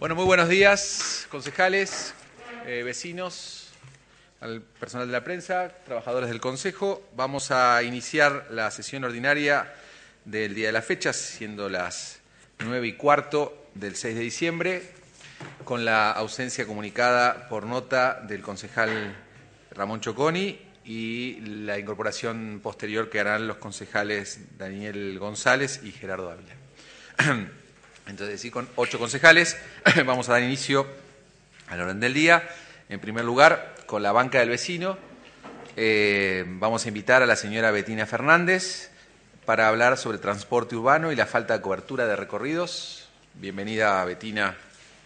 Bueno, muy buenos días, concejales, vecinos, al personal de la prensa, trabajadores del Consejo. Vamos a iniciar la sesión ordinaria del día de la fecha, siendo las 9:15 del 6 de diciembre, con la ausencia comunicada por nota del concejal Ramón Choconi y la incorporación posterior que harán los concejales Daniel González y Gerardo Ávila. Entonces, sí, con 8 concejales vamos a dar inicio al orden del día. En primer lugar, con la banca del vecino, vamos a invitar a la señora Betina Fernández para hablar sobre transporte urbano y la falta de cobertura de recorridos. Bienvenida, Betina,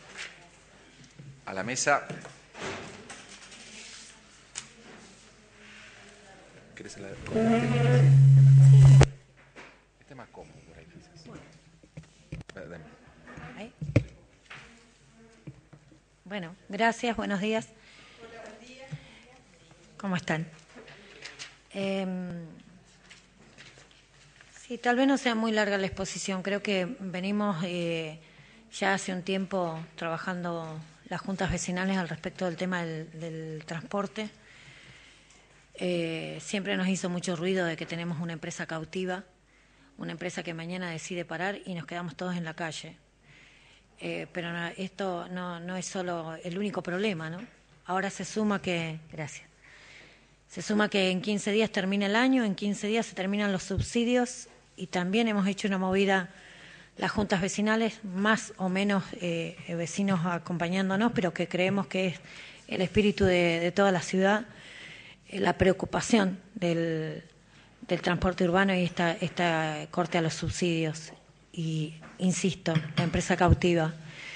a la mesa. ¿Querés hablar? Este es más cómodo por ahí. ¿Ahí? Bueno, gracias, buenos días. ¿Cómo están? Sí, tal vez no sea muy larga la exposición. Creo que venimos ya hace un tiempo trabajando las juntas vecinales al respecto del tema del transporte. Siempre nos hizo mucho ruido de que tenemos una empresa cautiva, una empresa que mañana decide parar y nos quedamos todos en la calle. Pero no, esto no es solo el único problema, ¿no? Ahora se suma que, gracias, se suma que en 15 días termina el año, en 15 días se terminan los subsidios y también hemos hecho una movida, las juntas vecinales, más o menos vecinos acompañándonos, pero que creemos que es el espíritu de toda la ciudad, la preocupación del transporte urbano y esta corte a los subsidios. Y insisto, la empresa cautiva.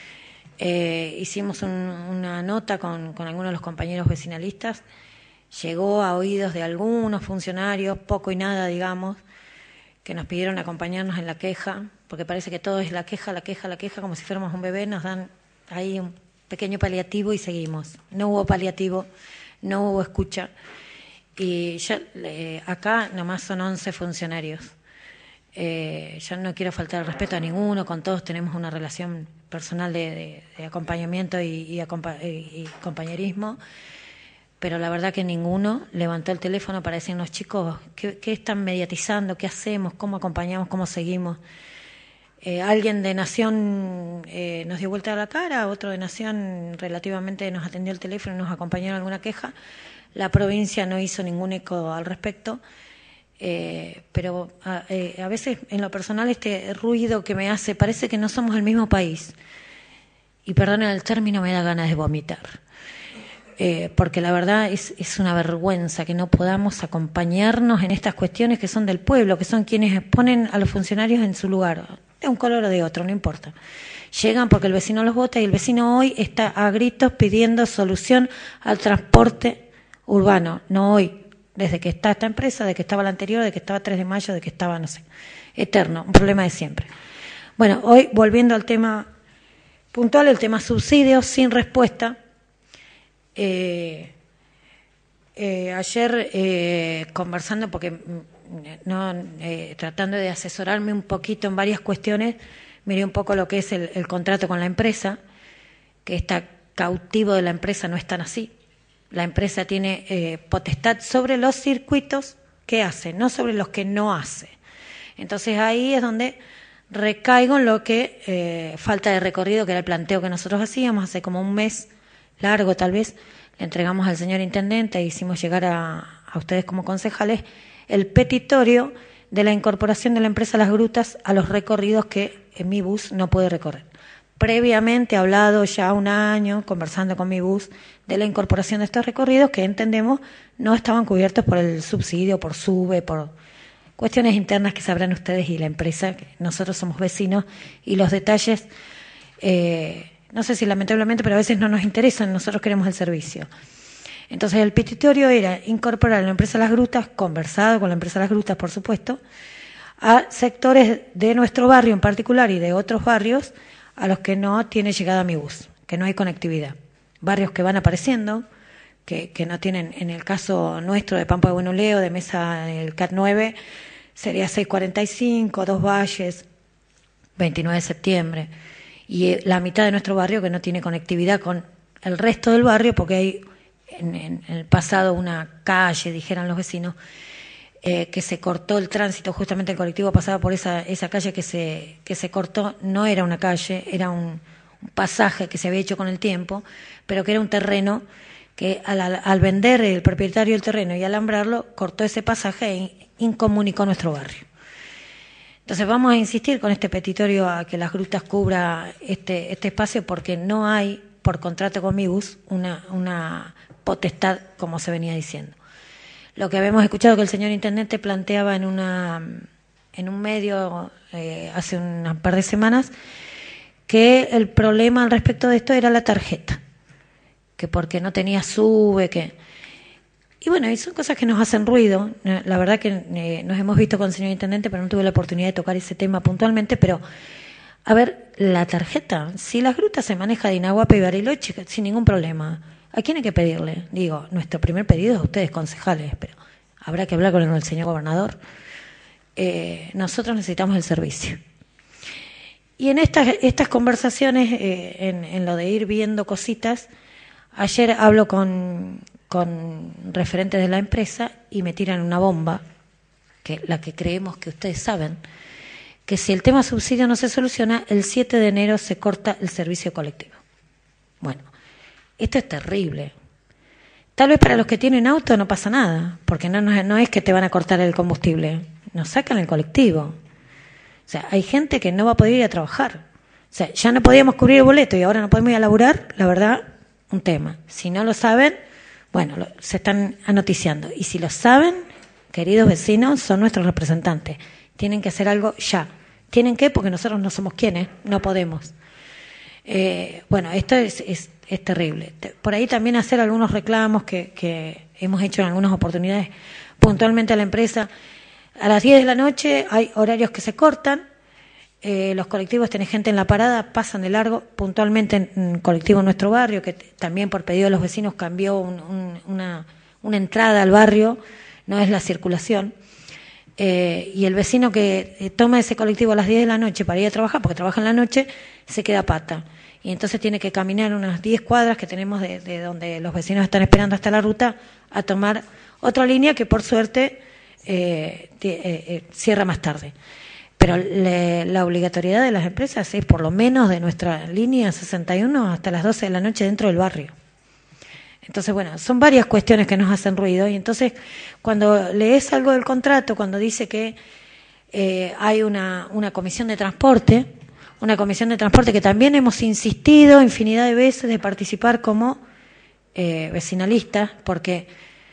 Hicimos una nota con algunos de los compañeros vecinalistas, llegó a oídos de algunos funcionarios, poco y nada, digamos, que nos pidieron acompañarnos en la queja, porque parece que todo es la queja, como si fuéramos un bebé, nos dan ahí un pequeño paliativo y seguimos. No hubo paliativo, no hubo escucha. Y ya acá nomás son 11 funcionarios. Yo no quiero faltar el respeto a ninguno, con todos tenemos una relación personal de acompañamiento y compañerismo, pero la verdad que ninguno levantó el teléfono para decirnos, chicos, ¿qué están mediatizando? ¿Qué hacemos? ¿Cómo acompañamos? ¿Cómo seguimos? Alguien de Nación nos dio vuelta a la cara, otro de Nación relativamente nos atendió el teléfono y nos acompañó en alguna queja. La provincia no hizo ningún eco al respecto. Pero a veces en lo personal este ruido que me hace, parece que no somos el mismo país, y perdonen el término, me da ganas de vomitar, porque la verdad es una vergüenza que no podamos acompañarnos en estas cuestiones que son del pueblo, que son quienes ponen a los funcionarios en su lugar, de un color o de otro, no importa. Llegan porque el vecino los vota y el vecino hoy está a gritos pidiendo solución al transporte urbano, no hoy, desde que está esta empresa, de que estaba la anterior, de que estaba 3 de mayo, de que estaba, no sé, eterno, un problema de siempre. Bueno, hoy, volviendo al tema puntual, el tema subsidios, sin respuesta. Ayer, conversando, porque tratando de asesorarme un poquito en varias cuestiones, miré un poco lo que es el contrato con la empresa, que está cautivo de la empresa, no es tan así. La empresa tiene potestad sobre los circuitos que hace, no sobre los que no hace. Entonces ahí es donde recaigo en lo que falta de recorrido, que era el planteo que nosotros hacíamos hace como un mes largo tal vez. Le entregamos al señor intendente e hicimos llegar a ustedes como concejales el petitorio de la incorporación de la empresa Las Grutas a los recorridos que mi bus no puede recorrer. Previamente hablado ya un año, conversando con mi bus, de la incorporación de estos recorridos que entendemos no estaban cubiertos por el subsidio, por SUBE, por cuestiones internas que sabrán ustedes y la empresa, que nosotros somos vecinos y los detalles, no sé si lamentablemente, pero a veces no nos interesan, nosotros queremos el servicio. Entonces el petitorio era incorporar a la empresa Las Grutas, conversado con la empresa Las Grutas, por supuesto, a sectores de nuestro barrio en particular y de otros barrios a los que no tiene llegada mi bus, que no hay conectividad. Barrios que van apareciendo, que no tienen, en el caso nuestro de Pampa de Buen Leo, de Mesa, el CAT 9, sería 645, Dos Valles, 29 de septiembre. y la mitad de nuestro barrio que no tiene conectividad con el resto del barrio, porque hay en el pasado una calle, dijeran los vecinos, que se cortó el tránsito, justamente el colectivo pasaba por esa calle que se cortó, no era una calle, era un pasaje que se había hecho con el tiempo, pero que era un terreno que al vender el propietario del terreno y alambrarlo, cortó ese pasaje e incomunicó nuestro barrio. Entonces vamos a insistir con este petitorio a que Las Grutas cubra este espacio, porque no hay, por contrato con Mibus, una potestad como se venía diciendo. Lo que habíamos escuchado que el señor intendente planteaba en un medio hace un par de semanas, que el problema al respecto de esto era la tarjeta, que porque no tenía SUBE, y bueno, y son cosas que nos hacen ruido. La verdad que nos hemos visto con el señor intendente, pero no tuve la oportunidad de tocar ese tema puntualmente. Pero, a ver, la tarjeta, si Las Grutas se maneja de Inahuape y Bariloche sin ningún problema, ¿a quién hay que pedirle? Digo, nuestro primer pedido es a ustedes, concejales, pero habrá que hablar con el señor gobernador. Nosotros necesitamos el servicio. Y en estas conversaciones, en lo de ir viendo cositas, ayer hablo con referentes de la empresa y me tiran una bomba, que la que creemos que ustedes saben, que si el tema subsidio no se soluciona, el 7 de enero se corta el servicio colectivo. Bueno, esto es terrible. Tal vez para los que tienen auto no pasa nada, porque no es que te van a cortar el combustible, nos sacan el colectivo. O sea, hay gente que no va a poder ir a trabajar. O sea, ya no podíamos cubrir el boleto y ahora no podemos ir a laburar, la verdad, un tema. Si no lo saben, bueno, se están anoticiando. Y si lo saben, queridos vecinos, son nuestros representantes. Tienen que hacer algo ya. ¿Tienen que? Porque nosotros no somos quienes, no podemos. Bueno, esto es terrible. Por ahí también hacer algunos reclamos que hemos hecho en algunas oportunidades puntualmente a la empresa. A las 10 de la noche hay horarios que se cortan. Los colectivos, tienen gente en la parada, pasan de largo. Puntualmente en colectivo en nuestro barrio, que también por pedido de los vecinos cambió una entrada al barrio, no es la circulación. Y el vecino que toma ese colectivo a las 10 de la noche para ir a trabajar, porque trabaja en la noche, se queda a pata. Y entonces tiene que caminar unas 10 cuadras que tenemos de donde los vecinos están esperando hasta la ruta, a tomar otra línea que por suerte cierra más tarde. Pero la obligatoriedad de las empresas es por lo menos de nuestra línea 61 hasta las 12 de la noche dentro del barrio. Entonces, bueno, son varias cuestiones que nos hacen ruido. Y entonces, cuando lees algo del contrato, cuando dice que hay una comisión de transporte que también hemos insistido infinidad de veces de participar como vecinalistas, porque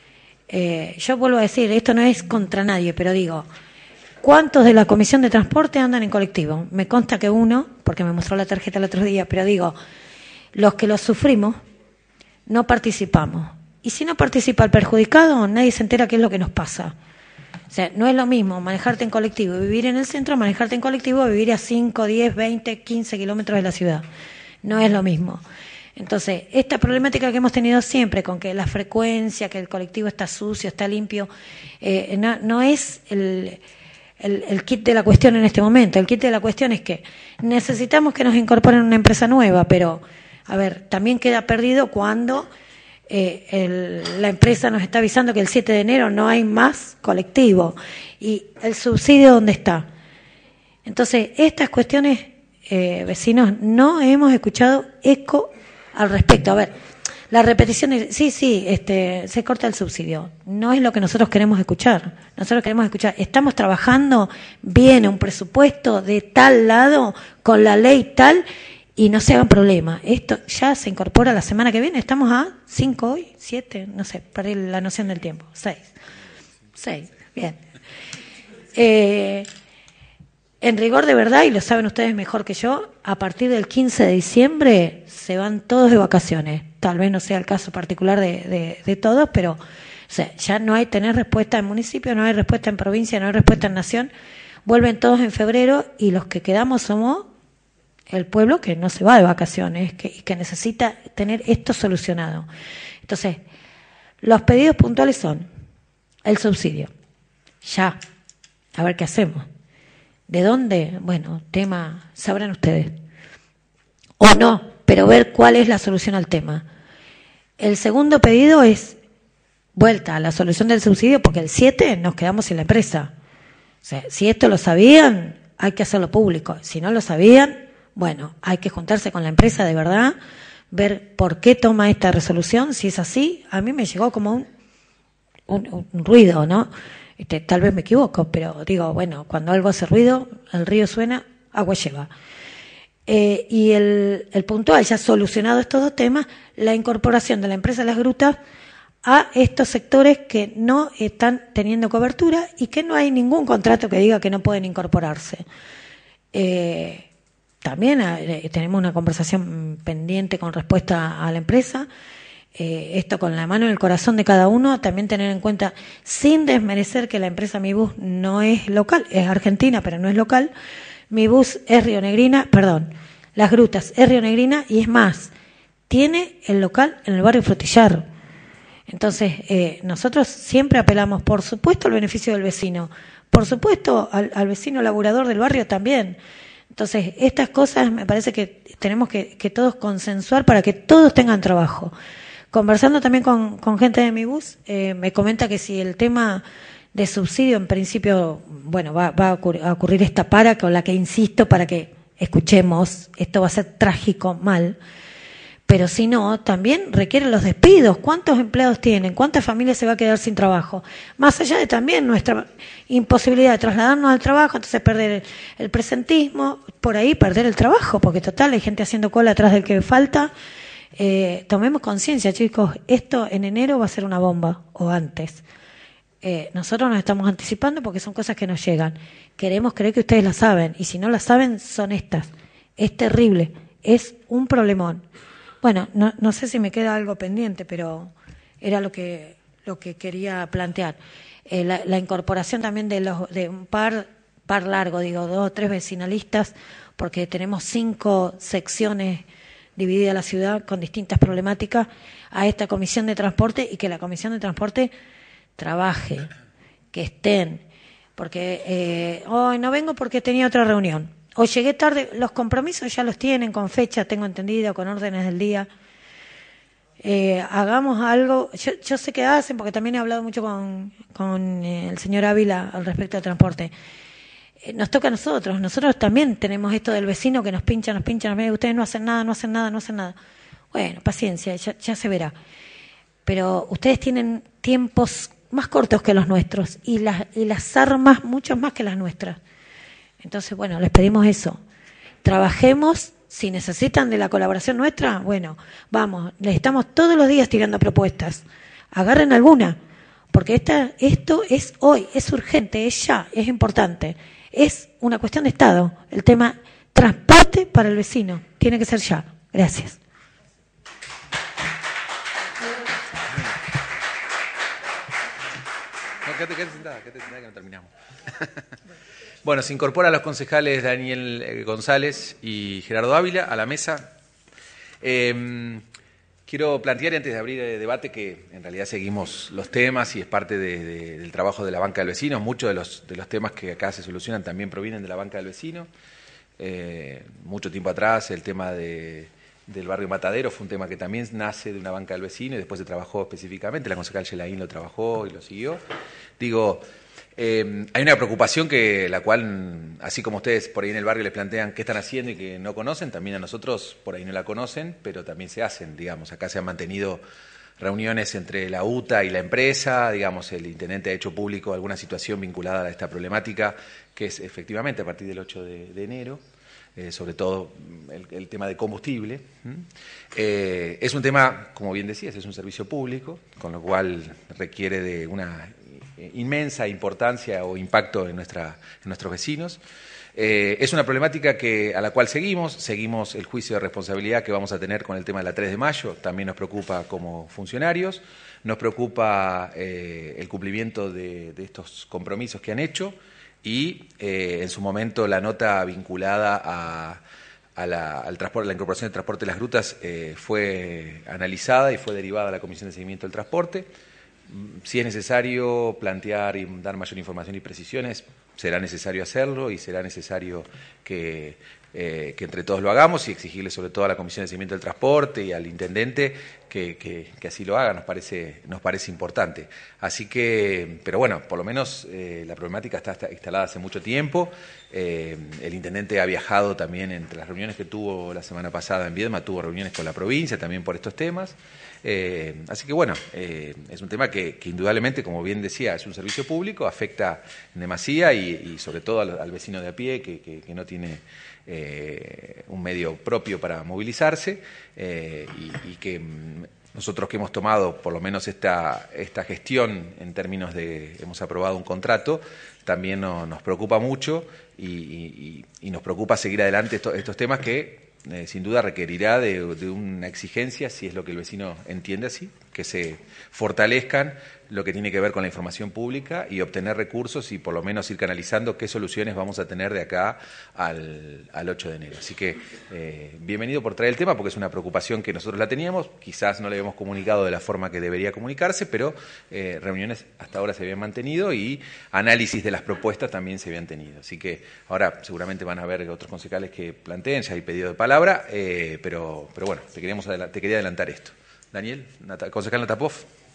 yo vuelvo a decir, esto no es contra nadie, pero digo, ¿cuántos de la comisión de transporte andan en colectivo? Me consta que uno, porque me mostró la tarjeta el otro día, pero digo, los que lo sufrimos no participamos. Y si no participa el perjudicado, nadie se entera qué es lo que nos pasa. O sea, no es lo mismo manejarte en colectivo y vivir en el centro, manejarte en colectivo y vivir a 5, 10, 20, 15 kilómetros de la ciudad. No es lo mismo. Entonces, esta problemática que hemos tenido siempre con que la frecuencia, que el colectivo está sucio, está limpio, no es el kit de la cuestión en este momento. El kit de la cuestión es que necesitamos que nos incorporen una empresa nueva, pero, a ver, también queda perdido cuando la empresa nos está avisando que el 7 de enero no hay más colectivo. ¿Y el subsidio dónde está? Entonces, estas cuestiones, vecinos, no hemos escuchado eco al respecto. A ver, la repetición de, sí, se corta el subsidio. No es lo que nosotros queremos escuchar. Nosotros queremos escuchar, estamos trabajando, viene un presupuesto de tal lado, con la ley tal, y no se hagan problema. Esto ya se incorpora la semana que viene. Estamos a 5 hoy, 7, no sé, perdí la noción del tiempo. 6, bien. En rigor de verdad, y lo saben ustedes mejor que yo, a partir del 15 de diciembre se van todos de vacaciones. Tal vez no sea el caso particular de todos, pero o sea, ya no hay tener respuesta en municipio, no hay respuesta en provincia, no hay respuesta en nación. Vuelven todos en febrero y los que quedamos somos el pueblo que no se va de vacaciones, que necesita tener esto solucionado. Entonces, los pedidos puntuales son el subsidio. Ya, a ver qué hacemos. ¿De dónde? Bueno, tema, sabrán ustedes. o no, pero ver cuál es la solución al tema. El segundo pedido es vuelta a la solución del subsidio, porque el 7 nos quedamos sin la empresa. O sea, si esto lo sabían, hay que hacerlo público. Si no lo sabían, bueno, hay que juntarse con la empresa de verdad, ver por qué toma esta resolución. Si es así, a mí me llegó como un ruido, ¿no? Tal vez me equivoco, pero digo, bueno, cuando algo hace ruido, el río suena, agua lleva. Y el puntual, ya solucionado estos dos temas, la incorporación de la empresa Las Grutas a estos sectores que no están teniendo cobertura y que no hay ningún contrato que diga que no pueden incorporarse. También tenemos una conversación pendiente con respuesta a la empresa. Esto con la mano en el corazón de cada uno, también tener en cuenta, sin desmerecer que la empresa Mi Bus no es local, es argentina, pero no es local. Mi Bus es rionegrina, perdón, Las Grutas es rionegrina y es más, tiene el local en el barrio Frutillar. Entonces, nosotros siempre apelamos, por supuesto, al beneficio del vecino, por supuesto, al vecino laburador del barrio también. Entonces, estas cosas me parece que tenemos que todos consensuar para que todos tengan trabajo. Conversando también con gente de Mi Bus, me comenta que si el tema de subsidio, en principio, bueno, va a ocurrir esta para, con la que insisto para que escuchemos, esto va a ser trágico, mal, pero si no, también requiere los despidos. ¿Cuántos empleados tienen? ¿Cuántas familias se va a quedar sin trabajo? Más allá de también nuestra imposibilidad de trasladarnos al trabajo, entonces perder el presentismo, por ahí perder el trabajo, porque total hay gente haciendo cola atrás del que falta. Tomemos conciencia, chicos, esto en enero va a ser una bomba, o antes. Nosotros nos estamos anticipando porque son cosas que nos llegan. Queremos creer que ustedes las saben, y si no las saben, son estas. Es terrible, es un problemón. Bueno, no sé si me queda algo pendiente, pero era lo que quería plantear. La incorporación también de un par largo, digo, 2 o 3 vecinalistas, porque tenemos 5 secciones dividida la ciudad con distintas problemáticas, a esta comisión de transporte, y que la comisión de transporte trabaje, que estén, porque hoy no vengo porque tenía otra reunión, hoy llegué tarde. Los compromisos ya los tienen con fecha, tengo entendido, con órdenes del día. Hagamos algo. Yo sé que hacen, porque también he hablado mucho con el señor Ávila al respecto del transporte. Nos toca a nosotros también tenemos esto del vecino que nos pincha, ustedes no hacen nada. Bueno, paciencia, ya se verá. Pero ustedes tienen tiempos más cortos que los nuestros y las armas mucho más que las nuestras. Entonces, bueno, les pedimos eso. Trabajemos, si necesitan de la colaboración nuestra, bueno, vamos, les estamos todos los días tirando propuestas. Agarren alguna, porque esto es hoy, es urgente, es ya, es importante. Es una cuestión de Estado. El tema transporte para el vecino tiene que ser ya. Gracias. Quédate sentada que no terminamos. Bueno, se incorporan los concejales Daniel González y Gerardo Ávila a la mesa. Quiero plantear, antes de abrir el debate, que en realidad seguimos los temas y es parte del trabajo de la banca del vecino. Muchos de los temas que acá se solucionan también provienen de la banca del vecino. Mucho tiempo atrás el tema del barrio Matadero fue un tema que también nace de una banca del vecino y después se trabajó específicamente. La concejal Yelaín lo trabajó y lo siguió. Digo, hay una preocupación la cual, así como ustedes por ahí en el barrio les plantean qué están haciendo y que no conocen, también a nosotros por ahí no la conocen, pero también se hacen, digamos. Acá se han mantenido reuniones entre la UTA y la empresa, digamos, el intendente ha hecho público alguna situación vinculada a esta problemática, que es efectivamente a partir del 8 de enero, sobre todo el tema de combustible. Es un tema, como bien decías, es un servicio público, con lo cual requiere de una inmensa importancia o impacto en nuestros vecinos. Es una problemática a la cual seguimos el juicio de responsabilidad que vamos a tener con el tema de la 3 de mayo, también nos preocupa como funcionarios, nos preocupa el cumplimiento de estos compromisos que han hecho y en su momento la nota vinculada al transporte, la incorporación del transporte de Las Grutas fue analizada y fue derivada a la Comisión de Seguimiento del Transporte. Si es necesario plantear y dar mayor información y precisiones, será necesario hacerlo y será necesario que que entre todos lo hagamos y exigirle sobre todo a la Comisión de Seguimiento del Transporte y al Intendente que así lo haga, nos parece importante. Así que, pero bueno, por lo menos la problemática está instalada hace mucho tiempo. El Intendente ha viajado también entre las reuniones que tuvo la semana pasada en Viedma, tuvo reuniones con la provincia también por estos temas. Así que bueno, es un tema que indudablemente, como bien decía, es un servicio público, afecta en demasía y sobre todo al vecino de a pie que no tiene un medio propio para movilizarse y que nosotros que hemos tomado por lo menos esta gestión en términos de, hemos aprobado un contrato, también nos preocupa mucho y nos preocupa seguir adelante estos temas que sin duda requerirá de una exigencia, si es lo que el vecino entiende así, que se fortalezcan lo que tiene que ver con la información pública y obtener recursos y por lo menos ir canalizando qué soluciones vamos a tener de acá al 8 de enero. Así que bienvenido por traer el tema, porque es una preocupación que nosotros la teníamos, quizás no le habíamos comunicado de la forma que debería comunicarse, pero reuniones hasta ahora se habían mantenido y análisis de las propuestas también se habían tenido. Así que ahora seguramente van a haber otros concejales que planteen, ya hay pedido de palabra, pero bueno, te quería adelantar esto. Daniel, concejal Natapov.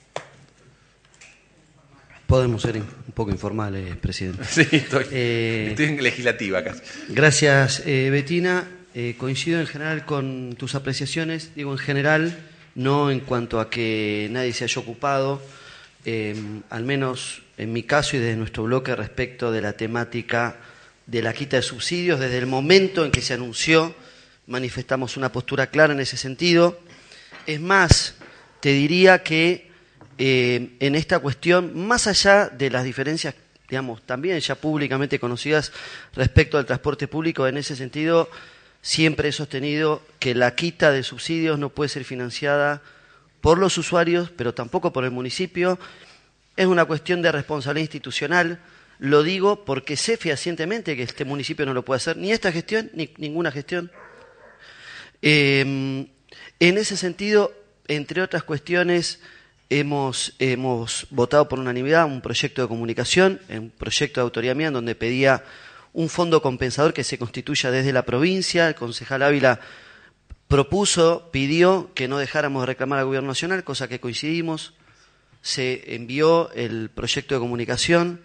Podemos ser un poco informales, presidente. Sí, estoy en legislativa casi. Gracias, Betina. Coincido en general con tus apreciaciones, digo en general, no en cuanto a que nadie se haya ocupado, al menos en mi caso y desde nuestro bloque respecto de la temática de la quita de subsidios. Desde el momento en que se anunció, manifestamos una postura clara en ese sentido. Es más, te diría que en esta cuestión, más allá de las diferencias, digamos, también ya públicamente conocidas respecto al transporte público, en ese sentido siempre he sostenido que la quita de subsidios no puede ser financiada por los usuarios, pero tampoco por el municipio. Es una cuestión de responsabilidad institucional. Lo digo porque sé fehacientemente que este municipio no lo puede hacer, ni esta gestión, ni ninguna gestión. En ese sentido, entre otras cuestiones, hemos votado por unanimidad un proyecto de comunicación, un proyecto de autoridad mía, en donde pedía un fondo compensador que se constituya desde la provincia. El concejal Ávila pidió que no dejáramos de reclamar al Gobierno Nacional, cosa que coincidimos. Se envió el proyecto de comunicación.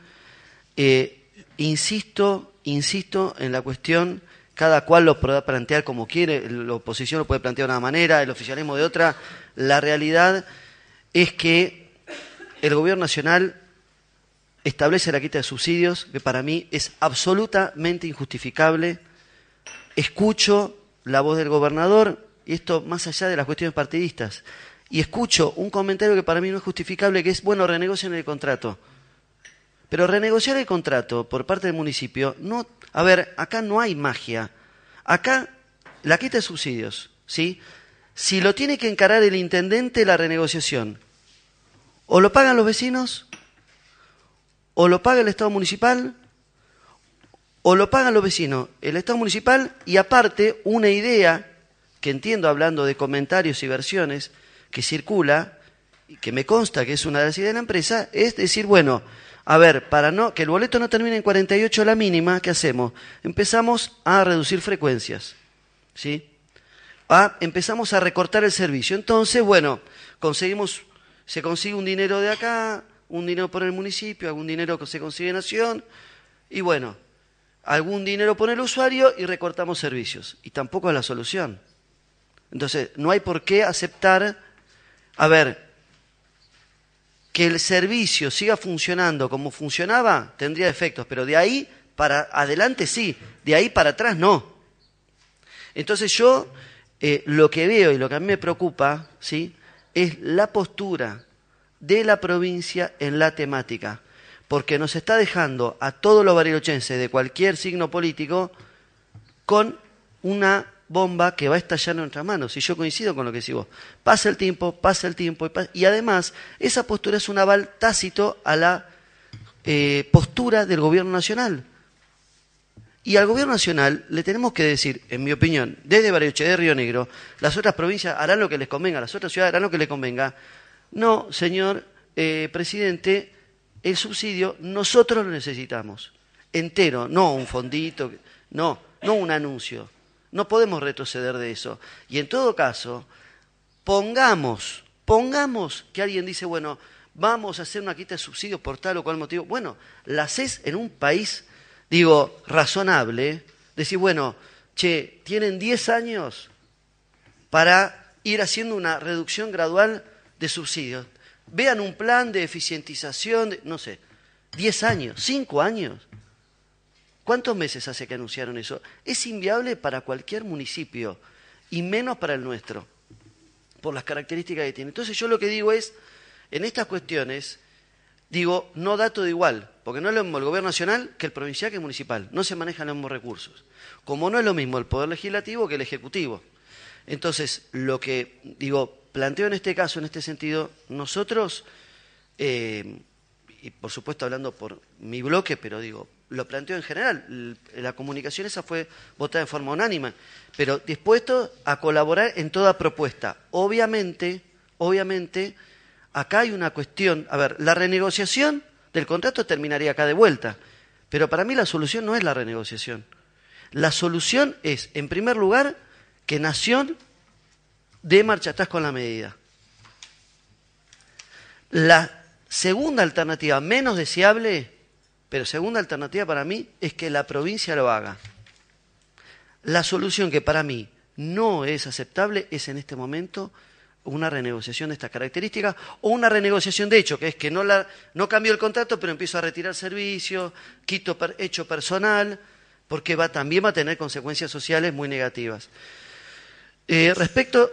Insisto en la cuestión. Cada cual lo podrá plantear como quiere, la oposición lo puede plantear de una manera, el oficialismo de otra. La realidad es que el Gobierno Nacional establece la quita de subsidios, que para mí es absolutamente injustificable. Escucho la voz del gobernador, y esto más allá de las cuestiones partidistas, y escucho un comentario que para mí no es justificable, que es, bueno, renegocien el contrato. Pero renegociar el contrato por parte del municipio, no, a ver, acá no hay magia. Acá la quita de subsidios, ¿sí? Si lo tiene que encarar el intendente, la renegociación, o lo pagan los vecinos, o lo paga el Estado municipal, o lo pagan los vecinos, el Estado municipal, y aparte una idea que entiendo, hablando de comentarios y versiones, que circula, y que me consta que es una de las ideas de la empresa, es decir, bueno, a ver, para que el boleto no termine en 48 la mínima, ¿qué hacemos? Empezamos a reducir frecuencias, ¿sí? Empezamos a recortar el servicio. Entonces, bueno, se consigue un dinero de acá, un dinero por el municipio, algún dinero que se consigue en Nación, y bueno, algún dinero por el usuario y recortamos servicios. Y tampoco es la solución. Entonces, no hay por qué aceptar, a ver, que el servicio siga funcionando como funcionaba, tendría efectos, pero de ahí para adelante sí, de ahí para atrás no. Entonces yo lo que veo y lo que a mí me preocupa, ¿sí?, es la postura de la provincia en la temática, porque nos está dejando a todos los barilochenses de cualquier signo político con una bomba que va a estallar en nuestras manos. Y yo coincido con lo que decís vos. Pasa el tiempo, y además esa postura es un aval tácito a la postura del Gobierno Nacional. Y al Gobierno Nacional le tenemos que decir, en mi opinión, desde Bariloche, de Río Negro, las otras provincias harán lo que les convenga, las otras ciudades harán lo que les convenga. No, señor presidente, el subsidio nosotros lo necesitamos. Entero, no un fondito, no un anuncio. No podemos retroceder de eso. Y en todo caso, pongamos que alguien dice, bueno, vamos a hacer una quita de subsidios por tal o cual motivo. Bueno, la haces en un país, digo, razonable. Decir, bueno, che, tienen 10 años para ir haciendo una reducción gradual de subsidios. Vean un plan de eficientización, no sé, 10 años, 5 años. ¿Cuántos meses hace que anunciaron eso? Es inviable para cualquier municipio, y menos para el nuestro, por las características que tiene. Entonces yo lo que digo es, en estas cuestiones, digo, no da todo igual, porque no es lo mismo el gobierno nacional que el provincial que el municipal. No se manejan los mismos recursos. Como no es lo mismo el poder legislativo que el ejecutivo. Entonces, lo que, digo, planteo en este caso, en este sentido, nosotros, y por supuesto hablando por mi bloque, pero digo, lo planteo en general, la comunicación esa fue votada de forma unánime, pero dispuesto a colaborar en toda propuesta. Obviamente, acá hay una cuestión, a ver, la renegociación del contrato terminaría acá de vuelta, pero para mí la solución no es la renegociación. La solución es, en primer lugar, que Nación dé marcha atrás con la medida. La segunda alternativa, menos deseable, pero segunda alternativa para mí, es que la provincia lo haga. La solución que para mí no es aceptable es en este momento una renegociación de estas características o una renegociación de hecho, que es que no cambio el contrato, pero empiezo a retirar servicios, quito hecho personal, porque también va a tener consecuencias sociales muy negativas. Respecto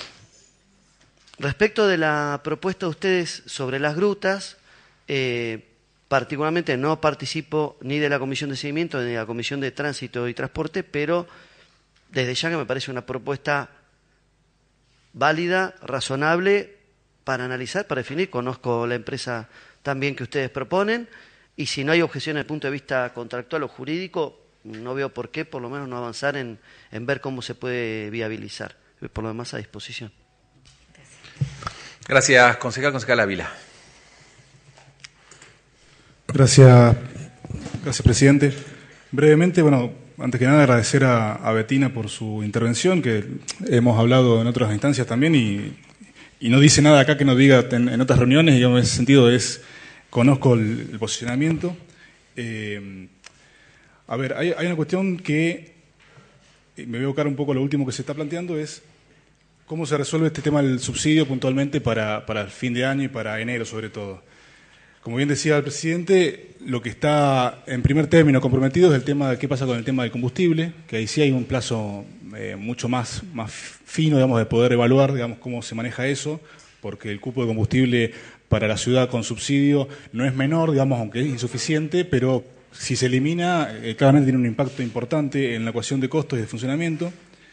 de la propuesta de ustedes sobre las grutas, particularmente no participo ni de la Comisión de Seguimiento ni de la Comisión de Tránsito y Transporte, pero desde ya que me parece una propuesta válida, razonable, para analizar, para definir. Conozco la empresa también que ustedes proponen, y si no hay objeción desde el punto de vista contractual o jurídico, no veo por qué, por lo menos no avanzar en ver cómo se puede viabilizar. Por lo demás, a disposición. Gracias, concejal Ávila. Gracias, presidente. Brevemente, bueno, antes que nada agradecer a Betina por su intervención, que hemos hablado en otras instancias también, y no dice nada acá que no diga en otras reuniones, y yo en ese sentido conozco el posicionamiento. A ver, hay una cuestión que me voy a buscar un poco lo último que se está planteando, es cómo se resuelve este tema del subsidio puntualmente para el fin de año y para enero sobre todo. Como bien decía el presidente, lo que está en primer término comprometido es el tema de qué pasa con el tema del combustible, que ahí sí hay un plazo mucho más fino, digamos, de poder evaluar, digamos, cómo se maneja eso, porque el cupo de combustible para la ciudad con subsidio no es menor, digamos, aunque es insuficiente, pero si se elimina, claramente tiene un impacto importante en la ecuación de costos y de funcionamiento,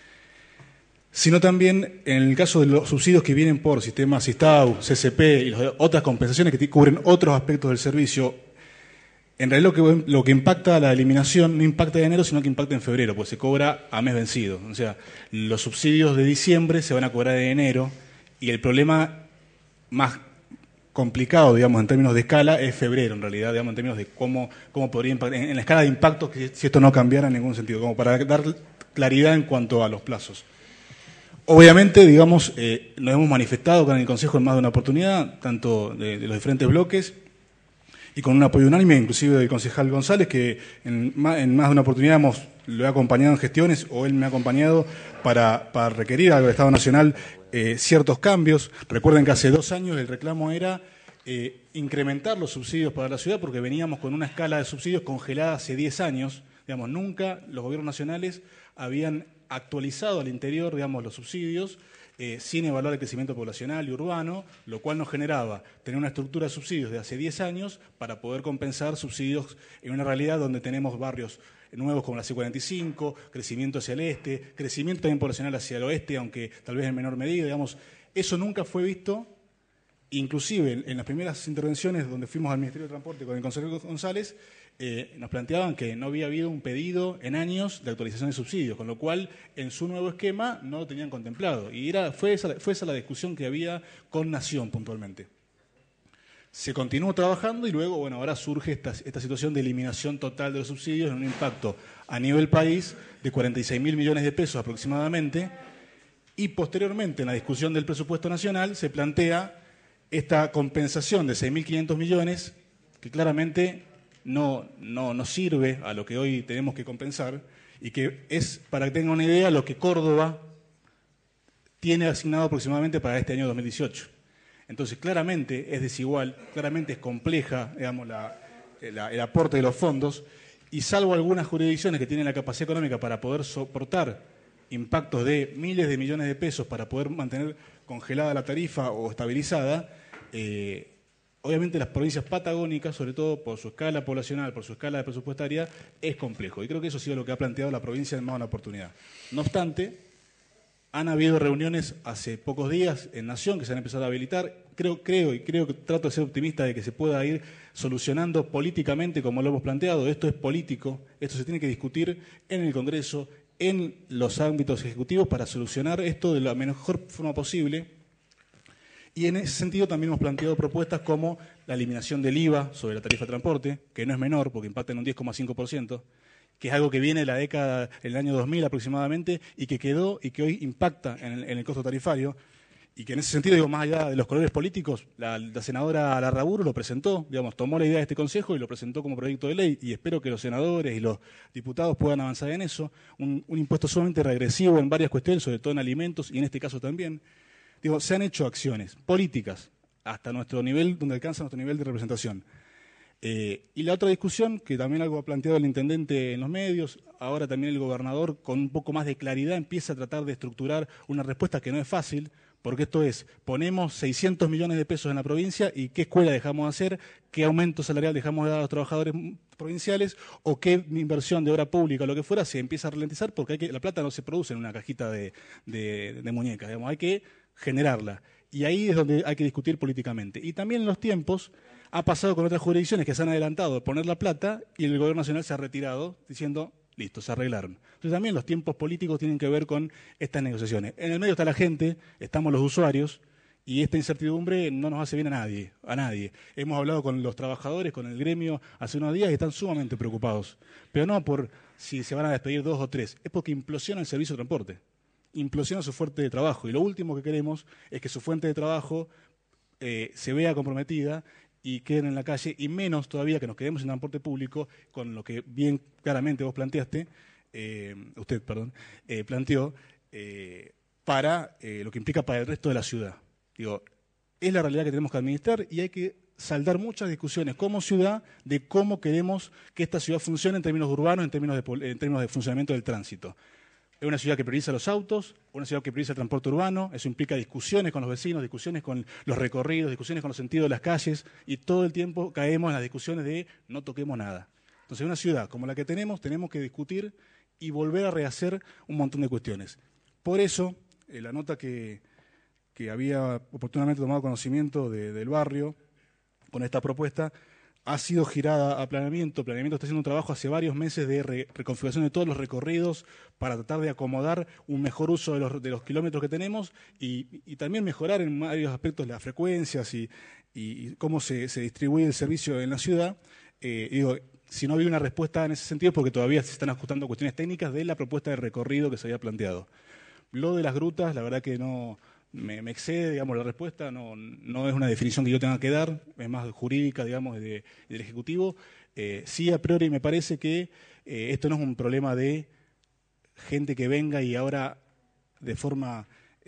sino también en el caso de los subsidios que vienen por sistemas SISTAU, CCP y otras compensaciones que cubren otros aspectos del servicio. En realidad lo que impacta a la eliminación no impacta en enero, sino que impacta en febrero, pues se cobra a mes vencido. O sea, los subsidios de diciembre se van a cobrar en enero, y el problema más complicado, digamos, en términos de escala, es febrero, en realidad, digamos, en términos de cómo podría impactar, en la escala de impactos, si esto no cambiara en ningún sentido, como para dar claridad en cuanto a los plazos. Obviamente, digamos, nos hemos manifestado con el Consejo en más de una oportunidad, tanto de los diferentes bloques, y con un apoyo unánime, inclusive del concejal González, que en más de una oportunidad lo he acompañado en gestiones, o él me ha acompañado para requerir al Estado Nacional ciertos cambios. Recuerden que hace 2 años el reclamo era incrementar los subsidios para la ciudad, porque veníamos con una escala de subsidios congelada hace 10 años. Digamos, nunca los gobiernos nacionales habían actualizado al interior, digamos, los subsidios, sin evaluar el crecimiento poblacional y urbano, lo cual nos generaba tener una estructura de subsidios de hace 10 años para poder compensar subsidios en una realidad donde tenemos barrios nuevos como la C45, crecimiento hacia el este, crecimiento también poblacional hacia el oeste, aunque tal vez en menor medida, digamos. Eso nunca fue visto, inclusive en las primeras intervenciones donde fuimos al Ministerio de Transporte con el consejero González, nos planteaban que no había habido un pedido en años de actualización de subsidios, con lo cual en su nuevo esquema no lo tenían contemplado. Y fue esa la discusión que había con Nación puntualmente. Se continuó trabajando y luego, bueno, ahora surge esta situación de eliminación total de los subsidios en un impacto a nivel país de 46.000 millones de pesos aproximadamente, y posteriormente en la discusión del presupuesto nacional se plantea esta compensación de 6.500 millones que claramente no sirve a lo que hoy tenemos que compensar y que es, para que tengan una idea, lo que Córdoba tiene asignado aproximadamente para este año 2018. Entonces, claramente es desigual, claramente es compleja, digamos, el aporte de los fondos, y salvo algunas jurisdicciones que tienen la capacidad económica para poder soportar impactos de miles de millones de pesos para poder mantener congelada la tarifa o estabilizada, obviamente las provincias patagónicas, sobre todo por su escala poblacional, por su escala presupuestaria, es complejo. Y creo que eso ha sido lo que ha planteado la provincia en más de una oportunidad. No obstante, han habido reuniones hace pocos días en Nación que se han empezado a habilitar. Creo que trato de ser optimista de que se pueda ir solucionando políticamente como lo hemos planteado. Esto es político, esto se tiene que discutir en el Congreso, en los ámbitos ejecutivos para solucionar esto de la mejor forma posible. Y en ese sentido también hemos planteado propuestas como la eliminación del IVA sobre la tarifa de transporte, que no es menor porque impacta en un 10,5%. Que es algo que viene de la década, el año 2000 aproximadamente, y que quedó y que hoy impacta en el costo tarifario, y que en ese sentido, digo, más allá de los colores políticos, la senadora Larraburu lo presentó, digamos, tomó la idea de este Consejo y lo presentó como proyecto de ley, y espero que los senadores y los diputados puedan avanzar en eso, un impuesto sumamente regresivo en varias cuestiones, sobre todo en alimentos, y en este caso también. Digo, se han hecho acciones políticas hasta nuestro nivel, donde alcanza nuestro nivel de representación. Y la otra discusión, que también algo ha planteado el intendente en los medios, ahora también el gobernador con un poco más de claridad empieza a tratar de estructurar una respuesta que no es fácil, porque esto es, ponemos 600 millones de pesos en la provincia y qué escuela dejamos de hacer, qué aumento salarial dejamos de dar a los trabajadores provinciales o qué inversión de obra pública o lo que fuera se empieza a ralentizar porque la plata no se produce en una cajita de muñecas, digamos, hay que generarla. Y ahí es donde hay que discutir políticamente. Y también en los tiempos ha pasado con otras jurisdicciones que se han adelantado a poner la plata y el gobierno nacional se ha retirado diciendo, listo, se arreglaron. Entonces también los tiempos políticos tienen que ver con estas negociaciones. En el medio está la gente, estamos los usuarios, y esta incertidumbre no nos hace bien a nadie. Hemos hablado con los trabajadores, con el gremio hace unos días y están sumamente preocupados. Pero no por si se van a despedir 2 o 3, es porque implosiona el servicio de transporte. Implosiona su fuente de trabajo. Y lo último que queremos es que su fuente de trabajo se vea comprometida y queden en la calle, y menos todavía que nos quedemos en transporte público, con lo que bien claramente vos planteaste, planteó, para lo que implica para el resto de la ciudad. Digo, es la realidad que tenemos que administrar y hay que saldar muchas discusiones como ciudad de cómo queremos que esta ciudad funcione en términos urbanos, en términos de funcionamiento del tránsito. Es una ciudad que prioriza los autos, una ciudad que prioriza el transporte urbano, eso implica discusiones con los vecinos, discusiones con los recorridos, discusiones con los sentidos de las calles, y todo el tiempo caemos en las discusiones de no toquemos nada. Entonces, en una ciudad como la que tenemos que discutir y volver a rehacer un montón de cuestiones. Por eso, la nota que había oportunamente tomado conocimiento del barrio con esta propuesta ha sido girada a Planeamiento. Planeamiento está haciendo un trabajo hace varios meses de reconfiguración de todos los recorridos para tratar de acomodar un mejor uso de los kilómetros que tenemos y también mejorar en varios aspectos las frecuencias y cómo se distribuye el servicio en la ciudad. Si no había una respuesta en ese sentido es porque todavía se están ajustando cuestiones técnicas de la propuesta de recorrido que se había planteado. Lo de las grutas, la verdad que no me excede, digamos, la respuesta, no es una definición que yo tenga que dar, es más jurídica, digamos, del Ejecutivo. Sí, a priori me parece que esto no es un problema de gente que venga y ahora de forma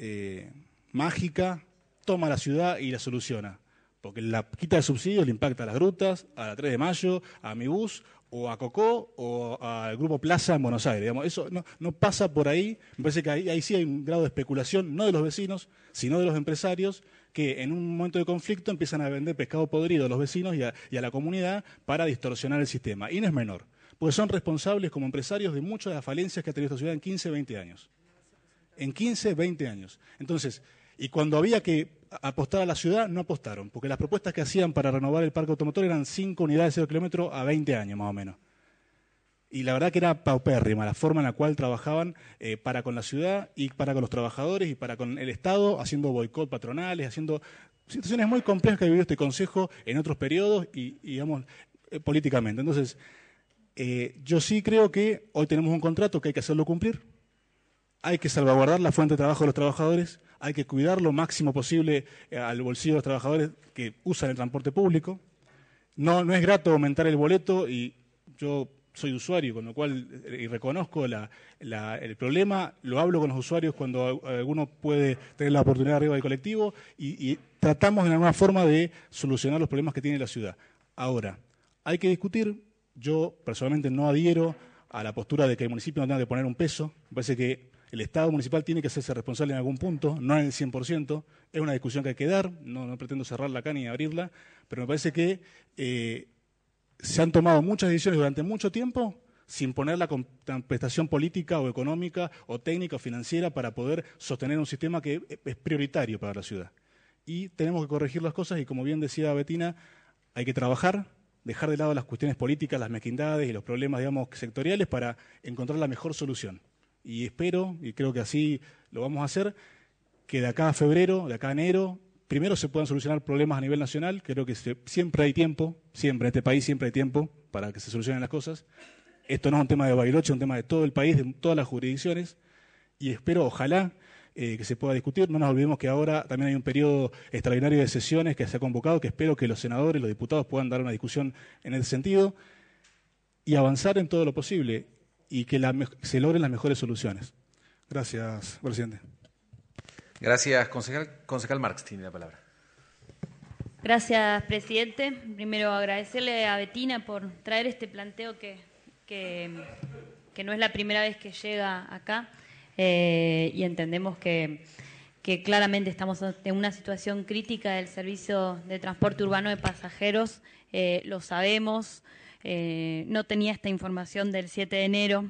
mágica toma la ciudad y la soluciona. Porque la quita de subsidios le impacta a las grutas, a la 3 de Mayo, a Mi Bus, o a Cocó, o al Grupo Plaza en Buenos Aires. Digamos, eso no pasa por ahí. Me parece que ahí sí hay un grado de especulación, no de los vecinos, sino de los empresarios, que en un momento de conflicto empiezan a vender pescado podrido a los vecinos y a la comunidad para distorsionar el sistema. Y no es menor, porque son responsables como empresarios de muchas de las falencias que ha tenido esta ciudad en 15, 20 años. En 15, 20 años. Entonces, y cuando había que apostar a la ciudad, no apostaron, porque las propuestas que hacían para renovar el parque automotor eran 5 unidades de 0 kilómetros a 20 años más o menos. Y la verdad que era paupérrima la forma en la cual trabajaban para con la ciudad y para con los trabajadores y para con el Estado, haciendo boicot patronales, haciendo situaciones muy complejas que ha vivido este Consejo en otros periodos y digamos, políticamente. Entonces, yo sí creo que hoy tenemos un contrato que hay que hacerlo cumplir, hay que salvaguardar la fuente de trabajo de los trabajadores, hay que cuidar lo máximo posible al bolsillo de los trabajadores que usan el transporte público. No es grato aumentar el boleto y yo soy usuario, con lo cual y reconozco el problema, lo hablo con los usuarios cuando alguno puede tener la oportunidad arriba del colectivo y tratamos de alguna forma de solucionar los problemas que tiene la ciudad. Ahora, hay que discutir, yo personalmente no adhiero a la postura de que el municipio no tenga que poner un peso, me parece que el Estado municipal tiene que hacerse responsable en algún punto, no en el 100%, es una discusión que hay que dar, no pretendo cerrarla acá ni abrirla, pero me parece que se han tomado muchas decisiones durante mucho tiempo sin poner la prestación política o económica o técnica o financiera para poder sostener un sistema que es prioritario para la ciudad. Y tenemos que corregir las cosas y, como bien decía Betina, hay que trabajar, dejar de lado las cuestiones políticas, las mezquindades y los problemas, digamos, sectoriales para encontrar la mejor solución. Y espero, y creo que así lo vamos a hacer, que de acá a febrero, de acá a enero, primero se puedan solucionar problemas a nivel nacional. Creo que siempre hay tiempo, siempre en este país siempre hay tiempo para que se solucionen las cosas. Esto no es un tema de Bariloche, es un tema de todo el país, de todas las jurisdicciones. Y espero, ojalá, que se pueda discutir. No nos olvidemos que ahora también hay un periodo extraordinario de sesiones que se ha convocado, que espero que los senadores, los diputados puedan dar una discusión en ese sentido y avanzar en todo lo posible y que se logren las mejores soluciones. Gracias, presidente. Gracias, concejal. Concejal Marx tiene la palabra. Gracias, presidente. Primero agradecerle a Betina por traer este planteo que no es la primera vez que llega acá y entendemos que claramente estamos en una situación crítica del servicio de transporte urbano de pasajeros, lo sabemos. No tenía esta información del 7 de enero,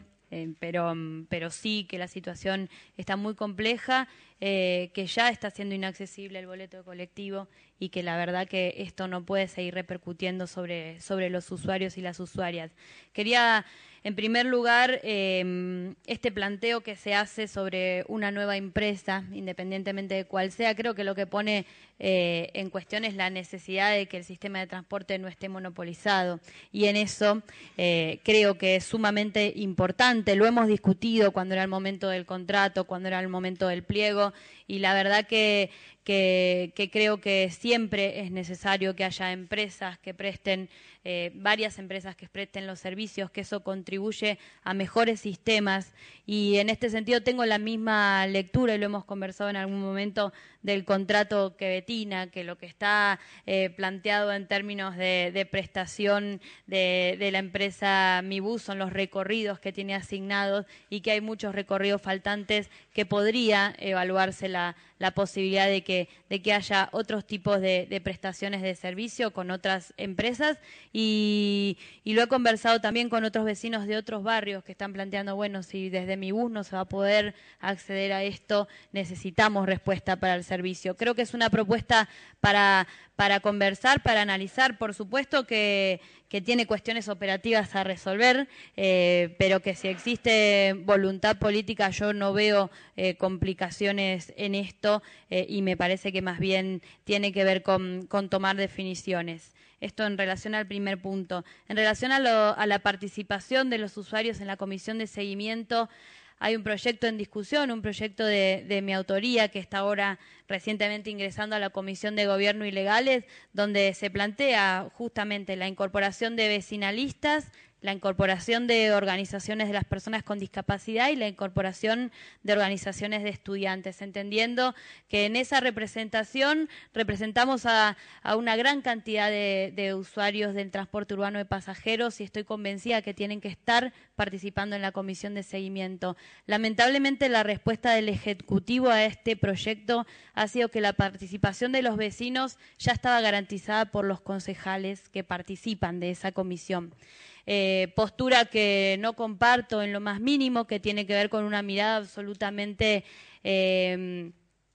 pero sí que la situación está muy compleja, que ya está siendo inaccesible el boleto de colectivo y que la verdad que esto no puede seguir repercutiendo sobre los usuarios y las usuarias. Quería, en primer lugar, este planteo que se hace sobre una nueva empresa, independientemente de cuál sea, creo que lo que pone en cuestión es la necesidad de que el sistema de transporte no esté monopolizado. Y en eso creo que es sumamente importante. Lo hemos discutido cuando era el momento del contrato, cuando era el momento del pliego, y la verdad que creo que siempre es necesario que haya empresas que presten, varias empresas que presten los servicios, que eso contribuye a mejores sistemas. Y en este sentido tengo la misma lectura, y lo hemos conversado en algún momento, del contrato que Betina, que lo que está planteado en términos de prestación de la empresa Mibus son los recorridos que tiene asignados y que hay muchos recorridos faltantes que podría evaluarse la posibilidad de que haya otros tipos de prestaciones de servicio con otras empresas y lo he conversado también con otros vecinos de otros barrios que están planteando, bueno, si desde Mibus no se va a poder acceder a esto, necesitamos respuesta para el servicio. Creo que es una propuesta para conversar, para analizar, por supuesto que tiene cuestiones operativas a resolver, pero que si existe voluntad política yo no veo complicaciones en esto y me parece que más bien tiene que ver con tomar definiciones. Esto en relación al primer punto. En relación a la participación de los usuarios en la comisión de seguimiento, hay un proyecto en discusión, un proyecto de mi autoría que está ahora recientemente ingresando a la Comisión de Gobierno y Legales, donde se plantea justamente la incorporación de vecinalistas, la incorporación de organizaciones de las personas con discapacidad y la incorporación de organizaciones de estudiantes, entendiendo que en esa representación representamos a una gran cantidad de usuarios del transporte urbano de pasajeros y estoy convencida que tienen que estar participando en la comisión de seguimiento. Lamentablemente la respuesta del Ejecutivo a este proyecto ha sido que la participación de los vecinos ya estaba garantizada por los concejales que participan de esa comisión. Postura que no comparto en lo más mínimo, que tiene que ver con una mirada absolutamente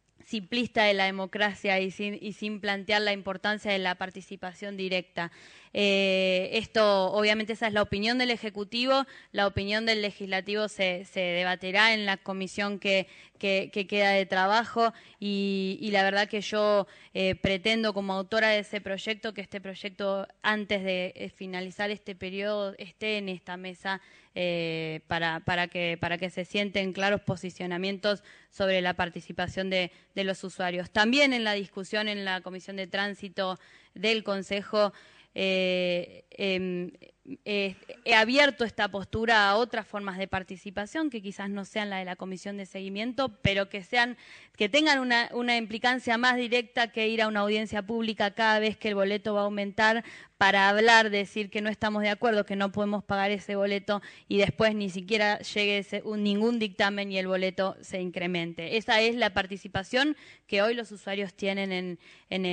simplista de la democracia y sin plantear la importancia de la participación directa. Esto, obviamente, esa es la opinión del Ejecutivo, la opinión del Legislativo se debatirá en la comisión que queda de trabajo y la verdad que yo pretendo como autora de ese proyecto que este proyecto antes de finalizar este periodo esté en esta mesa para que se sienten claros posicionamientos sobre la participación de los usuarios. También en la discusión en la Comisión de Tránsito del Consejo he abierto esta postura a otras formas de participación que quizás no sean la de la comisión de seguimiento, pero que tengan una implicancia más directa que ir a una audiencia pública cada vez que el boleto va a aumentar para hablar, decir que no estamos de acuerdo, que no podemos pagar ese boleto y después ni siquiera llegue ningún dictamen y el boleto se incremente. Esa es la participación que hoy los usuarios tienen en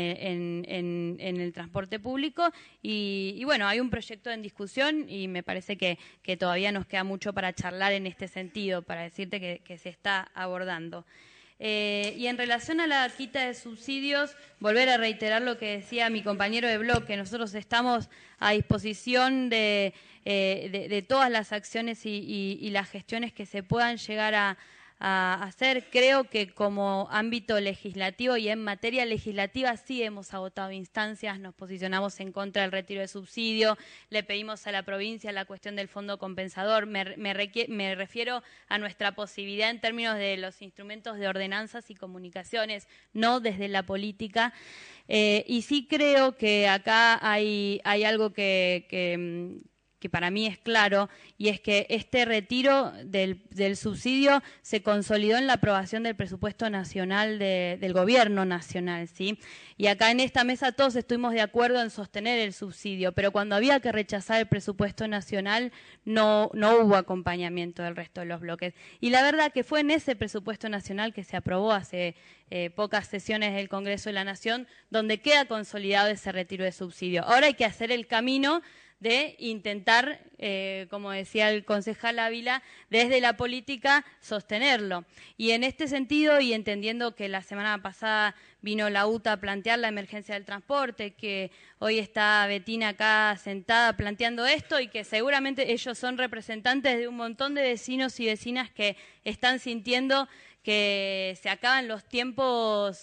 el transporte público y bueno, hay un proyecto en discusión y me parece que todavía nos queda mucho para charlar en este sentido, para decirte que se está abordando. Y en relación a la quita de subsidios, volver a reiterar lo que decía mi compañero de bloque. Nosotros estamos a disposición de todas las acciones y las gestiones que se puedan llegar a hacer. Creo que como ámbito legislativo y en materia legislativa sí hemos agotado instancias, nos posicionamos en contra del retiro de subsidio, le pedimos a la provincia la cuestión del fondo compensador, me refiero a nuestra posibilidad en términos de los instrumentos de ordenanzas y comunicaciones, no desde la política. Y sí creo que acá hay algo que para mí es claro, y es que este retiro del subsidio se consolidó en la aprobación del presupuesto nacional del gobierno nacional, ¿sí? Y acá en esta mesa todos estuvimos de acuerdo en sostener el subsidio, pero cuando había que rechazar el presupuesto nacional no hubo acompañamiento del resto de los bloques. Y la verdad que fue en ese presupuesto nacional que se aprobó hace pocas sesiones del Congreso de la Nación, donde queda consolidado ese retiro de subsidio. Ahora hay que hacer el camino de intentar, como decía el concejal Ávila, desde la política sostenerlo. Y en este sentido, y entendiendo que la semana pasada vino la UTA a plantear la emergencia del transporte, que hoy está Betina acá sentada planteando esto y que seguramente ellos son representantes de un montón de vecinos y vecinas que están sintiendo que se acaban los tiempos,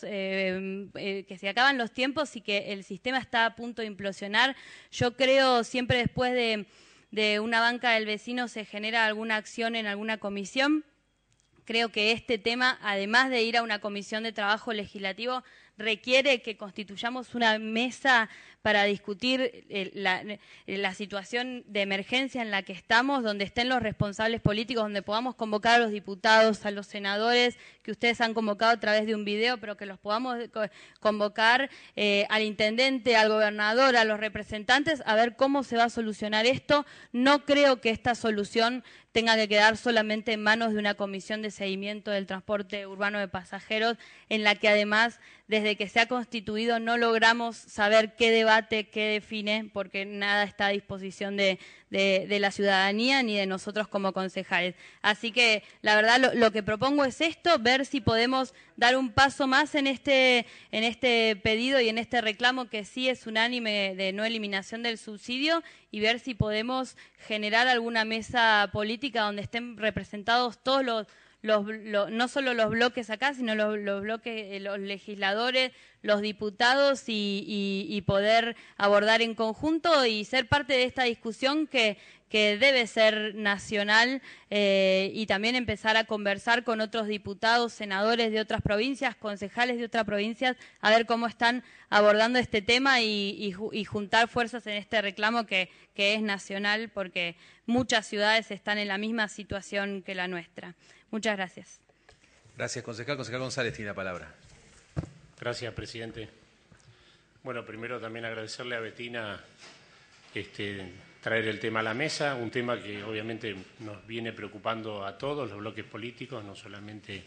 y que el sistema está a punto de implosionar. Yo creo siempre después de una banca del vecino se genera alguna acción en alguna comisión. Creo que este tema, además de ir a una comisión de trabajo legislativo, requiere que constituyamos una mesa para discutir la situación de emergencia en la que estamos, donde estén los responsables políticos, donde podamos convocar a los diputados, a los senadores, que ustedes han convocado a través de un video, pero que los podamos convocar al intendente, al gobernador, a los representantes, a ver cómo se va a solucionar esto. No creo que esta solución tenga que quedar solamente en manos de una comisión de seguimiento del transporte urbano de pasajeros, en la que además, desde que se ha constituido, no logramos saber qué debate, qué define, porque nada está a disposición de la ciudadanía ni de nosotros como concejales. Así que, la verdad, lo que propongo es esto, ver si podemos dar un paso más en este pedido y en este reclamo que sí es unánime de no eliminación del subsidio y ver si podemos generar alguna mesa política donde estén representados todos no solo los bloques acá, sino los bloques, los legisladores, los diputados y poder abordar en conjunto y ser parte de esta discusión que debe ser nacional y también empezar a conversar con otros diputados, senadores de otras provincias, concejales de otras provincias, a ver cómo están abordando este tema y juntar fuerzas en este reclamo que es nacional, porque muchas ciudades están en la misma situación que la nuestra. Muchas gracias. Gracias, concejal. Concejal González tiene la palabra. Gracias, presidente. Bueno, primero también agradecerle a Betina traer el tema a la mesa, un tema que obviamente nos viene preocupando a todos los bloques políticos, no solamente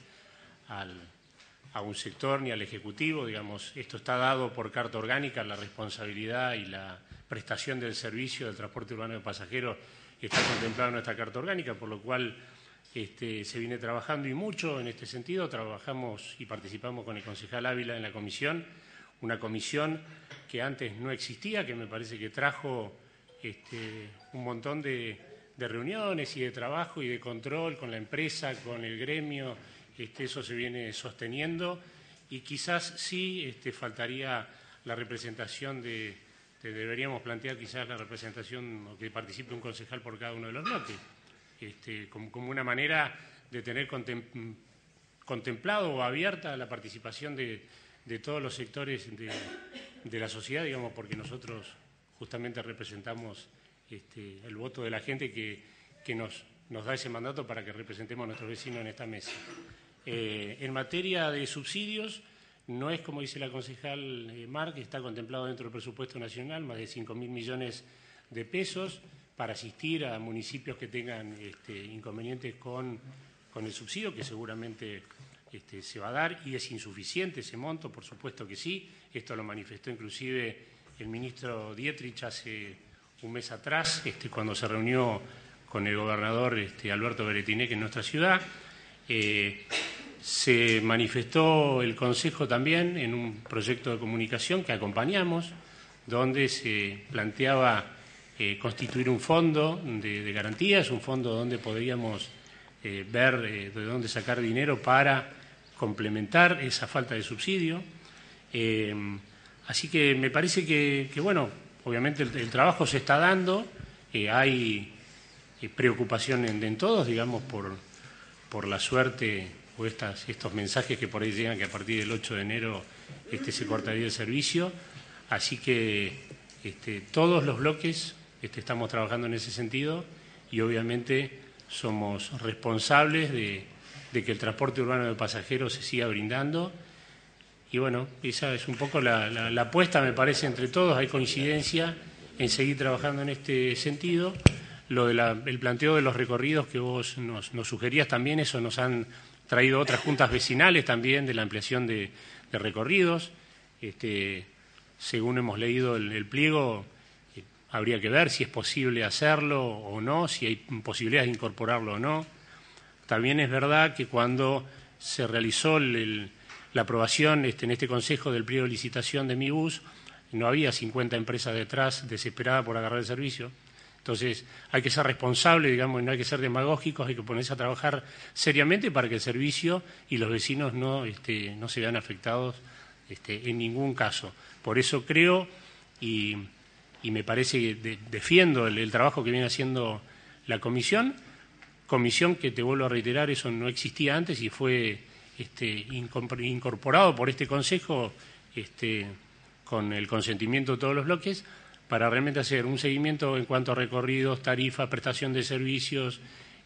a un sector ni al Ejecutivo. Digamos, esto está dado por carta orgánica, la responsabilidad y la prestación del servicio del transporte urbano de pasajeros está contemplado en nuestra carta orgánica, por lo cual se viene trabajando y mucho en este sentido. Trabajamos y participamos con el concejal Ávila en la comisión, una comisión que antes no existía, que me parece que trajo un montón de reuniones y de trabajo y de control con la empresa, con el gremio. Eso se viene sosteniendo y quizás sí faltaría la representación deberíamos plantear quizás la representación o que participe un concejal por cada uno de los bloques, como una manera de tener contemplado o abierta la participación de todos los sectores de la sociedad, digamos, porque nosotros justamente representamos el voto de la gente que nos da ese mandato para que representemos a nuestros vecinos en esta mesa. En materia de subsidios, no es como dice la concejal Mar, que está contemplado dentro del presupuesto nacional, más de 5.000 millones de pesos para asistir a municipios que tengan inconvenientes con el subsidio, que seguramente se va a dar, y es insuficiente ese monto, por supuesto que sí. Esto lo manifestó inclusive el ministro Dietrich hace un mes atrás, cuando se reunió con el gobernador Alberto Beretinec en nuestra ciudad. Se manifestó el Consejo también en un proyecto de comunicación que acompañamos, donde se planteaba constituir un fondo de garantías, un fondo donde podríamos ver de dónde sacar dinero para complementar esa falta de subsidio. Así que me parece que bueno, obviamente el trabajo se está dando, hay preocupación en todos, digamos, por la suerte o estos mensajes que por ahí llegan que a partir del 8 de enero se cortaría el servicio. Así que todos los bloques estamos trabajando en ese sentido y obviamente somos responsables de que el transporte urbano de pasajeros se siga brindando. Y bueno, esa es un poco la apuesta, me parece, entre todos. Hay coincidencia en seguir trabajando en este sentido. El planteo de los recorridos que vos nos sugerías también, eso nos han traído otras juntas vecinales también de la ampliación de recorridos. Según hemos leído el pliego, habría que ver si es posible hacerlo o no, si hay posibilidades de incorporarlo o no. También es verdad que cuando se realizó la aprobación en este Consejo del pliego de licitación de Mi Bus, no había 50 empresas detrás desesperadas por agarrar el servicio. Entonces hay que ser responsable, digamos, y no hay que ser demagógicos, hay que ponerse a trabajar seriamente para que el servicio y los vecinos no se vean afectados en ningún caso. Por eso creo y me parece que defiendo el trabajo que viene haciendo la comisión que, te vuelvo a reiterar, eso no existía antes y fue incorporado por este Consejo con el consentimiento de todos los bloques, para realmente hacer un seguimiento en cuanto a recorridos, tarifas, prestación de servicios.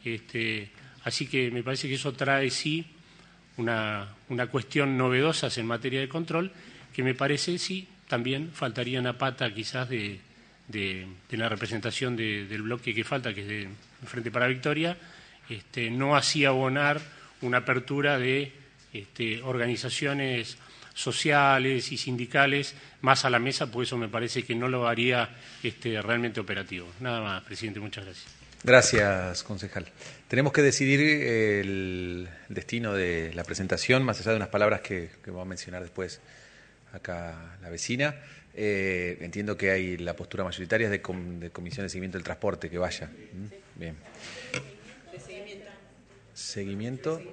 Así que me parece que eso trae sí una cuestión novedosa en materia de control, que me parece sí también faltaría una pata quizás de la representación del bloque que falta, que es de Frente para Victoria, no así abonar una apertura de organizaciones sociales y sindicales más a la mesa, pues eso me parece que no lo haría realmente operativo. Nada más, presidente, muchas gracias. Gracias, concejal. Tenemos que decidir el destino de la presentación, más allá de unas palabras que va a mencionar después acá la vecina. Entiendo que hay la postura mayoritaria de Comisión de Seguimiento del Transporte, que vaya. Bien. ¿Seguimiento?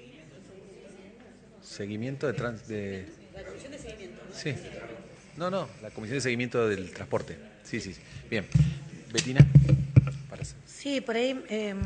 Seguimiento de la Comisión de Seguimiento. Sí. No, la Comisión de Seguimiento del Transporte. Sí. Bien. Betina. Sí, por ahí.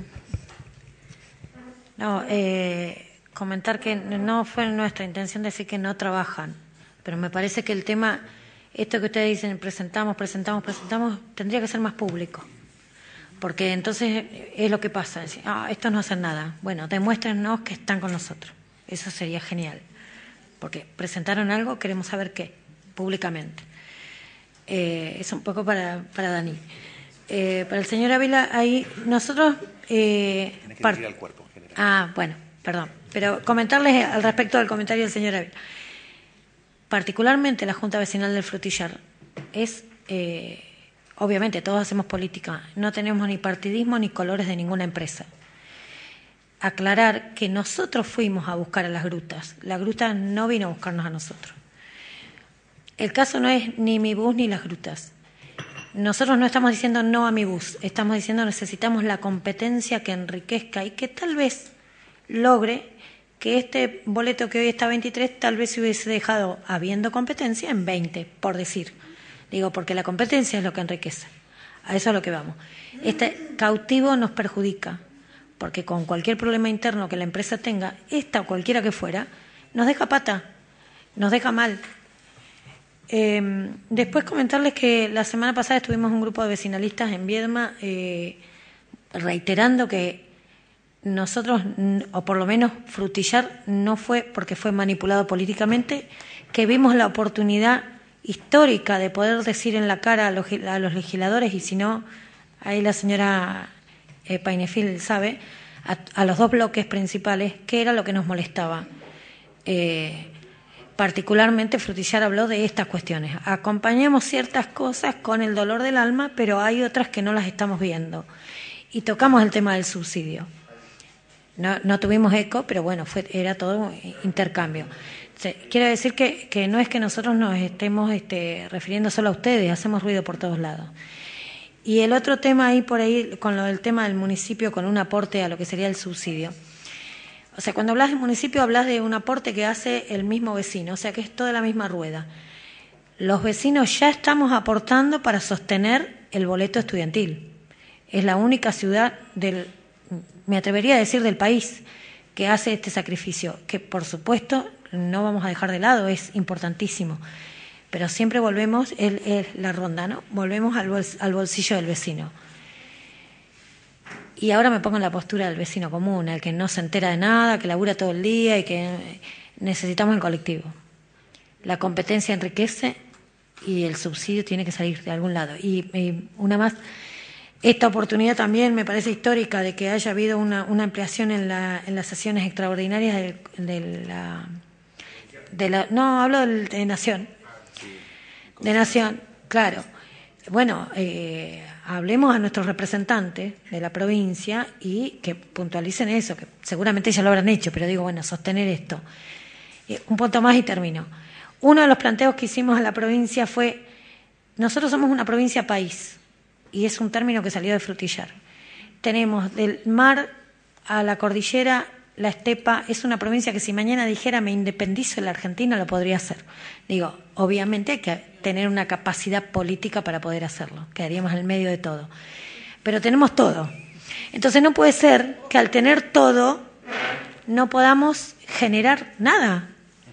Comentar que no fue nuestra intención decir que no trabajan, pero me parece que el tema, esto que ustedes dicen, presentamos, tendría que ser más público. Porque entonces es lo que pasa. Estos no hacen nada. Bueno, demuéstrenos que están con nosotros. Eso sería genial, porque presentaron algo, queremos saber qué, públicamente. Es un poco para Dani. Para el señor Ávila, ahí nosotros... Tienes que ir al cuerpo en general. Bueno, perdón, pero comentarles al respecto del comentario del señor Ávila. Particularmente la Junta Vecinal del Frutillar es... obviamente, todos hacemos política, no tenemos ni partidismo ni colores de ninguna empresa. Aclarar que nosotros fuimos a buscar a las grutas. La gruta no vino a buscarnos a nosotros. El caso no es ni mi bus ni las grutas. Nosotros no estamos diciendo no a mi bus, estamos diciendo necesitamos la competencia que enriquezca y que tal vez logre que este boleto que hoy está a 23 tal vez se hubiese dejado, habiendo competencia, en 20, por decir. Digo, porque la competencia es lo que enriquece. A eso es lo que vamos. Este cautivo nos perjudica, porque con cualquier problema interno que la empresa tenga, esta o cualquiera que fuera, nos deja pata, nos deja mal. Después comentarles que la semana pasada estuvimos un grupo de vecinalistas en Viedma reiterando que nosotros, o por lo menos Frutillar, no fue porque fue manipulado políticamente, que vimos la oportunidad histórica de poder decir en la cara a los legisladores, y si no, ahí la señora Painefil sabe, a los dos bloques principales, qué era lo que nos molestaba. Particularmente Frutillar habló de estas cuestiones. Acompañamos ciertas cosas con el dolor del alma, pero hay otras que no las estamos viendo. Y tocamos el tema del subsidio. No tuvimos eco, pero bueno, era todo un intercambio. Quiero decir que no es que nosotros nos estemos refiriendo solo a ustedes, hacemos ruido por todos lados. Y el otro tema ahí por ahí, con lo del tema del municipio, con un aporte a lo que sería el subsidio. O sea, cuando hablas de municipio, hablas de un aporte que hace el mismo vecino, o sea, que es toda la misma rueda. Los vecinos ya estamos aportando para sostener el boleto estudiantil. Es la única ciudad me atrevería a decir, del país que hace este sacrificio, que por supuesto no vamos a dejar de lado, es importantísimo. Pero siempre volvemos, es la ronda, ¿no? Volvemos al bolsillo del vecino. Y ahora me pongo en la postura del vecino común, el que no se entera de nada, que labura todo el día y que necesitamos el colectivo. La competencia enriquece y el subsidio tiene que salir de algún lado. Y una más, esta oportunidad también me parece histórica de que haya habido una ampliación en las sesiones extraordinarias no, hablo de Nación. De Nación, claro. Bueno, hablemos a nuestros representantes de la provincia y que puntualicen eso, que seguramente ya lo habrán hecho, pero digo, bueno, sostener esto. Un punto más y termino. Uno de los planteos que hicimos a la provincia fue, nosotros somos una provincia país, y es un término que salió de Frutillar. Tenemos del mar a la cordillera, la estepa, es una provincia que si mañana dijera me independizo de la Argentina, lo podría hacer. Digo, obviamente hay que tener una capacidad política para poder hacerlo, quedaríamos en el medio de todo. Pero tenemos todo. Entonces no puede ser que al tener todo no podamos generar nada.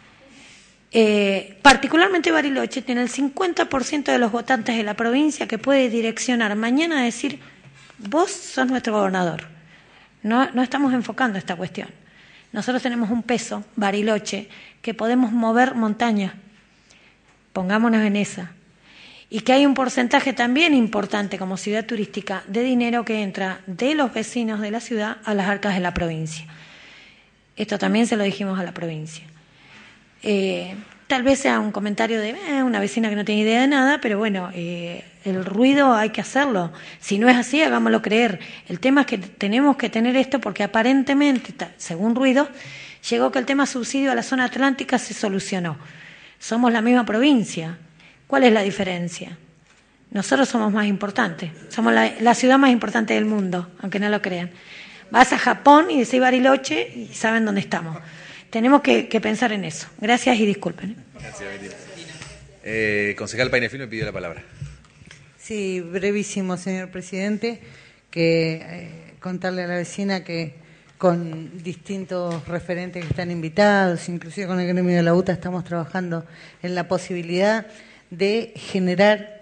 Particularmente Bariloche tiene el 50% de los votantes de la provincia que puede direccionar mañana a decir, vos sos nuestro gobernador. No estamos enfocando esta cuestión. Nosotros tenemos un peso, Bariloche, que podemos mover montaña. Pongámonos en esa. Y que hay un porcentaje también importante como ciudad turística de dinero que entra de los vecinos de la ciudad a las arcas de la provincia. Esto también se lo dijimos a la provincia. Tal vez sea un comentario de una vecina que no tiene idea de nada, pero bueno, el ruido hay que hacerlo. Si no es así, hagámoslo creer. El tema es que tenemos que tener esto porque aparentemente, según ruido, llegó que el tema subsidio a la zona atlántica se solucionó. Somos la misma provincia. ¿Cuál es la diferencia? Nosotros somos más importantes. Somos la ciudad más importante del mundo, aunque no lo crean. Vas a Japón y decís Bariloche y saben dónde estamos. Tenemos que pensar en eso. Gracias y disculpen. Gracias, Betina. Concejal Painefil me pidió la palabra. Sí, brevísimo, señor presidente, que contarle a la vecina que con distintos referentes que están invitados, inclusive con el gremio de la UTA, estamos trabajando en la posibilidad de generar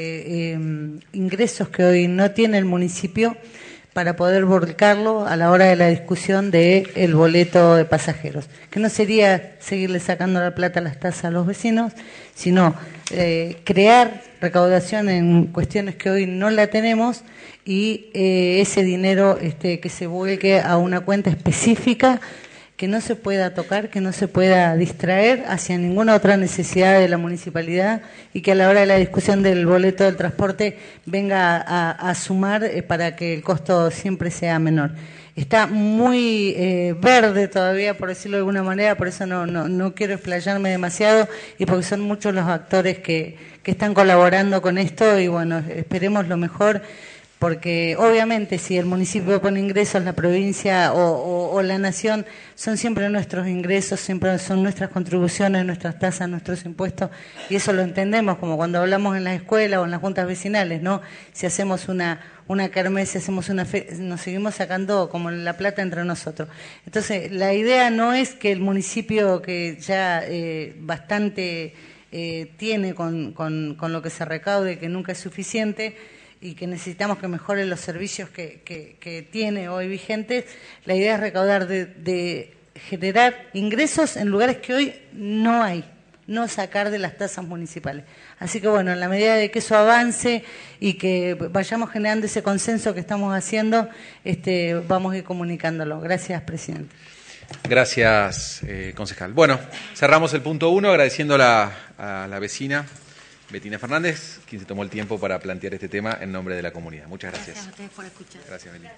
ingresos que hoy no tiene el municipio para poder volcarlo a la hora de la discusión del boleto de pasajeros. Que no sería seguirle sacando la plata a las tasas a los vecinos, sino crear recaudación en cuestiones que hoy no la tenemos y ese dinero que se vuelque a una cuenta específica que no se pueda tocar, que no se pueda distraer hacia ninguna otra necesidad de la municipalidad y que a la hora de la discusión del boleto del transporte venga a sumar para que el costo siempre sea menor. Está muy verde todavía, por decirlo de alguna manera, por eso no quiero explayarme demasiado y porque son muchos los actores que están colaborando con esto y bueno, esperemos lo mejor. Porque obviamente si el municipio pone ingresos, la provincia o la nación, son siempre nuestros ingresos, siempre son nuestras contribuciones, nuestras tasas, nuestros impuestos, y eso lo entendemos como cuando hablamos en las escuelas o en las juntas vecinales, ¿no? Si hacemos una kermés, si hacemos una fe, nos seguimos sacando como la plata entre nosotros. Entonces, la idea no es que el municipio que ya bastante tiene con lo que se recaude, que nunca es suficiente, y que necesitamos que mejore los servicios que tiene hoy vigentes, la idea es recaudar de generar ingresos en lugares que hoy no hay, no sacar de las tasas municipales. Así que bueno, en la medida de que eso avance y que vayamos generando ese consenso que estamos haciendo, vamos a ir comunicándolo. Gracias, presidente. Gracias, concejal. Bueno, cerramos el punto 1 agradeciendo a la vecina Betina Fernández, quien se tomó el tiempo para plantear este tema en nombre de la comunidad. Muchas gracias. Gracias a ustedes por escuchar. Gracias, Betina.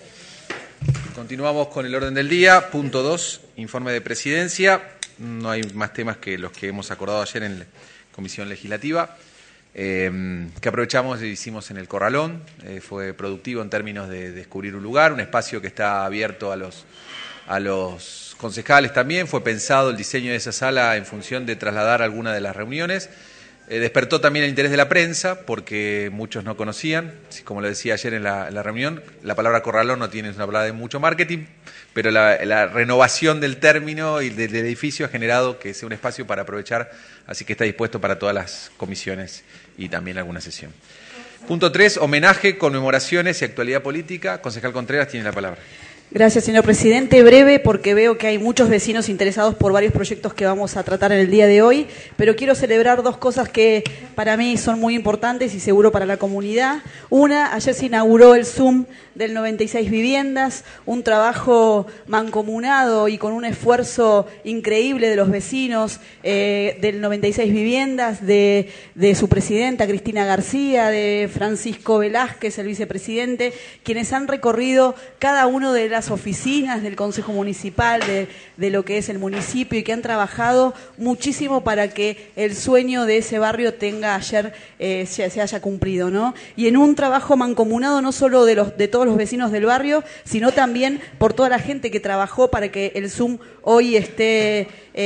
Continuamos con el orden del día. Punto 2, informe de presidencia. No hay más temas que los que hemos acordado ayer en la Comisión Legislativa, que aprovechamos y hicimos en el Corralón. Fue productivo en términos de descubrir un lugar, un espacio que está abierto a los concejales también. Fue pensado el diseño de esa sala en función de trasladar alguna de las reuniones. Despertó también el interés de la prensa, porque muchos no conocían, como lo decía ayer en la reunión, la palabra corralón no tiene una palabra de mucho marketing, pero la renovación del término y del edificio ha generado que sea un espacio para aprovechar, así que está dispuesto para todas las comisiones y también alguna sesión. Punto 3, homenaje, conmemoraciones y actualidad política. Concejal Contreras tiene la palabra. Gracias, señor presidente. Breve, porque veo que hay muchos vecinos interesados por varios proyectos que vamos a tratar en el día de hoy, pero quiero celebrar dos cosas que para mí son muy importantes y seguro para la comunidad. Una, ayer se inauguró el Zoom del 96 Viviendas, un trabajo mancomunado y con un esfuerzo increíble de los vecinos del 96 Viviendas, de su presidenta Cristina García, de Francisco Velázquez, el vicepresidente, quienes han recorrido cada uno de las oficinas del Consejo Municipal, de lo que es el municipio, y que han trabajado muchísimo para que el sueño de ese barrio se haya cumplido, ¿no? Y en un trabajo mancomunado no solo de todos los vecinos del barrio, sino también por toda la gente que trabajó para que el Zoom hoy esté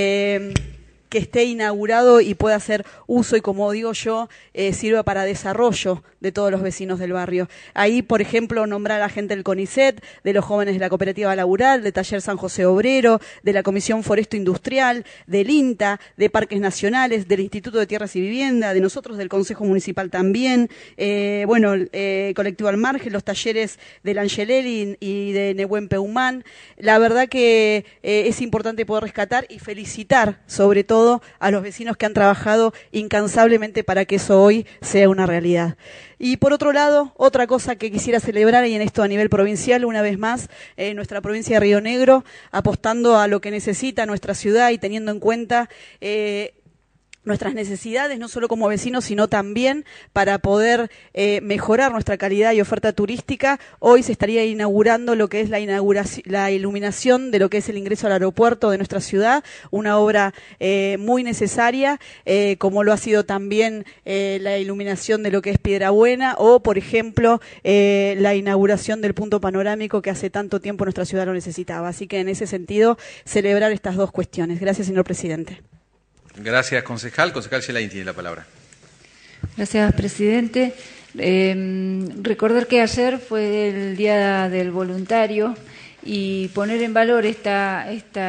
inaugurado y pueda hacer uso y, como digo yo, sirva para desarrollo de todos los vecinos del barrio. Ahí, por ejemplo, nombrar a la gente del CONICET, de los jóvenes de la Cooperativa Laboral, de Taller San José Obrero, de la Comisión Foresto Industrial, del INTA, de Parques Nacionales, del Instituto de Tierras y Vivienda, de nosotros del Consejo Municipal también, Colectivo Al Margen, los talleres del Angelelli y de Nehuen Peumán. La verdad que es importante poder rescatar y felicitar, sobre todo, a los vecinos que han trabajado incansablemente para que eso hoy sea una realidad. Y por otro lado, otra cosa que quisiera celebrar, y en esto a nivel provincial, una vez más, nuestra provincia de Río Negro, apostando a lo que necesita nuestra ciudad y teniendo en cuenta nuestras necesidades, no solo como vecinos, sino también para poder mejorar nuestra calidad y oferta turística. Hoy se estaría inaugurando lo que es la iluminación de lo que es el ingreso al aeropuerto de nuestra ciudad, una obra muy necesaria, como lo ha sido también la iluminación de lo que es Piedrabuena, o, por ejemplo, la inauguración del punto panorámico que hace tanto tiempo nuestra ciudad lo necesitaba. Así que, en ese sentido, celebrar estas dos cuestiones. Gracias, señor presidente. Gracias, concejal. Concejal Gelain tiene la palabra. Gracias, presidente. Recordar que ayer fue el Día del Voluntario y poner en valor esta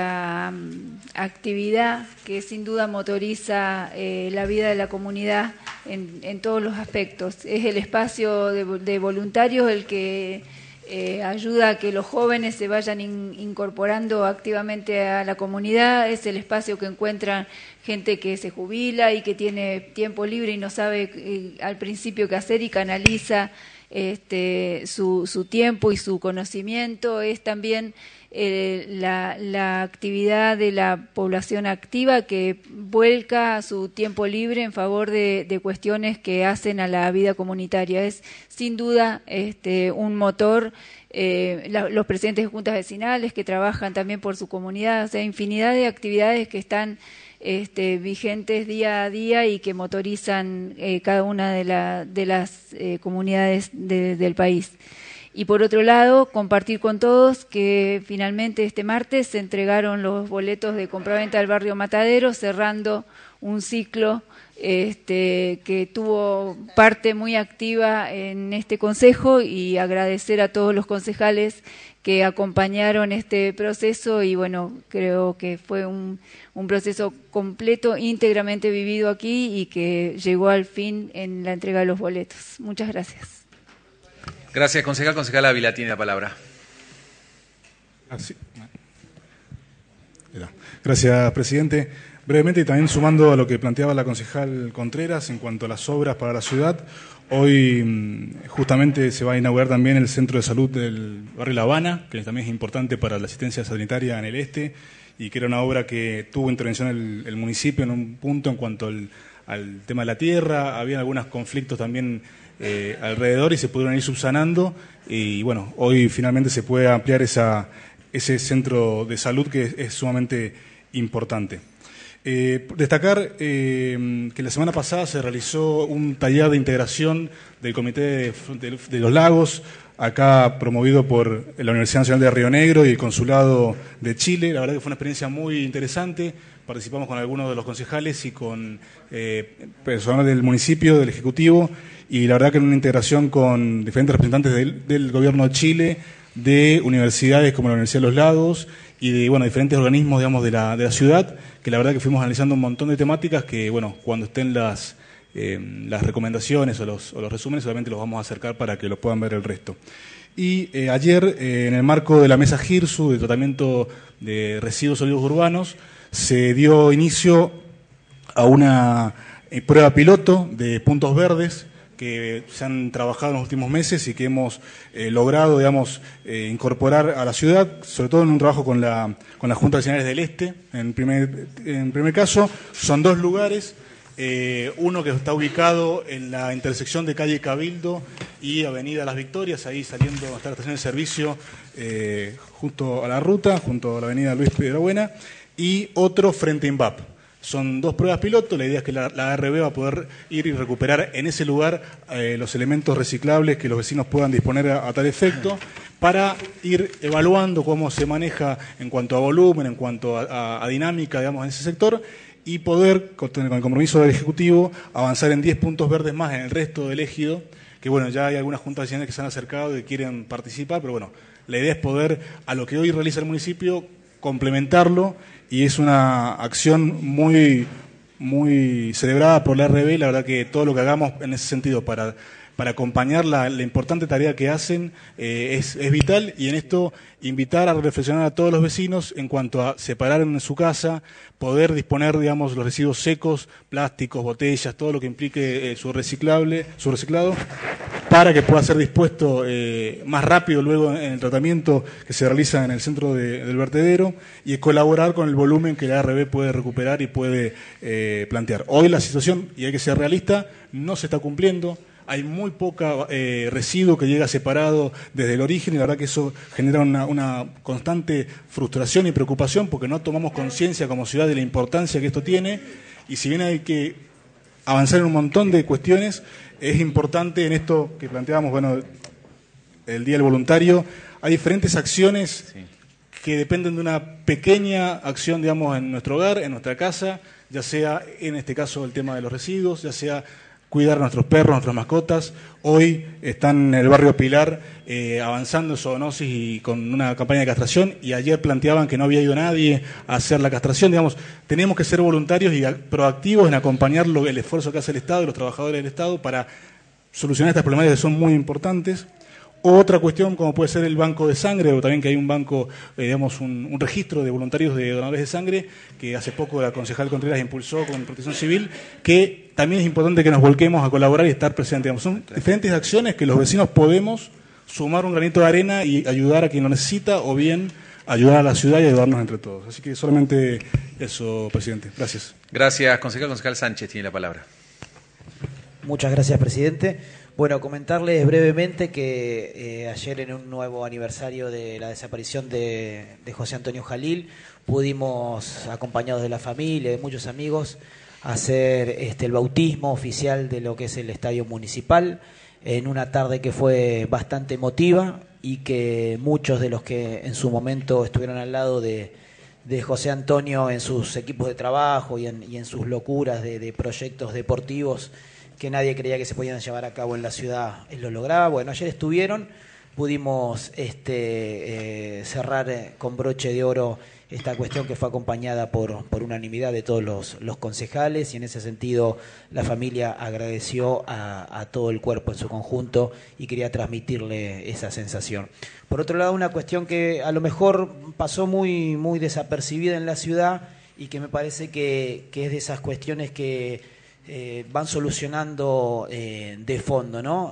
actividad que sin duda motoriza la vida de la comunidad en todos los aspectos. Es el espacio de voluntarios el que ayuda a que los jóvenes se vayan incorporando activamente a la comunidad. Es el espacio que encuentran gente que se jubila y que tiene tiempo libre y no sabe al principio qué hacer, y canaliza su tiempo y su conocimiento, es también la actividad de la población activa que vuelca su tiempo libre en favor de cuestiones que hacen a la vida comunitaria. Es sin duda un motor. Los presidentes de juntas vecinales que trabajan también por su comunidad, o sea, infinidad de actividades que están vigentes día a día y que motorizan cada una de las comunidades del país. Y por otro lado, compartir con todos que finalmente este martes se entregaron los boletos de compraventa del barrio Matadero, cerrando un ciclo que tuvo parte muy activa en este consejo, y agradecer a todos los concejales que acompañaron este proceso, y bueno, creo que fue un proceso completo, íntegramente vivido aquí, y que llegó al fin en la entrega de los boletos. Muchas gracias. Gracias, concejal. Concejal Ávila tiene la palabra. Gracias, presidente. Brevemente, y también sumando a lo que planteaba la concejal Contreras en cuanto a las obras para la ciudad, hoy justamente se va a inaugurar también el centro de salud del barrio La Habana, que también es importante para la asistencia sanitaria en el este, y que era una obra que tuvo intervención el municipio en un punto en cuanto al tema de la tierra. Había algunos conflictos también alrededor y se pudieron ir subsanando, y bueno, hoy finalmente se puede ampliar ese centro de salud que es sumamente importante. Destacar que la semana pasada se realizó un taller de integración del Comité de los Lagos, acá promovido por la Universidad Nacional de Río Negro y el Consulado de Chile. La verdad que fue una experiencia muy interesante. Participamos con algunos de los concejales y con personal del municipio, del Ejecutivo, y la verdad que en una integración con diferentes representantes del Gobierno de Chile, de universidades como la Universidad de los Lagos y de diferentes organismos, digamos, de la ciudad, que la verdad que fuimos analizando un montón de temáticas que, cuando estén las recomendaciones o los resúmenes, solamente los vamos a acercar para que lo puedan ver el resto. Y ayer, en el marco de la mesa GIRSU de tratamiento de residuos sólidos urbanos, se dio inicio a una prueba piloto de puntos verdes que se han trabajado en los últimos meses y que hemos logrado, digamos, incorporar a la ciudad, sobre todo en un trabajo con las Juntas Vecinales del Este. En primer caso, son 2 lugares, uno que está ubicado en la intersección de calle Cabildo y Avenida Las Victorias, ahí saliendo hasta la estación de servicio, junto a la ruta, junto a la Avenida Luis Piedrabuena, y otro frente a INVAP. Son 2 pruebas piloto. La idea es que la ARB va a poder ir y recuperar en ese lugar los elementos reciclables que los vecinos puedan disponer a tal efecto, para ir evaluando cómo se maneja en cuanto a volumen, en cuanto a dinámica, digamos, en ese sector, y poder, con el compromiso del Ejecutivo, avanzar en 10 puntos verdes más en el resto del ejido, que ya hay algunas juntas vecinales que se han acercado y quieren participar, pero la idea es poder, a lo que hoy realiza el municipio, complementarlo, y es una acción muy, muy celebrada por la ARB. La verdad que todo lo que hagamos en ese sentido para acompañar la importante tarea que hacen es vital, y en esto invitar a reflexionar a todos los vecinos en cuanto a separar en su casa, poder disponer, digamos, los residuos secos, plásticos, botellas, todo lo que implique su reciclado, para que pueda ser dispuesto más rápido luego en el tratamiento que se realiza en el centro del vertedero, y colaborar con el volumen que la ARB puede recuperar y puede plantear. Hoy la situación, y hay que ser realista, no se está cumpliendo. Hay muy poca residuo que llega separado desde el origen, y la verdad que eso genera una constante frustración y preocupación, porque no tomamos conciencia como ciudad de la importancia que esto tiene. Y si bien hay que avanzar en un montón de cuestiones, es importante en esto que planteábamos, el Día del Voluntario, hay diferentes acciones que dependen de una pequeña acción, digamos, en nuestro hogar, en nuestra casa, ya sea en este caso el tema de los residuos, ya sea cuidar a nuestros perros, nuestras mascotas. Hoy están en el barrio Pilar avanzando en zoonosis y con una campaña de castración, y ayer planteaban que no había ido nadie a hacer la castración. Digamos, tenemos que ser voluntarios y proactivos en acompañar el esfuerzo que hace el Estado y los trabajadores del Estado para solucionar estas problemáticas que son muy importantes. Otra cuestión, como puede ser el banco de sangre, o también que hay un banco, un registro de voluntarios de donadores de sangre, que hace poco la concejal Contreras impulsó con Protección Civil, que también es importante que nos volquemos a colaborar y estar presentes. Digamos, son diferentes acciones que los vecinos podemos sumar un granito de arena y ayudar a quien lo necesita, o bien ayudar a la ciudad y ayudarnos entre todos. Así que solamente eso, presidente. Gracias. Gracias, concejal. Concejal Sánchez tiene la palabra. Muchas gracias, presidente. Bueno, comentarles brevemente que ayer, en un nuevo aniversario de la desaparición de José Antonio Jalil, pudimos, acompañados de la familia, de muchos amigos, hacer el bautismo oficial de lo que es el estadio municipal, en una tarde que fue bastante emotiva y que muchos de los que en su momento estuvieron al lado de José Antonio en sus equipos de trabajo y en sus locuras de proyectos deportivos que nadie creía que se podían llevar a cabo en la ciudad, él lo lograba. Bueno, ayer estuvieron, pudimos cerrar con broche de oro esta cuestión, que fue acompañada por unanimidad de todos los concejales, y en ese sentido la familia agradeció a todo el cuerpo en su conjunto y quería transmitirle esa sensación. Por otro lado, una cuestión que a lo mejor pasó muy, muy desapercibida en la ciudad y que me parece que es de esas cuestiones que van solucionando de fondo, ¿no?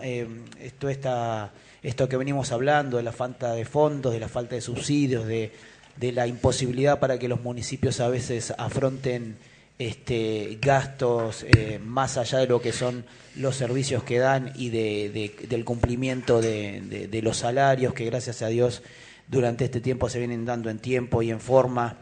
Esto que venimos hablando de la falta de fondos, de la falta de subsidios, de la imposibilidad para que los municipios a veces afronten gastos más allá de lo que son los servicios que dan y del cumplimiento de los salarios, que gracias a Dios durante este tiempo se vienen dando en tiempo y en forma.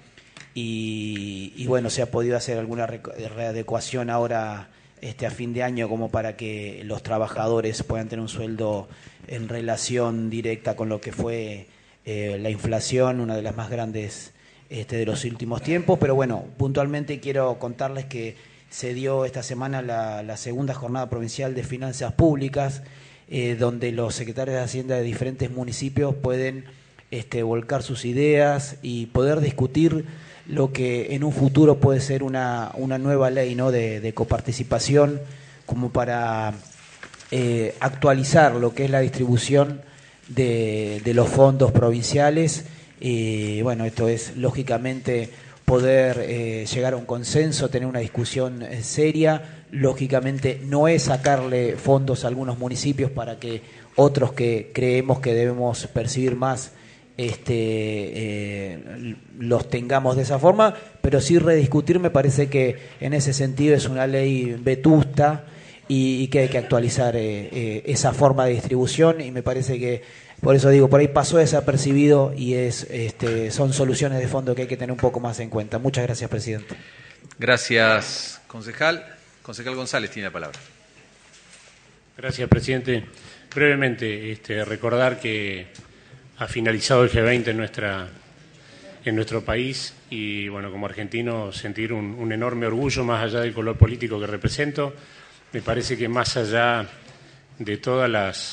Y bueno, se ha podido hacer alguna readecuación ahora a fin de año, como para que los trabajadores puedan tener un sueldo en relación directa con lo que fue la inflación, una de las más grandes de los últimos tiempos. Pero bueno, puntualmente quiero contarles que se dio esta semana la segunda jornada provincial de finanzas públicas, donde los secretarios de Hacienda de diferentes municipios pueden volcar sus ideas y poder discutir lo que en un futuro puede ser una nueva ley, ¿no?, de coparticipación, como para actualizar lo que es la distribución de los fondos provinciales. Bueno, esto es lógicamente poder llegar a un consenso, tener una discusión seria. Lógicamente no es sacarle fondos a algunos municipios para que otros que creemos que debemos percibir más los tengamos de esa forma, pero sí rediscutir. Me parece que en ese sentido es una ley vetusta y que hay que actualizar esa forma de distribución, y me parece que, por eso digo, por ahí pasó desapercibido y son soluciones de fondo que hay que tener un poco más en cuenta. Muchas gracias, presidente. Gracias, concejal. Concejal González tiene la palabra. Gracias, presidente. Brevemente, recordar que ha finalizado el G20 en nuestro país, y bueno, como argentino sentir un enorme orgullo, más allá del color político que represento. Me parece que más allá de todo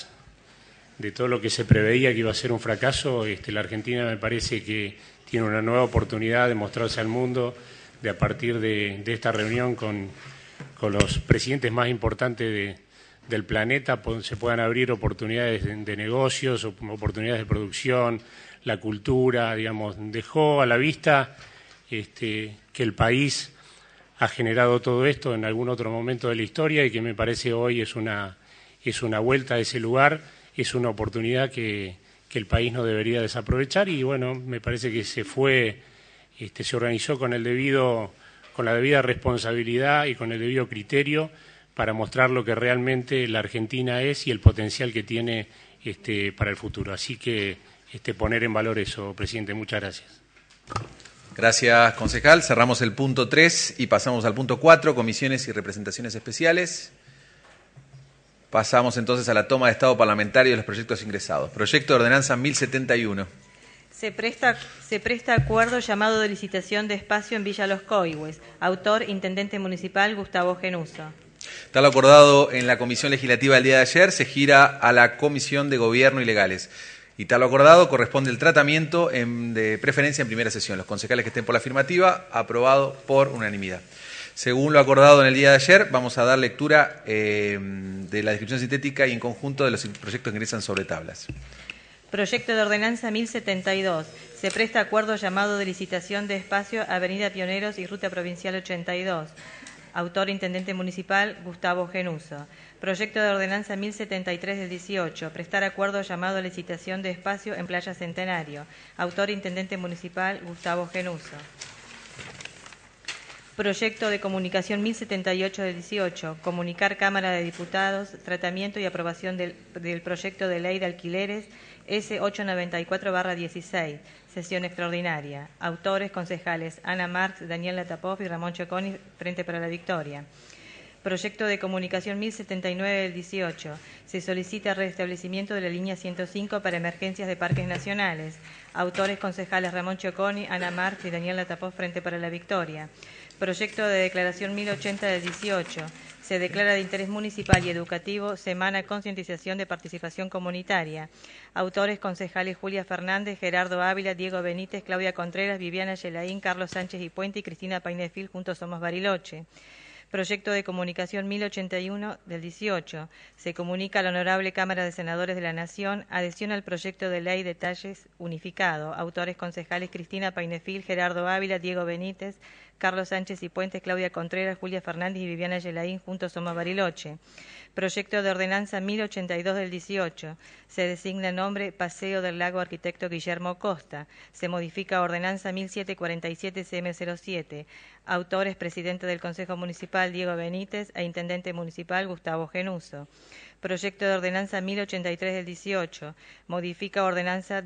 lo que se preveía que iba a ser un fracaso, la Argentina me parece que tiene una nueva oportunidad de mostrarse al mundo, de a partir de esta reunión con los presidentes más importantes del planeta se puedan abrir oportunidades de negocios, oportunidades de producción, la cultura, digamos. Dejó a la vista que el país ha generado todo esto en algún otro momento de la historia, y que me parece hoy es una vuelta a ese lugar, es una oportunidad que el país no debería desaprovechar. Y bueno, me parece que se organizó con la debida responsabilidad y con el debido criterio, para mostrar lo que realmente la Argentina es y el potencial que tiene para el futuro. Así que poner en valor eso, presidente. Muchas gracias. Gracias, concejal. Cerramos el punto 3 y pasamos al punto 4, comisiones y representaciones especiales. Pasamos entonces a la toma de estado parlamentario de los proyectos ingresados. Proyecto de ordenanza 1071. Se presta acuerdo llamado de licitación de espacio en Villa Los Coihues. Autor, Intendente Municipal Gustavo Genuso. Tal acordado en la Comisión Legislativa el día de ayer, se gira a la Comisión de Gobierno y Legales. Y tal acordado corresponde el tratamiento de preferencia en primera sesión. Los concejales que estén por la afirmativa, aprobado por unanimidad. Según lo acordado en el día de ayer, vamos a dar lectura de la descripción sintética y en conjunto de los proyectos que ingresan sobre tablas. Proyecto de ordenanza 1072. Se presta acuerdo llamado de licitación de espacio Avenida Pioneros y Ruta Provincial 82. Autor, Intendente Municipal, Gustavo Genuso. Proyecto de Ordenanza 1073 del 18. Prestar acuerdo llamado a licitación de espacio en Playa Centenario. Autor, Intendente Municipal, Gustavo Genuso. Proyecto de Comunicación 1078 del 18. Comunicar Cámara de Diputados, tratamiento y aprobación del proyecto de ley de alquileres S894/16. Sesión extraordinaria. Autores, concejales Ana Marx, Daniel Latapov y Ramón Choconi, Frente para la Victoria. Proyecto de Comunicación 1079 del 18. Se solicita restablecimiento de la línea 105 para emergencias de parques nacionales. Autores, concejales Ramón Choconi, Ana Marx y Daniel Latapov, Frente para la Victoria. Proyecto de Declaración 1080 del 18. Se declara de interés municipal y educativo Semana Concientización de Participación Comunitaria. Autores, concejales Julia Fernández, Gerardo Ávila, Diego Benítez, Claudia Contreras, Viviana Yelaín, Carlos Sánchez y Puente y Cristina Painefil, Juntos Somos Bariloche. Proyecto de Comunicación 1081 del 18. Se comunica a la Honorable Cámara de Senadores de la Nación adhesión al proyecto de ley detalles unificado. Autores, concejales Cristina Painefil, Gerardo Ávila, Diego Benítez, Carlos Sánchez y Puentes, Claudia Contreras, Julia Fernández y Viviana Yelaín, Juntos Somos Bariloche. Proyecto de Ordenanza 1082 del 18. Se designa nombre Paseo del Lago Arquitecto Guillermo Costa. Se modifica Ordenanza 1747 CM07. Autores, Presidente del Consejo Municipal Diego Benítez e Intendente Municipal Gustavo Genuso. Proyecto de Ordenanza 1083 del 18. Modifica Ordenanza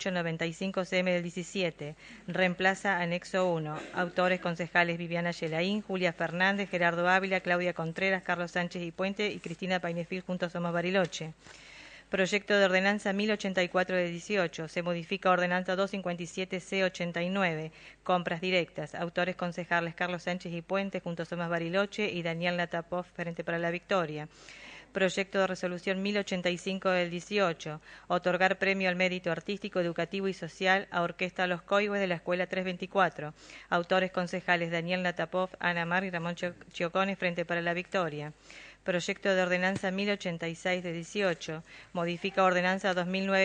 2895 CM del 17. Reemplaza Anexo 1. Autores, concejales Viviana Yelaín, Julia Fernández, Gerardo Ávila, Claudia Contreras, Carlos Sánchez y Puente y Cristina Painefil, Juntos Somos Bariloche. Proyecto de Ordenanza 1084 de 18. Se modifica Ordenanza 257 C89. Compras directas. Autores, concejales Carlos Sánchez y Puente, Juntos Somos Bariloche y Daniel Latapov, Frente para la Victoria. Proyecto de Resolución 1085 del 18. Otorgar premio al mérito artístico, educativo y social a Orquesta Los Coihues de la Escuela 324. Autores, concejales Daniel Latapov, Ana Mar y Ramón Chiocones, Frente para la Victoria. Proyecto de Ordenanza 1086 de 18. Modifica Ordenanza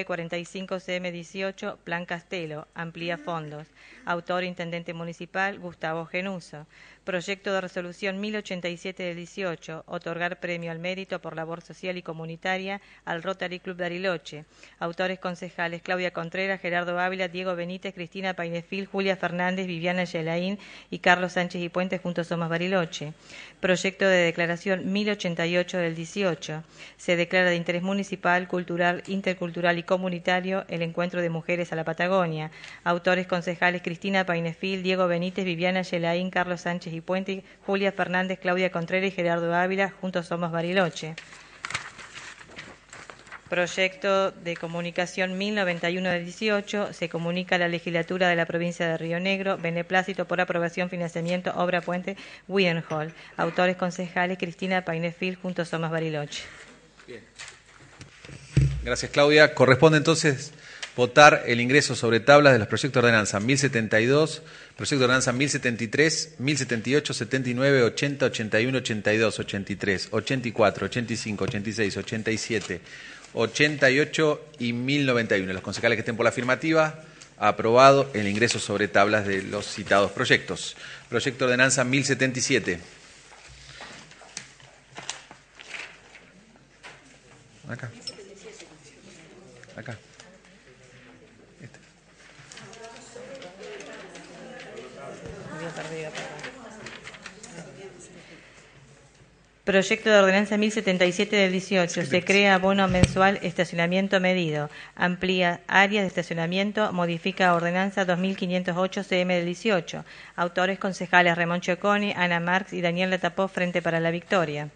2945 CM18, Plan Castelo. Amplía fondos. Autor, Intendente Municipal Gustavo Genuso. Proyecto de Resolución 1087 del 18. Otorgar premio al mérito por labor social y comunitaria al Rotary Club Bariloche. Autores, concejales Claudia Contreras, Gerardo Ávila, Diego Benítez, Cristina Painefil, Julia Fernández, Viviana Yelaín y Carlos Sánchez y Puentes, Juntos Somos Bariloche. Proyecto de Declaración 1088 del 18. Se declara de interés municipal, cultural, intercultural y comunitario el Encuentro de Mujeres a la Patagonia. Autores, concejales Cristina Painefil, Diego Benítez, Viviana Yelaín, Carlos Sánchez y Puente, Julia Fernández, Claudia Contreras y Gerardo Ávila, Juntos Somos Bariloche. Proyecto de Comunicación 1091 del 18. Se comunica a la Legislatura de la Provincia de Río Negro beneplácito por aprobación, financiamiento, obra puente Widenhall. Autores, concejales Cristina Painefil, Juntos Somos Bariloche. Bien. Gracias, Claudia. Corresponde entonces votar el ingreso sobre tablas de los proyectos de ordenanza 1072, proyecto de ordenanza 1073, 1078, 79, 80, 81, 82, 83, 84, 85, 86, 87, 88 y 1091. Los concejales que estén por la afirmativa, aprobado el ingreso sobre tablas de los citados proyectos. Proyecto de ordenanza 1077. Acá. Acá. Proyecto de Ordenanza 1077 del 18. Se crea bono mensual estacionamiento medido. Amplía áreas de estacionamiento. Modifica Ordenanza 2508 CM del 18. Autores, concejales Ramón Choconi, Ana Marx y Daniel Latapov, Frente para la Victoria.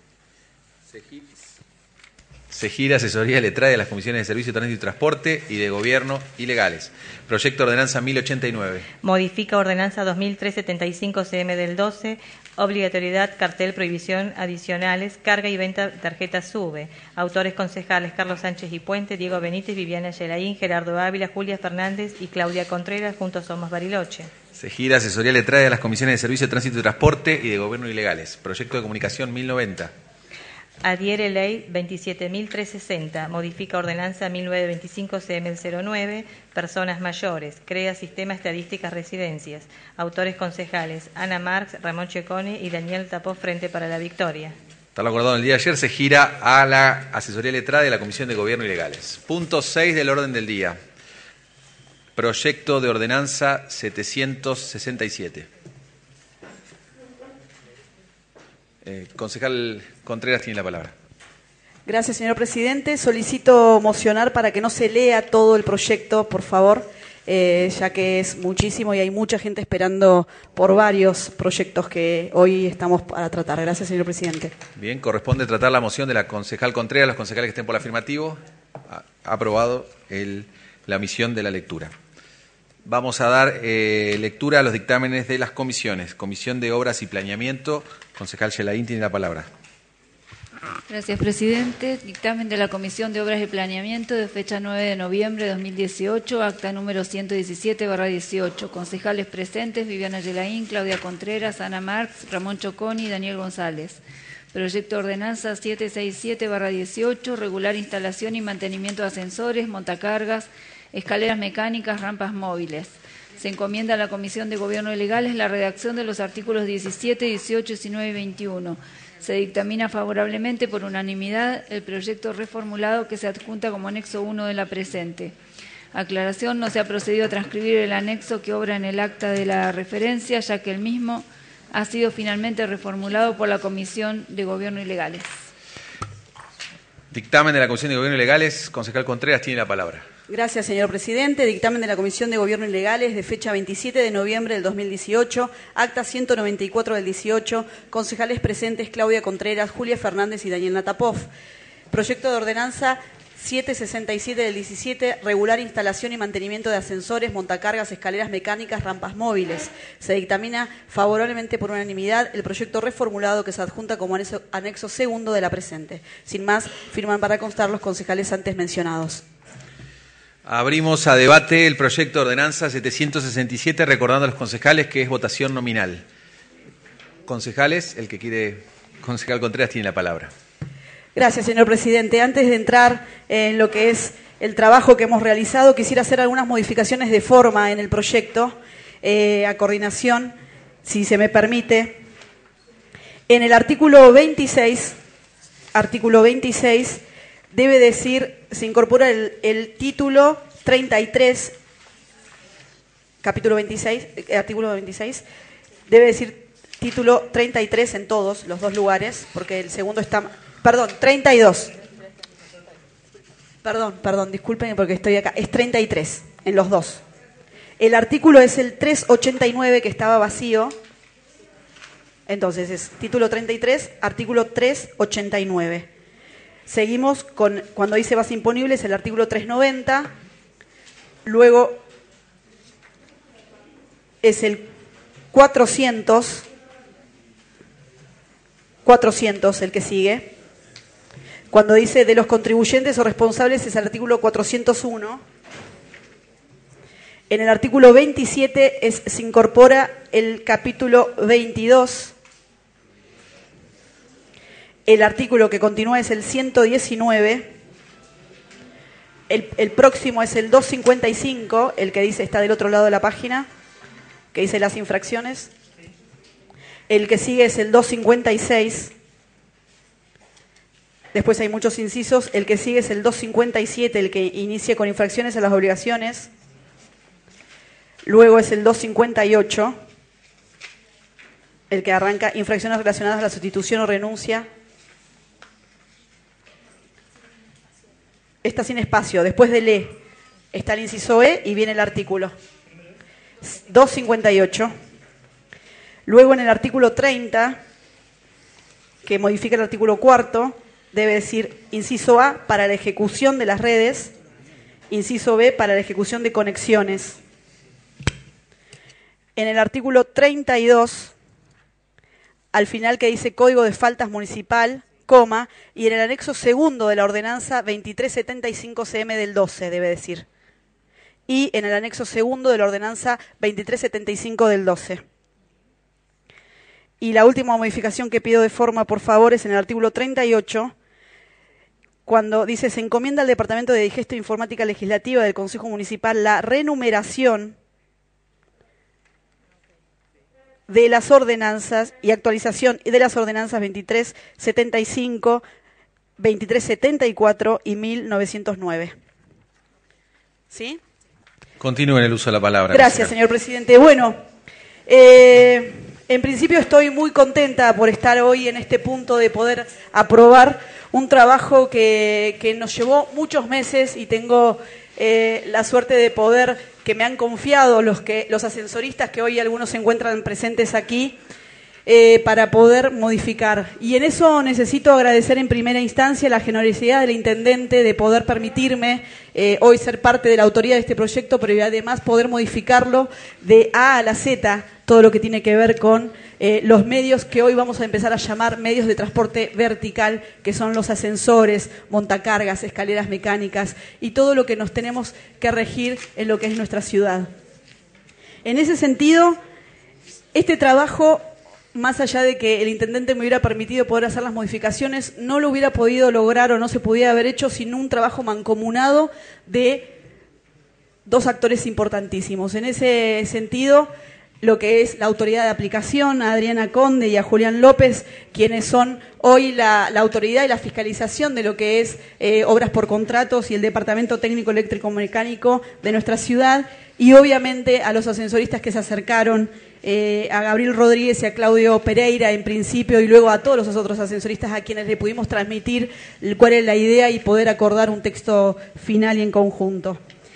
Se gira asesoría letrada de las comisiones de Servicio, Tránsito y Transporte y de Gobierno y Legales. Proyecto de Ordenanza 1089. Modifica Ordenanza 2375 CM del 12. Obligatoriedad, cartel, prohibición adicionales, carga y venta de tarjetas SUBE. Autores, concejales Carlos Sánchez y Puente, Diego Benítez, Viviana Yelaín, Gerardo Ávila, Julia Fernández y Claudia Contreras, Juntos Somos Bariloche. Se gira asesoría letrada de las comisiones de Servicio, Tránsito y Transporte y de Gobierno y Legales. Proyecto de Comunicación 1090. Adhiere Ley 27.360, modifica Ordenanza 1925 CM09, Personas Mayores, crea Sistema Estadísticas Residencias. Autores concejales Ana Marx, Ramón Checoni y Daniel Tapó, Frente para la Victoria. Tal acordado el día de ayer, se gira a la asesoría letrada de la Comisión de Gobierno y Legales. Punto 6 del orden del día. Proyecto de ordenanza 767. Concejal Contreras tiene la palabra. Gracias, señor presidente. Solicito mocionar para que no se lea todo el proyecto, por favor, ya que es muchísimo y hay mucha gente esperando por varios proyectos que hoy estamos para tratar. Gracias, señor presidente. Bien, corresponde tratar la moción de la concejal Contreras. Los concejales que estén por el afirmativo, aprobado la omisión de la lectura. Vamos a dar lectura a los dictámenes de las comisiones. Comisión de Obras y Planeamiento, concejal Yelaín tiene la palabra. Gracias, presidente. Dictamen de la Comisión de Obras y Planeamiento de fecha 9 de noviembre de 2018, acta número 117/18. Concejales presentes: Viviana Yelaín, Claudia Contreras, Ana Marx, Ramón Choconi y Daniel González. Proyecto de ordenanza 767/18, regular instalación y mantenimiento de ascensores, montacargas, escaleras mecánicas, rampas móviles. Se encomienda a la Comisión de Gobierno y Legales la redacción de los artículos 17, 18, 19 y 21. Se dictamina favorablemente por unanimidad el proyecto reformulado que se adjunta como anexo 1 de la presente. Aclaración: no se ha procedido a transcribir el anexo que obra en el acta de la referencia, ya que el mismo ha sido finalmente reformulado por la Comisión de Gobierno y Legales. Dictamen de la Comisión de Gobierno y Legales, concejal Contreras tiene la palabra. Gracias, señor presidente. Dictamen de la Comisión de Gobierno y Legales de fecha 27 de noviembre del 2018, acta 194 del 18, concejales presentes Claudia Contreras, Julia Fernández y Daniel Natapov. Proyecto de ordenanza 767 del 17, regular instalación y mantenimiento de ascensores, montacargas, escaleras mecánicas, rampas móviles. Se dictamina favorablemente por unanimidad el proyecto reformulado que se adjunta como anexo segundo de la presente. Sin más, firman para constar los concejales antes mencionados. Abrimos a debate el proyecto de ordenanza 767, recordando a los concejales que es votación nominal. Concejales, el que quiere, concejal Contreras tiene la palabra. Gracias, señor presidente. Antes de entrar en lo que es el trabajo que hemos realizado, quisiera hacer algunas modificaciones de forma en el proyecto, a coordinación, si se me permite. En el artículo 26, debe decir, se incorpora el título 33, capítulo 26, artículo 26, debe decir título 33 en todos los dos lugares, porque el segundo está, perdón, 32. Perdón, disculpen porque estoy acá, es 33 en los dos. El artículo es el 389 que estaba vacío, entonces es título 33, artículo 389. Seguimos con, cuando dice base imponible, es el artículo 390, luego es el 400 el que sigue. Cuando dice de los contribuyentes o responsables es el artículo 401. En el artículo 27 se incorpora el capítulo 22. El artículo que continúa es el 119. El próximo es el 255, el que dice, está del otro lado de la página, que dice las infracciones. El que sigue es el 256. Después hay muchos incisos. El que sigue es el 257, el que inicia con infracciones a las obligaciones. Luego es el 258, el que arranca infracciones relacionadas a la sustitución o renuncia. Está sin espacio. Después del E está el inciso E y viene el artículo. 258. Luego en el artículo 30, que modifica el artículo 4, debe decir inciso A para la ejecución de las redes, inciso B para la ejecución de conexiones. En el artículo 32, al final que dice Código de Faltas Municipal, coma, y en el anexo segundo de la ordenanza 2375 CM del 12, debe decir. Y en el anexo segundo de la ordenanza 2375 del 12. Y la última modificación que pido de forma, por favor, es en el artículo 38, cuando dice: se encomienda al Departamento de Digesto e Informática Legislativa del Consejo Municipal la renumeración de las ordenanzas y actualización de las ordenanzas 2375, 2374 y 1909. ¿Sí? Continúe en el uso de la palabra. Gracias, señor presidente. Bueno, en principio estoy muy contenta por estar hoy en este punto de poder aprobar un trabajo que nos llevó muchos meses, y tengo la suerte de poder, que me han confiado los ascensoristas, que hoy algunos se encuentran presentes aquí, para poder modificar. Y en eso necesito agradecer en primera instancia la generosidad del intendente de poder permitirme hoy ser parte de la autoría de este proyecto, pero además poder modificarlo de A a la Z, todo lo que tiene que ver con los medios que hoy vamos a empezar a llamar medios de transporte vertical, que son los ascensores, montacargas, escaleras mecánicas y todo lo que nos tenemos que regir en lo que es nuestra ciudad. En ese sentido, este trabajo, más allá de que el intendente me hubiera permitido poder hacer las modificaciones, no lo hubiera podido lograr o no se pudiera haber hecho sin un trabajo mancomunado de dos actores importantísimos. En ese sentido, lo que es la autoridad de aplicación, a Adriana Conde y a Julián López, quienes son hoy la autoridad y la fiscalización de lo que es obras por contratos, y el Departamento Técnico Eléctrico Mecánico de nuestra ciudad, y obviamente a los ascensoristas que se acercaron, a Gabriel Rodríguez y a Claudio Pereira en principio, y luego a todos los otros ascensoristas a quienes le pudimos transmitir cuál es la idea y poder acordar un texto final y en conjunto.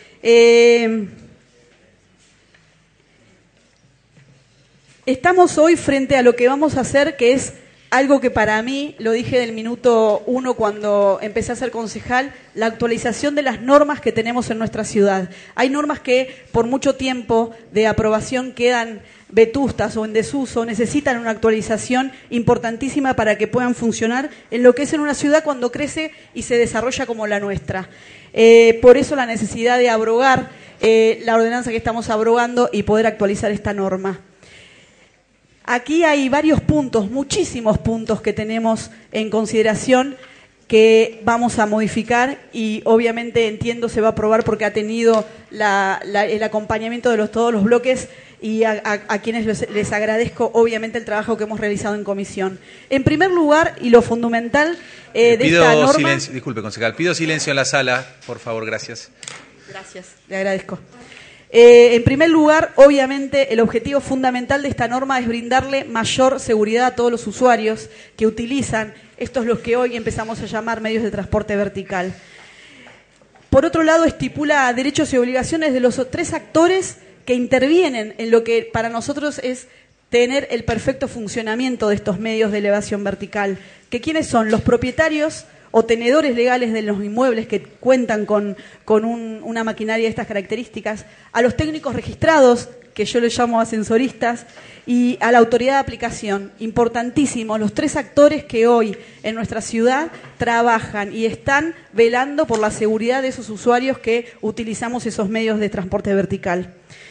Estamos hoy frente a lo que vamos a hacer, que es algo que para mí, lo dije del minuto 1 cuando empecé a ser concejal, la actualización de las normas que tenemos en nuestra ciudad. Hay normas que por mucho tiempo de aprobación quedan vetustas o en desuso, necesitan una actualización importantísima para que puedan funcionar en lo que es en una ciudad cuando crece y se desarrolla como la nuestra. Por eso la necesidad de abrogar la ordenanza que estamos abrogando y poder actualizar esta norma. Aquí hay varios puntos, muchísimos puntos que tenemos en consideración que vamos a modificar, y obviamente entiendo se va a aprobar porque ha tenido el acompañamiento de todos los bloques, y a quienes les agradezco obviamente el trabajo que hemos realizado en comisión. En primer lugar, y lo fundamental de esta norma... Silencio, disculpe, concejal, pido silencio en la sala, por favor, gracias. Gracias, le agradezco. En primer lugar, obviamente, el objetivo fundamental de esta norma es brindarle mayor seguridad a todos los usuarios que utilizan estos, los que hoy empezamos a llamar medios de transporte vertical. Por otro lado, estipula derechos y obligaciones de los tres actores que intervienen en lo que para nosotros es tener el perfecto funcionamiento de estos medios de elevación vertical. ¿Que quiénes son? Los propietarios o tenedores legales de los inmuebles que cuentan con una maquinaria de estas características, a los técnicos registrados, que yo les llamo ascensoristas, y a la autoridad de aplicación. Importantísimo, los tres actores que hoy en nuestra ciudad trabajan y están velando por la seguridad de esos usuarios que utilizamos esos medios de transporte vertical.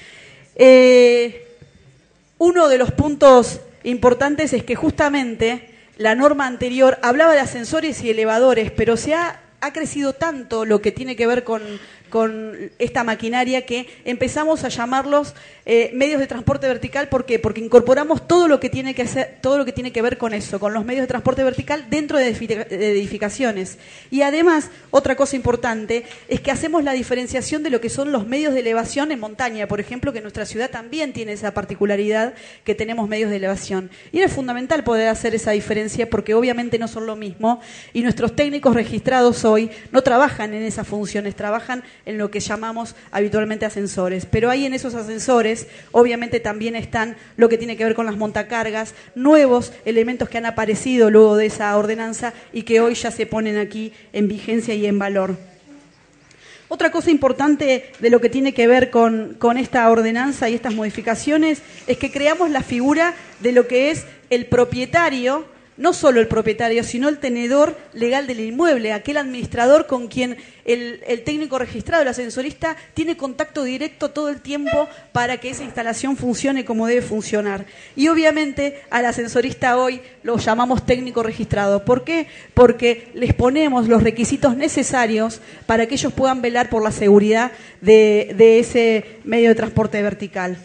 Uno de los puntos importantes es que justamente la norma anterior hablaba de ascensores y elevadores, pero ha crecido tanto lo que tiene que ver con esta maquinaria que empezamos a llamarlos medios de transporte vertical. ¿Por qué? Porque incorporamos todo lo que tiene que ver con eso, con los medios de transporte vertical dentro de edificaciones. Y además, otra cosa importante es que hacemos la diferenciación de lo que son los medios de elevación en montaña, por ejemplo, que nuestra ciudad también tiene esa particularidad, que tenemos medios de elevación. Y era fundamental poder hacer esa diferencia porque obviamente no son lo mismo, y nuestros técnicos registrados hoy no trabajan en esas funciones, trabajan en lo que llamamos habitualmente ascensores. Pero ahí en esos ascensores obviamente también están lo que tiene que ver con las montacargas, nuevos elementos que han aparecido luego de esa ordenanza y que hoy ya se ponen aquí en vigencia y en valor. Otra cosa importante de lo que tiene que ver con esta ordenanza y estas modificaciones es que creamos la figura de lo que es el propietario no solo el propietario, sino el tenedor legal del inmueble, aquel administrador con quien el técnico registrado, el ascensorista, tiene contacto directo todo el tiempo para que esa instalación funcione como debe funcionar. Y obviamente al ascensorista hoy lo llamamos técnico registrado. ¿Por qué? Porque les ponemos los requisitos necesarios para que ellos puedan velar por la seguridad de ese medio de transporte vertical.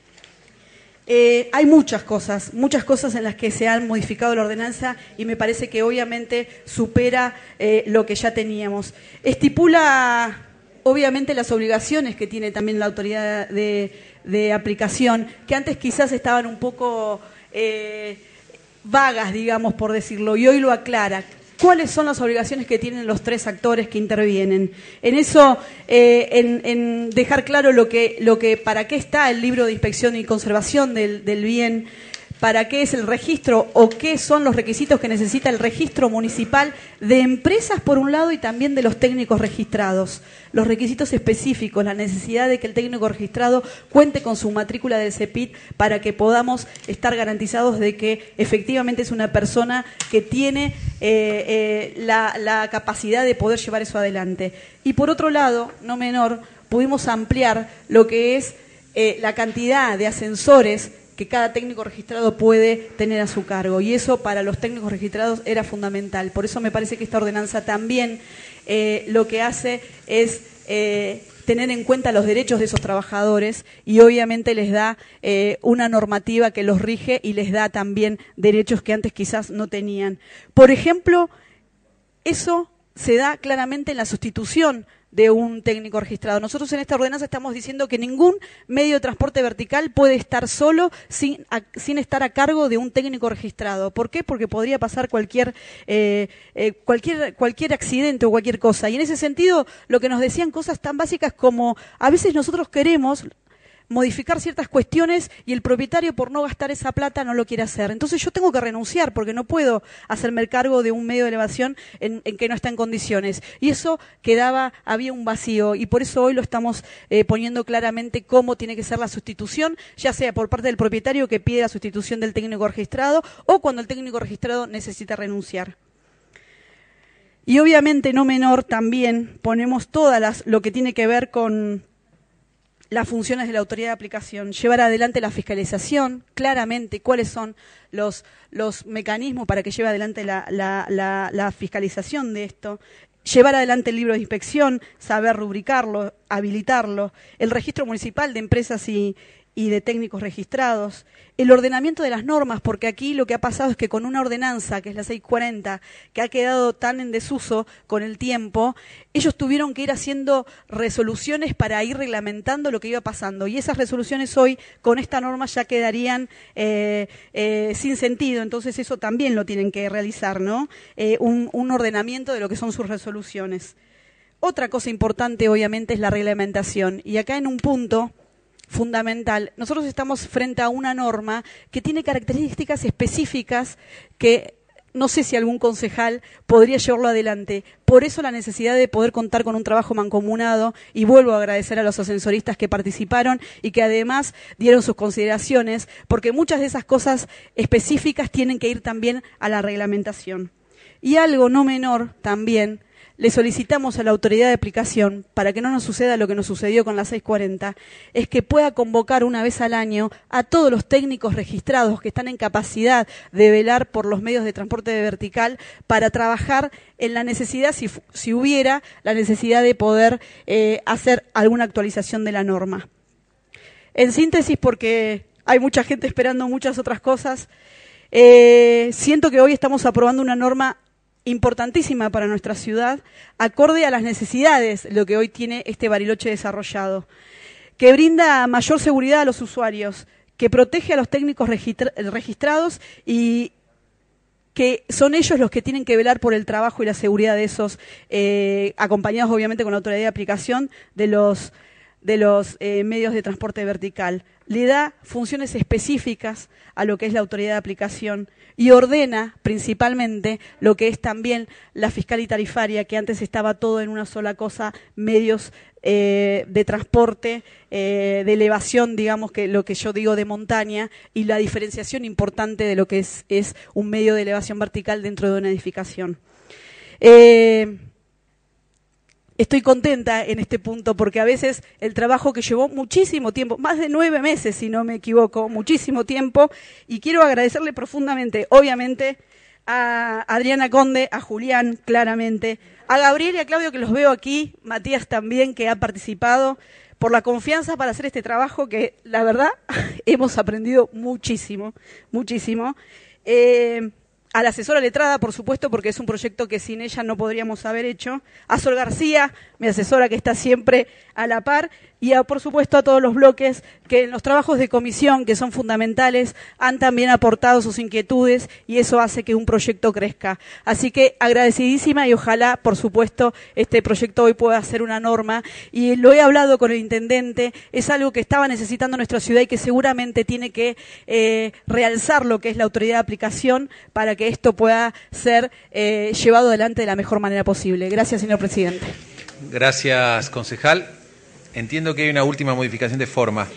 Hay muchas cosas en las que se ha modificado la ordenanza y me parece que obviamente supera lo que ya teníamos. Estipula obviamente las obligaciones que tiene también la autoridad de aplicación, que antes quizás estaban un poco vagas, digamos, por decirlo, y hoy lo aclara. ¿Cuáles son las obligaciones que tienen los tres actores que intervienen? En eso, en dejar claro lo que para qué está el libro de inspección y conservación del bien, para qué es el registro o qué son los requisitos que necesita el registro municipal de empresas por un lado y también de los técnicos registrados. Los requisitos específicos, la necesidad de que el técnico registrado cuente con su matrícula del CEPIT para que podamos estar garantizados de que efectivamente es una persona que tiene la capacidad de poder llevar eso adelante. Y por otro lado, no menor, pudimos ampliar lo que es la cantidad de ascensores que cada técnico registrado puede tener a su cargo. Y eso para los técnicos registrados era fundamental. Por eso me parece que esta ordenanza también lo que hace es tener en cuenta los derechos de esos trabajadores y obviamente les da una normativa que los rige y les da también derechos que antes quizás no tenían. Por ejemplo, eso se da claramente en la sustitución de un técnico registrado. Nosotros en esta ordenanza estamos diciendo que ningún medio de transporte vertical puede estar solo sin estar a cargo de un técnico registrado. ¿Por qué? Porque podría pasar cualquier accidente o cualquier cosa. Y en ese sentido, lo que nos decían cosas tan básicas como a veces nosotros queremos modificar ciertas cuestiones y el propietario por no gastar esa plata no lo quiere hacer. Entonces yo tengo que renunciar porque no puedo hacerme el cargo de un medio de elevación en que no está en condiciones. Y eso había un vacío y por eso hoy lo estamos poniendo claramente cómo tiene que ser la sustitución, ya sea por parte del propietario que pide la sustitución del técnico registrado o cuando el técnico registrado necesita renunciar. Y obviamente no menor también ponemos lo que tiene que ver con las funciones de la autoridad de aplicación, llevar adelante la fiscalización, claramente cuáles son los mecanismos para que lleve adelante la fiscalización de esto, llevar adelante el libro de inspección, saber rubricarlo, habilitarlo, el registro municipal de empresas y de técnicos registrados, el ordenamiento de las normas, porque aquí lo que ha pasado es que con una ordenanza, que es la 640, que ha quedado tan en desuso con el tiempo, ellos tuvieron que ir haciendo resoluciones para ir reglamentando lo que iba pasando. Y esas resoluciones hoy, con esta norma, ya quedarían sin sentido. Entonces eso también lo tienen que realizar, ¿no? Un ordenamiento de lo que son sus resoluciones. Otra cosa importante, obviamente, es la reglamentación. Y acá en un punto fundamental, nosotros estamos frente a una norma que tiene características específicas que no sé si algún concejal podría llevarlo adelante. Por eso la necesidad de poder contar con un trabajo mancomunado, y vuelvo a agradecer a los ascensoristas que participaron y que además dieron sus consideraciones, porque muchas de esas cosas específicas tienen que ir también a la reglamentación. Y algo no menor también, le solicitamos a la autoridad de aplicación, para que no nos suceda lo que nos sucedió con la 640, es que pueda convocar una vez al año a todos los técnicos registrados que están en capacidad de velar por los medios de transporte vertical para trabajar en la necesidad, si hubiera la necesidad de poder hacer alguna actualización de la norma. En síntesis, porque hay mucha gente esperando muchas otras cosas, siento que hoy estamos aprobando una norma importantísima para nuestra ciudad, acorde a las necesidades, lo que hoy tiene este Bariloche desarrollado, que brinda mayor seguridad a los usuarios, que protege a los técnicos registrados y que son ellos los que tienen que velar por el trabajo y la seguridad de esos, acompañados obviamente con la autoridad de aplicación de medios de transporte vertical. Le da funciones específicas a lo que es la autoridad de aplicación y ordena principalmente lo que es también la fiscal y tarifaria, que antes estaba todo en una sola cosa, medios de transporte, de elevación, digamos, que lo que yo digo de montaña, y la diferenciación importante de lo que es un medio de elevación vertical dentro de una edificación. Estoy contenta en este punto porque a veces el trabajo que llevó muchísimo tiempo, más de 9 meses si no me equivoco, muchísimo tiempo, y quiero agradecerle profundamente, obviamente, a Adriana Conde, a Julián, claramente, a Gabriel y a Claudio, que los veo aquí, Matías también, que ha participado, por la confianza para hacer este trabajo que, la verdad, hemos aprendido muchísimo, muchísimo. A la asesora letrada, por supuesto, porque es un proyecto que sin ella no podríamos haber hecho. A Sol García, mi asesora que está siempre a la par. Y, por supuesto, a todos los bloques que en los trabajos de comisión, que son fundamentales, han también aportado sus inquietudes y eso hace que un proyecto crezca. Así que agradecidísima y ojalá, por supuesto, este proyecto hoy pueda ser una norma. Y lo he hablado con el intendente, es algo que estaba necesitando nuestra ciudad y que seguramente tiene que realzar lo que es la autoridad de aplicación para que esto pueda ser llevado adelante de la mejor manera posible. Gracias, señor presidente. Gracias, concejal. Entiendo que hay una última modificación de forma.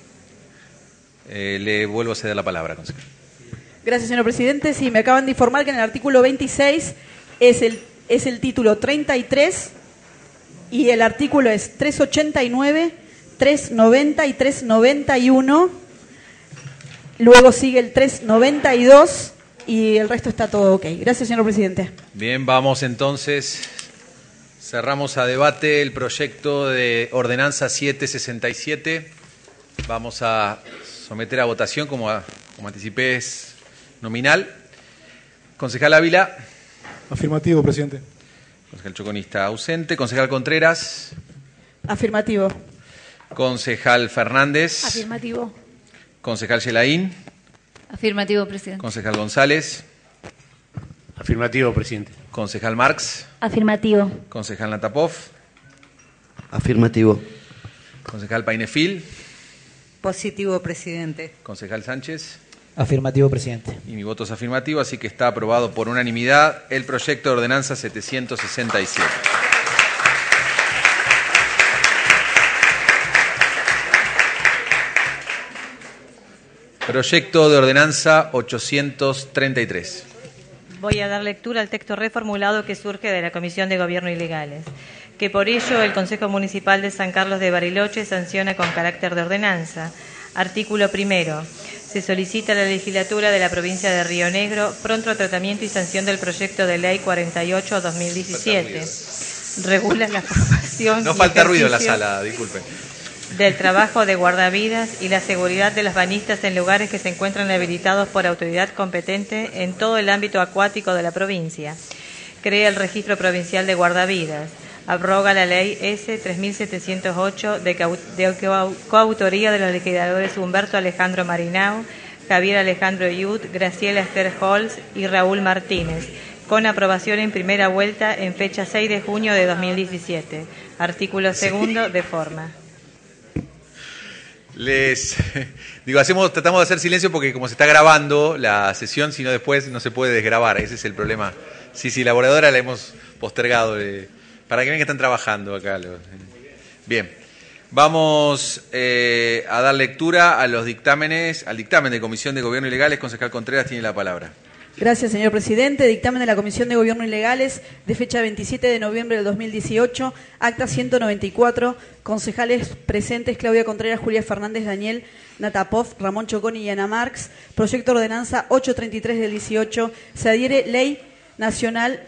Le vuelvo a ceder la palabra, concejal. Gracias, señor presidente. Sí, me acaban de informar que en el artículo 26 es el título 33 y el artículo es 389, 390 y 391. Luego sigue el 392 y el resto está todo ok. Gracias, señor presidente. Bien, vamos entonces. Cerramos a debate el proyecto de ordenanza 767. Vamos a someter a votación, como anticipé, es nominal. Concejal Ávila. Afirmativo, presidente. Concejal Choconista ausente. Concejal Contreras. Afirmativo. Concejal Fernández. Afirmativo. Concejal Yelaín. Afirmativo, presidente. Concejal González. Afirmativo, presidente. Concejal Marx. Afirmativo. Concejal Natapov. Afirmativo. Concejal Painefil. Positivo, presidente. Concejal Sánchez. Afirmativo, presidente. Y mi voto es afirmativo, así que está aprobado por unanimidad el proyecto de ordenanza 767. Proyecto de ordenanza 833. Voy a dar lectura al texto reformulado que surge de la Comisión de Gobierno y Legales, que por ello el Consejo Municipal de San Carlos de Bariloche sanciona con carácter de ordenanza. Artículo primero. Se solicita a la legislatura de la provincia de Río Negro pronto tratamiento y sanción del proyecto de ley 48/2017. Regula la formación. No falta ruido en la sala, disculpen. Del trabajo de guardavidas y la seguridad de los bañistas en lugares que se encuentran habilitados por autoridad competente en todo el ámbito acuático de la provincia. Crea el registro provincial de guardavidas. Abroga la ley S. 3708 de coautoría de los legisladores Humberto Alejandro Marinau, Javier Alejandro Yud, Graciela Esther Holz y Raúl Martínez, con aprobación en primera vuelta en fecha 6 de junio de 2017. Artículo segundo de forma. Tratamos de hacer silencio porque como se está grabando la sesión, si no después no se puede desgrabar, ese es el problema. Sí, la oradora la hemos postergado, para que vean que están trabajando acá. Bien, vamos a dar lectura a los dictámenes, al dictamen de Comisión de Gobierno y Legales. Concejal Contreras tiene la palabra. Gracias, señor presidente. Dictamen de la Comisión de Gobierno y Legales de fecha 27 de noviembre del 2018, acta 194, concejales presentes Claudia Contreras, Julia Fernández, Daniel Natapov, Ramón Choconi y Ana Marx. Proyecto de ordenanza 833 del 18. Se adhiere Ley Nacional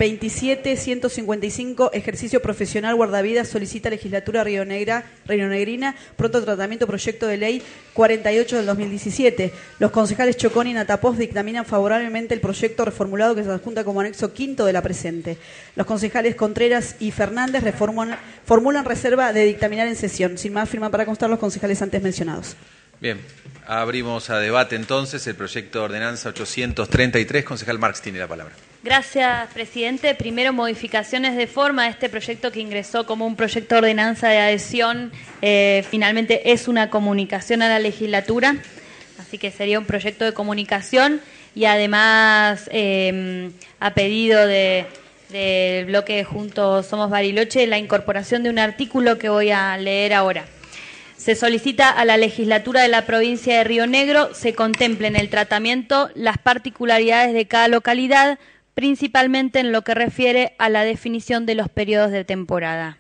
27.155, ejercicio profesional guardavidas, solicita legislatura rionegrina, pronto tratamiento, proyecto de ley 48 del 2017. Los concejales Choconi y Natapov dictaminan favorablemente el proyecto reformulado que se adjunta como anexo quinto de la presente. Los concejales Contreras y Fernández formulan reserva de dictaminar en sesión. Sin más, firman para constar los concejales antes mencionados. Bien, abrimos a debate entonces el proyecto de ordenanza 833. Concejal Marx tiene la palabra. Gracias, presidente. Primero, modificaciones de forma. Este proyecto que ingresó como un proyecto de ordenanza de adhesión finalmente es una comunicación a la legislatura, así que sería un proyecto de comunicación y además a pedido del bloque Juntos Somos Bariloche la incorporación de un artículo que voy a leer ahora. Se solicita a la legislatura de la provincia de Río Negro se contemplen en el tratamiento las particularidades de cada localidad, principalmente en lo que refiere a la definición de los periodos de temporada.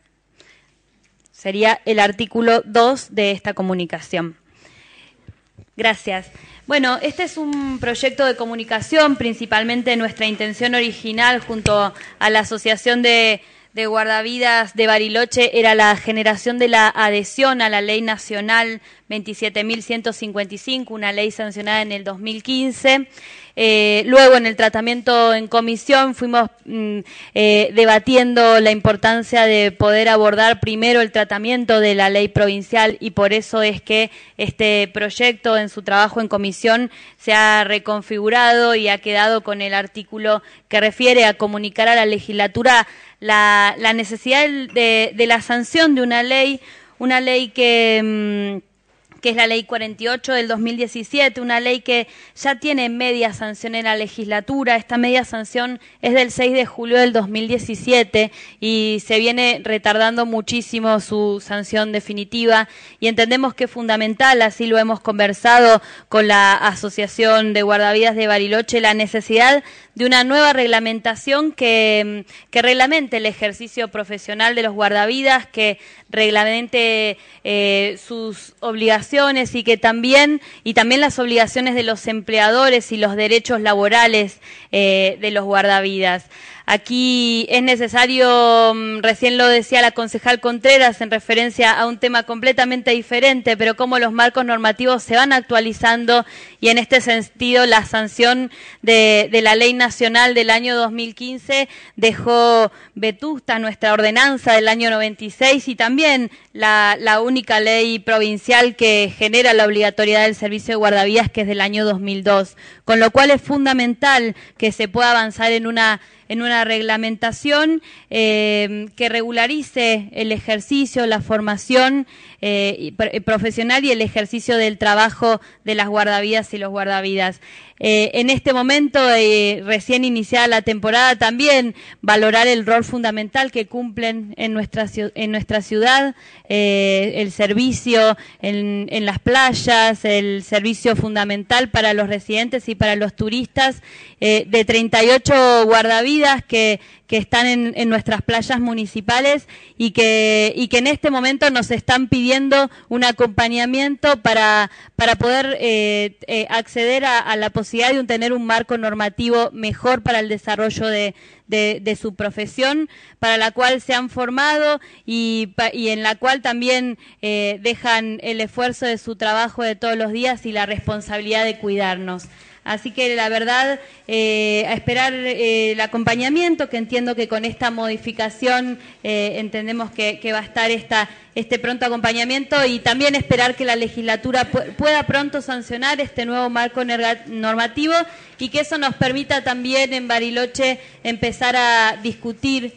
Sería el artículo 2 de esta comunicación. Gracias. Bueno, este es un proyecto de comunicación, principalmente nuestra intención original junto a la Asociación de Guardavidas de Bariloche era la generación de la adhesión a la Ley Nacional 27.155, una ley sancionada en el 2015. Luego, en el tratamiento en comisión, fuimos debatiendo la importancia de poder abordar primero el tratamiento de la ley provincial y por eso es que este proyecto en su trabajo en comisión se ha reconfigurado y ha quedado con el artículo que refiere a comunicar a la legislatura la necesidad de la sanción de una ley que es la Ley 48 del 2017, una ley que ya tiene media sanción en la legislatura. Esta media sanción es del 6 de julio del 2017 y se viene retardando muchísimo su sanción definitiva y entendemos que es fundamental, así lo hemos conversado con la Asociación de Guardavidas de Bariloche, la necesidad de una nueva reglamentación que reglamente el ejercicio profesional de los guardavidas, que reglamente sus obligaciones y también las obligaciones de los empleadores y los derechos laborales de los guardavidas. Aquí es necesario, recién lo decía la concejal Contreras en referencia a un tema completamente diferente, pero cómo los marcos normativos se van actualizando y en este sentido la sanción de la Ley Nacional del año 2015 dejó vetusta nuestra ordenanza del año 96 y también la única ley provincial que genera la obligatoriedad del servicio de guardavidas, que es del año 2002, con lo cual es fundamental que se pueda avanzar en una reglamentación que regularice el ejercicio, la formación profesional y el ejercicio del trabajo de las guardavidas y los guardavidas. En este momento, recién iniciada la temporada, también valorar el rol fundamental que cumplen en nuestra ciudad, el servicio en las playas, el servicio fundamental para los residentes y para los turistas, de 38 guardavidas que están en nuestras playas municipales y que en este momento nos están pidiendo un acompañamiento para poder acceder a la posibilidad de tener un marco normativo mejor para el desarrollo de su profesión, para la cual se han formado y en la cual también dejan el esfuerzo de su trabajo de todos los días y la responsabilidad de cuidarnos. Así que la verdad, a esperar el acompañamiento, que entiendo que con esta modificación entendemos que va a estar este pronto acompañamiento y también esperar que la legislatura pueda pronto sancionar este nuevo marco normativo y que eso nos permita también en Bariloche empezar a discutir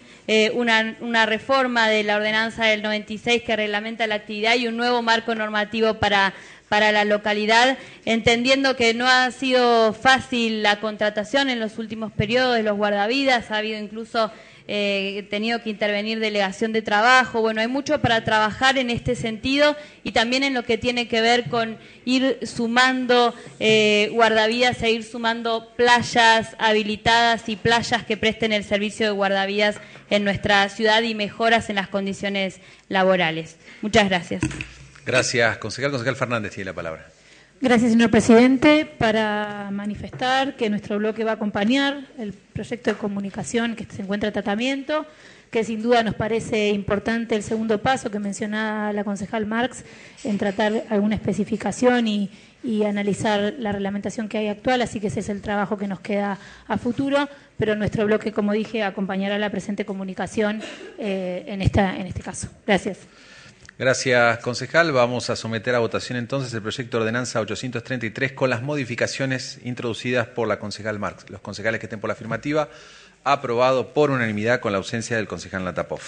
una reforma de la ordenanza del 96 que reglamenta la actividad y un nuevo marco normativo para la localidad, entendiendo que no ha sido fácil la contratación en los últimos periodos de los guardavidas, ha habido incluso tenido que intervenir delegación de trabajo. Bueno, hay mucho para trabajar en este sentido y también en lo que tiene que ver con ir sumando guardavidas e ir sumando playas habilitadas y playas que presten el servicio de guardavidas en nuestra ciudad y mejoras en las condiciones laborales. Muchas gracias. Gracias, concejal. Concejal Fernández tiene la palabra. Gracias, señor presidente. Para manifestar que nuestro bloque va a acompañar el proyecto de comunicación que se encuentra en tratamiento, que sin duda nos parece importante el segundo paso que mencionaba la concejal Marx en tratar alguna especificación y analizar la reglamentación que hay actual, así que ese es el trabajo que nos queda a futuro, pero nuestro bloque, como dije, acompañará la presente comunicación en este caso. Gracias. Gracias, concejal. Vamos a someter a votación entonces el proyecto de ordenanza 833 con las modificaciones introducidas por la concejal Marx. Los concejales que estén por la afirmativa, aprobado por unanimidad con la ausencia del concejal Natapov.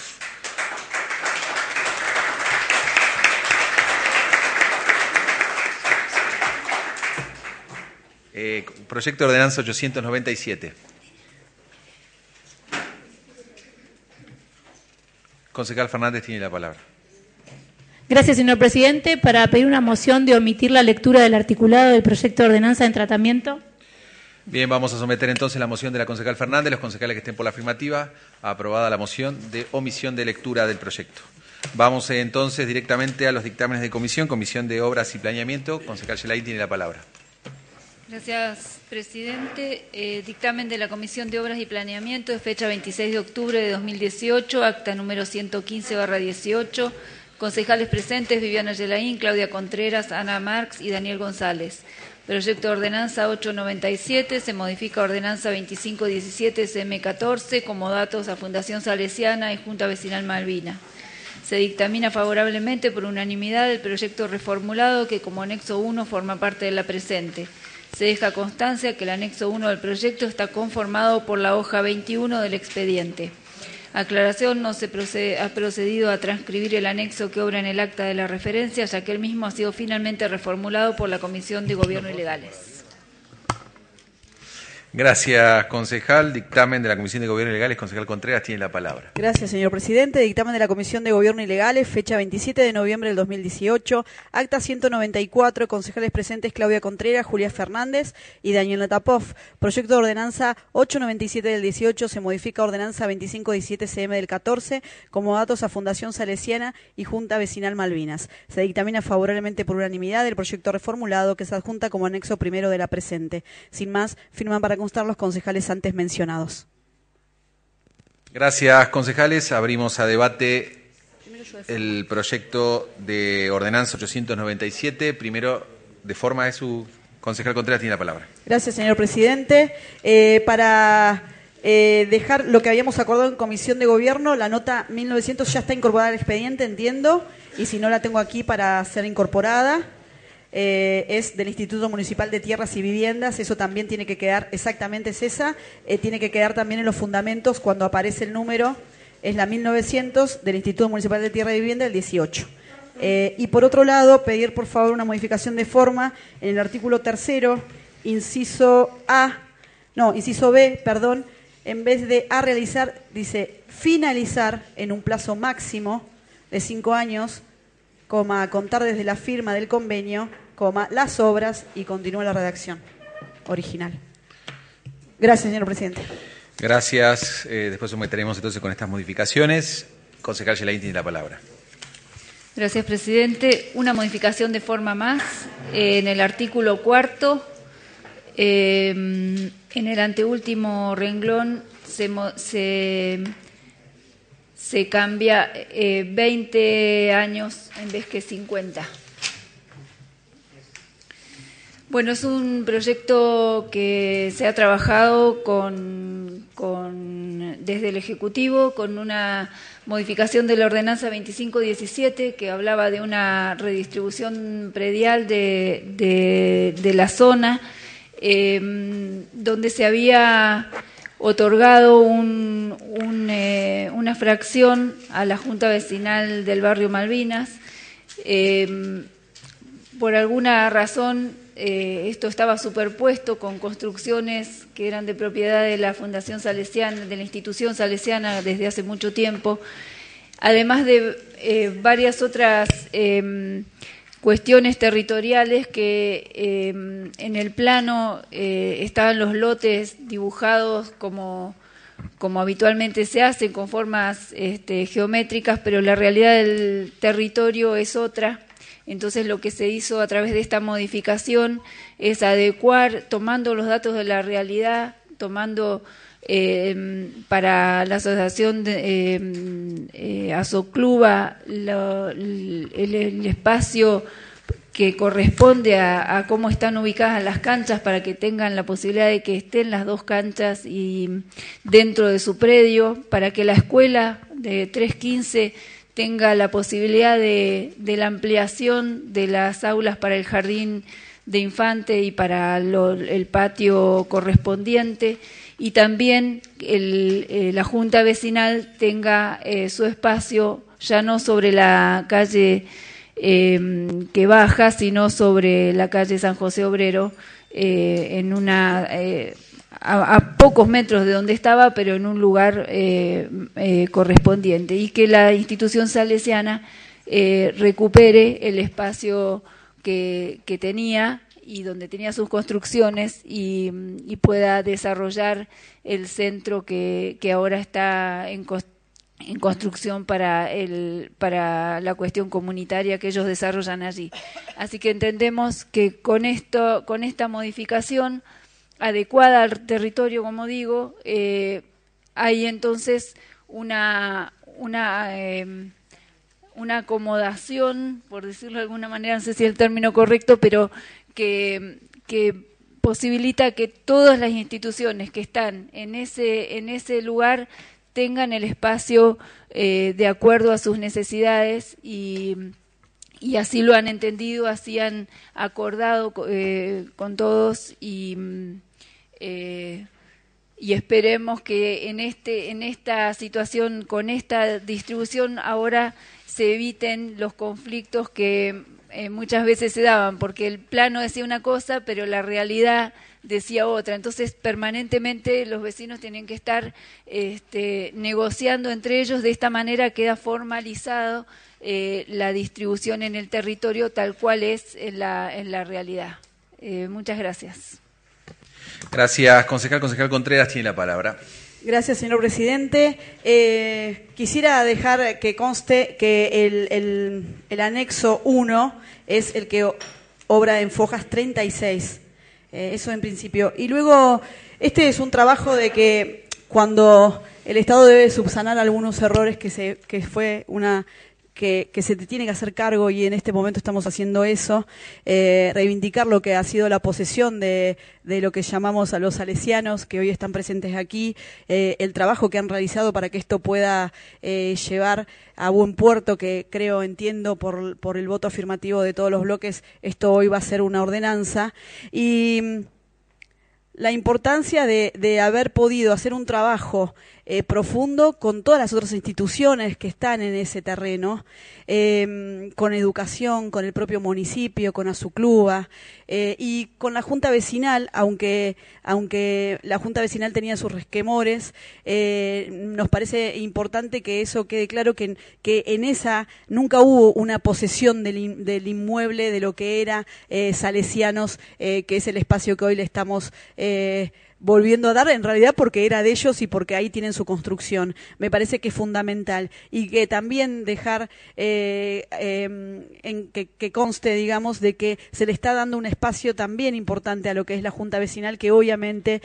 Proyecto de ordenanza 897. Concejal Fernández tiene la palabra. Gracias, señor presidente. Para pedir una moción de omitir la lectura del articulado del proyecto de ordenanza en tratamiento. Bien, vamos a someter entonces la moción de la concejal Fernández. Los concejales que estén por la afirmativa, aprobada la moción de omisión de lectura del proyecto. Vamos entonces directamente a los dictámenes de comisión. Comisión de Obras y Planeamiento. Concejal Yelaí tiene la palabra. Gracias, presidente. Dictamen de la Comisión de Obras y Planeamiento de fecha 26 de octubre de 2018, acta número 115/18. Concejales presentes: Viviana Yelaín, Claudia Contreras, Ana Marx y Daniel González. Proyecto de ordenanza 897, se modifica ordenanza 2517 CM14 como datos a Fundación Salesiana y Junta Vecinal Malvina. Se dictamina favorablemente por unanimidad el proyecto reformulado que como anexo 1 forma parte de la presente. Se deja constancia que el anexo 1 del proyecto está conformado por la hoja 21 del expediente. Aclaración: no se ha procedido a transcribir el anexo que obra en el acta de la referencia, ya que el mismo ha sido finalmente reformulado por la Comisión de Gobierno y Legales. Gracias, concejal. Dictamen de la Comisión de Gobierno y Legales. Concejal Contreras tiene la palabra. Gracias, señor presidente. Dictamen de la Comisión de Gobierno y Legales, fecha 27 de noviembre del 2018, acta 194, concejales presentes: Claudia Contreras, Julia Fernández y Daniel Natapov. Proyecto de ordenanza 897 del 18, se modifica ordenanza 2517 CM del 14, como datos a Fundación Salesiana y Junta Vecinal Malvinas. Se dictamina favorablemente por unanimidad el proyecto reformulado que se adjunta como anexo primero de la presente. Sin más, firman para constar los concejales antes mencionados. Gracias, concejales. Abrimos a debate el proyecto de ordenanza 897. Primero, de forma de su concejal Contreras tiene la palabra. Gracias, señor presidente. Para dejar lo que habíamos acordado en Comisión de Gobierno, la nota 1900 ya está incorporada al expediente, entiendo, y si no la tengo aquí para ser incorporada. Es del Instituto Municipal de Tierras y Viviendas, eso también tiene que quedar, exactamente es esa, tiene que quedar también en los fundamentos cuando aparece el número, es la 1900 del Instituto Municipal de Tierra y Vivienda del 18. Y por otro lado, pedir por favor una modificación de forma en el artículo 3º, inciso B, perdón, en vez de a realizar, dice finalizar en un plazo máximo de 5 años, a contar desde la firma del convenio, las obras, y continúa la redacción original. Gracias, señor presidente. Gracias. Después someteremos entonces con estas modificaciones. Concejal Yelaín tiene la palabra. Gracias, presidente. Una modificación de forma más. En el artículo 4, en el anteúltimo renglón, se cambia 20 años en vez que 50. Bueno, es un proyecto que se ha trabajado desde el Ejecutivo con una modificación de la ordenanza 2517 que hablaba de una redistribución predial de la zona, donde se había otorgado una fracción a la Junta Vecinal del barrio Malvinas. Por alguna razón esto estaba superpuesto con construcciones que eran de propiedad de la Fundación Salesiana, de la institución salesiana desde hace mucho tiempo, además de varias otras cuestiones territoriales que en el plano estaban los lotes dibujados como habitualmente se hace, con formas geométricas, pero la realidad del territorio es otra. Entonces lo que se hizo a través de esta modificación es adecuar, tomando los datos de la realidad, tomando para la asociación Azocluba el espacio que corresponde a cómo están ubicadas las canchas para que tengan la posibilidad de que estén las dos canchas y dentro de su predio, para que la escuela de 315 tenga la posibilidad de la ampliación de las aulas para el jardín de infante y para el patio correspondiente, y también la Junta Vecinal tenga su espacio ya no sobre la calle que baja, sino sobre la calle San José Obrero, a pocos metros de donde estaba, pero en un lugar correspondiente, y que la institución salesiana recupere el espacio que tenía y donde tenía sus construcciones y pueda desarrollar el centro que ahora está en construcción para la cuestión comunitaria que ellos desarrollan allí. Así que entendemos que con esta modificación adecuada al territorio, como digo, hay entonces una acomodación, por decirlo de alguna manera, no sé si es el término correcto, pero que posibilita que todas las instituciones que están en ese lugar tengan el espacio de acuerdo a sus necesidades, y así lo han entendido, así han acordado con todos, y esperemos que en esta situación, con esta distribución, ahora se eviten los conflictos que muchas veces se daban, porque el plano decía una cosa, pero la realidad decía otra. Entonces, permanentemente los vecinos tienen que estar negociando entre ellos. De esta manera queda formalizado la distribución en el territorio tal cual es en la realidad. Muchas gracias. Gracias, concejal. Concejal Contreras tiene la palabra. Gracias, señor presidente. Quisiera dejar que conste que el anexo 1 es el que obra en Fojas 36. Eso en principio. Y luego, este es un trabajo de que cuando el Estado debe subsanar algunos errores que se tiene que hacer cargo, y en este momento estamos haciendo eso, reivindicar lo que ha sido la posesión de lo que llamamos a los salesianos que hoy están presentes aquí, el trabajo que han realizado para que esto pueda llevar a buen puerto, que entiendo por el voto afirmativo de todos los bloques, esto hoy va a ser una ordenanza, y la importancia de haber podido hacer un trabajo profundo con todas las otras instituciones que están en ese terreno, con educación, con el propio municipio, con Azuclúa, y con la Junta Vecinal, aunque la Junta Vecinal tenía sus resquemores, nos parece importante que eso quede claro, que en esa nunca hubo una posesión del inmueble, de lo que era Salesianos, que es el espacio que hoy le estamos volviendo a dar, en realidad porque era de ellos y porque ahí tienen su construcción. Me parece que es fundamental, y que también dejar que conste, digamos, de que se le está dando un espacio también importante a lo que es la Junta Vecinal, que obviamente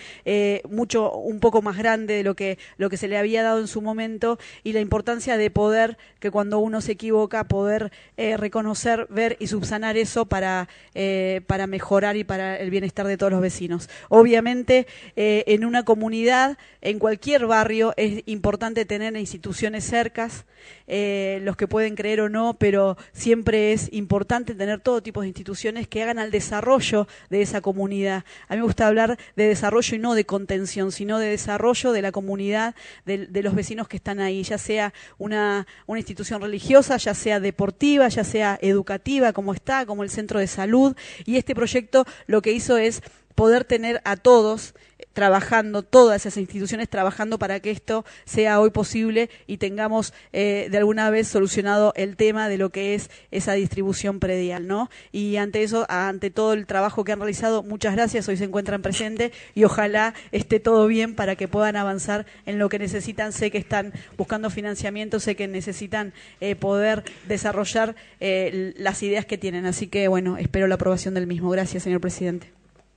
un poco más grande de lo que se le había dado en su momento, y la importancia de poder, que cuando uno se equivoca, poder reconocer, ver y subsanar eso para mejorar y para el bienestar de todos los vecinos. Obviamente, en una comunidad, en cualquier barrio, es importante tener instituciones cercas, los que pueden creer o no, pero siempre es importante tener todo tipo de instituciones que hagan al desarrollo de esa comunidad. A mí me gusta hablar de desarrollo y no de contención, sino de desarrollo de la comunidad, de los vecinos que están ahí, ya sea una institución religiosa, ya sea deportiva, ya sea educativa, como el centro de salud. Y este proyecto lo que hizo es poder tener a todos trabajando, todas esas instituciones trabajando para que esto sea hoy posible y tengamos de alguna vez solucionado el tema de lo que es esa distribución predial, ¿no? Y ante eso, ante todo el trabajo que han realizado, muchas gracias, hoy se encuentran presentes, y ojalá esté todo bien para que puedan avanzar en lo que necesitan. Sé que están buscando financiamiento, sé que necesitan poder desarrollar las ideas que tienen, así que bueno, espero la aprobación del mismo. Gracias, señor presidente.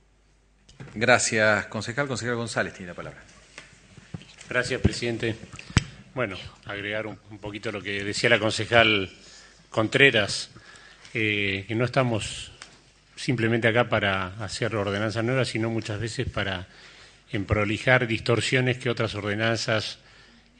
Gracias, concejal. Concejal González tiene la palabra. Gracias, presidente. Bueno, agregar un poquito lo que decía la concejal Contreras, que no estamos simplemente acá para hacer ordenanzas nuevas, sino muchas veces para emprolijar distorsiones que otras ordenanzas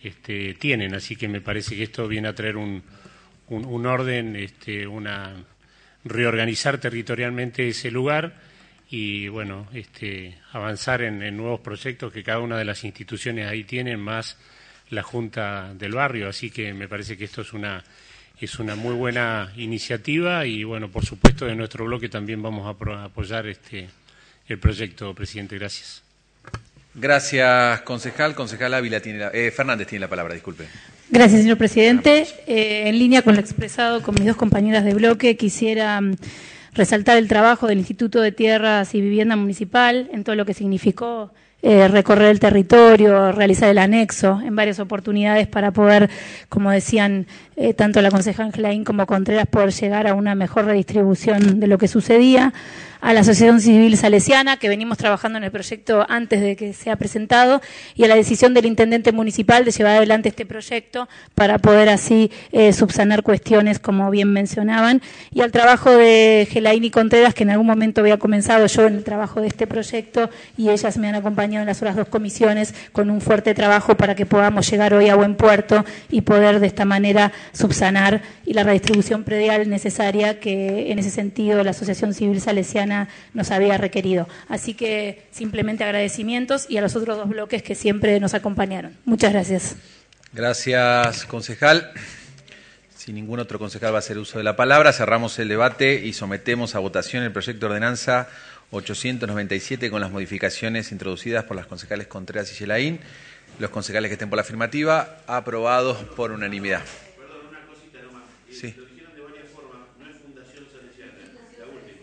tienen. Así que me parece que esto viene a traer un orden, reorganizar territorialmente ese lugar y, bueno, avanzar en nuevos proyectos que cada una de las instituciones ahí tienen, más la Junta del Barrio. Así que me parece que esto es una muy buena iniciativa y, bueno, por supuesto, de nuestro bloque también vamos a apoyar el proyecto, presidente. Gracias. Gracias, concejal. Concejal Ávila Fernández tiene la palabra, disculpe. Gracias, señor presidente. En línea con lo expresado con mis dos compañeras de bloque, quisiera resaltar el trabajo del Instituto de Tierras y Vivienda Municipal en todo lo que significó recorrer el territorio, realizar el anexo en varias oportunidades para poder, como decían tanto la concejal Gelaín como Contreras, poder llegar a una mejor redistribución de lo que sucedía. A la Asociación Civil Salesiana, que venimos trabajando en el proyecto antes de que sea presentado, y a la decisión del intendente municipal de llevar adelante este proyecto para poder así subsanar cuestiones, como bien mencionaban, y al trabajo de Gelaín y Contreras, que en algún momento había comenzado yo en el trabajo de este proyecto, y ellas me han acompañado en las otras dos comisiones con un fuerte trabajo para que podamos llegar hoy a buen puerto y poder de esta manera subsanar y la redistribución predial necesaria que en ese sentido la Asociación Civil Salesiana nos había requerido. Así que simplemente agradecimientos y a los otros dos bloques que siempre nos acompañaron. Muchas gracias. Gracias, concejal. Si ningún otro concejal va a hacer uso de la palabra, cerramos el debate y sometemos a votación el proyecto de ordenanza 897 con las modificaciones introducidas por las concejales Contreras y Gelaín. Los concejales que estén por la afirmativa, aprobados por unanimidad. Perdón, una cosita nomás. Sí. Lo dijeron de varias formas, no es Fundación Salesiana, la última.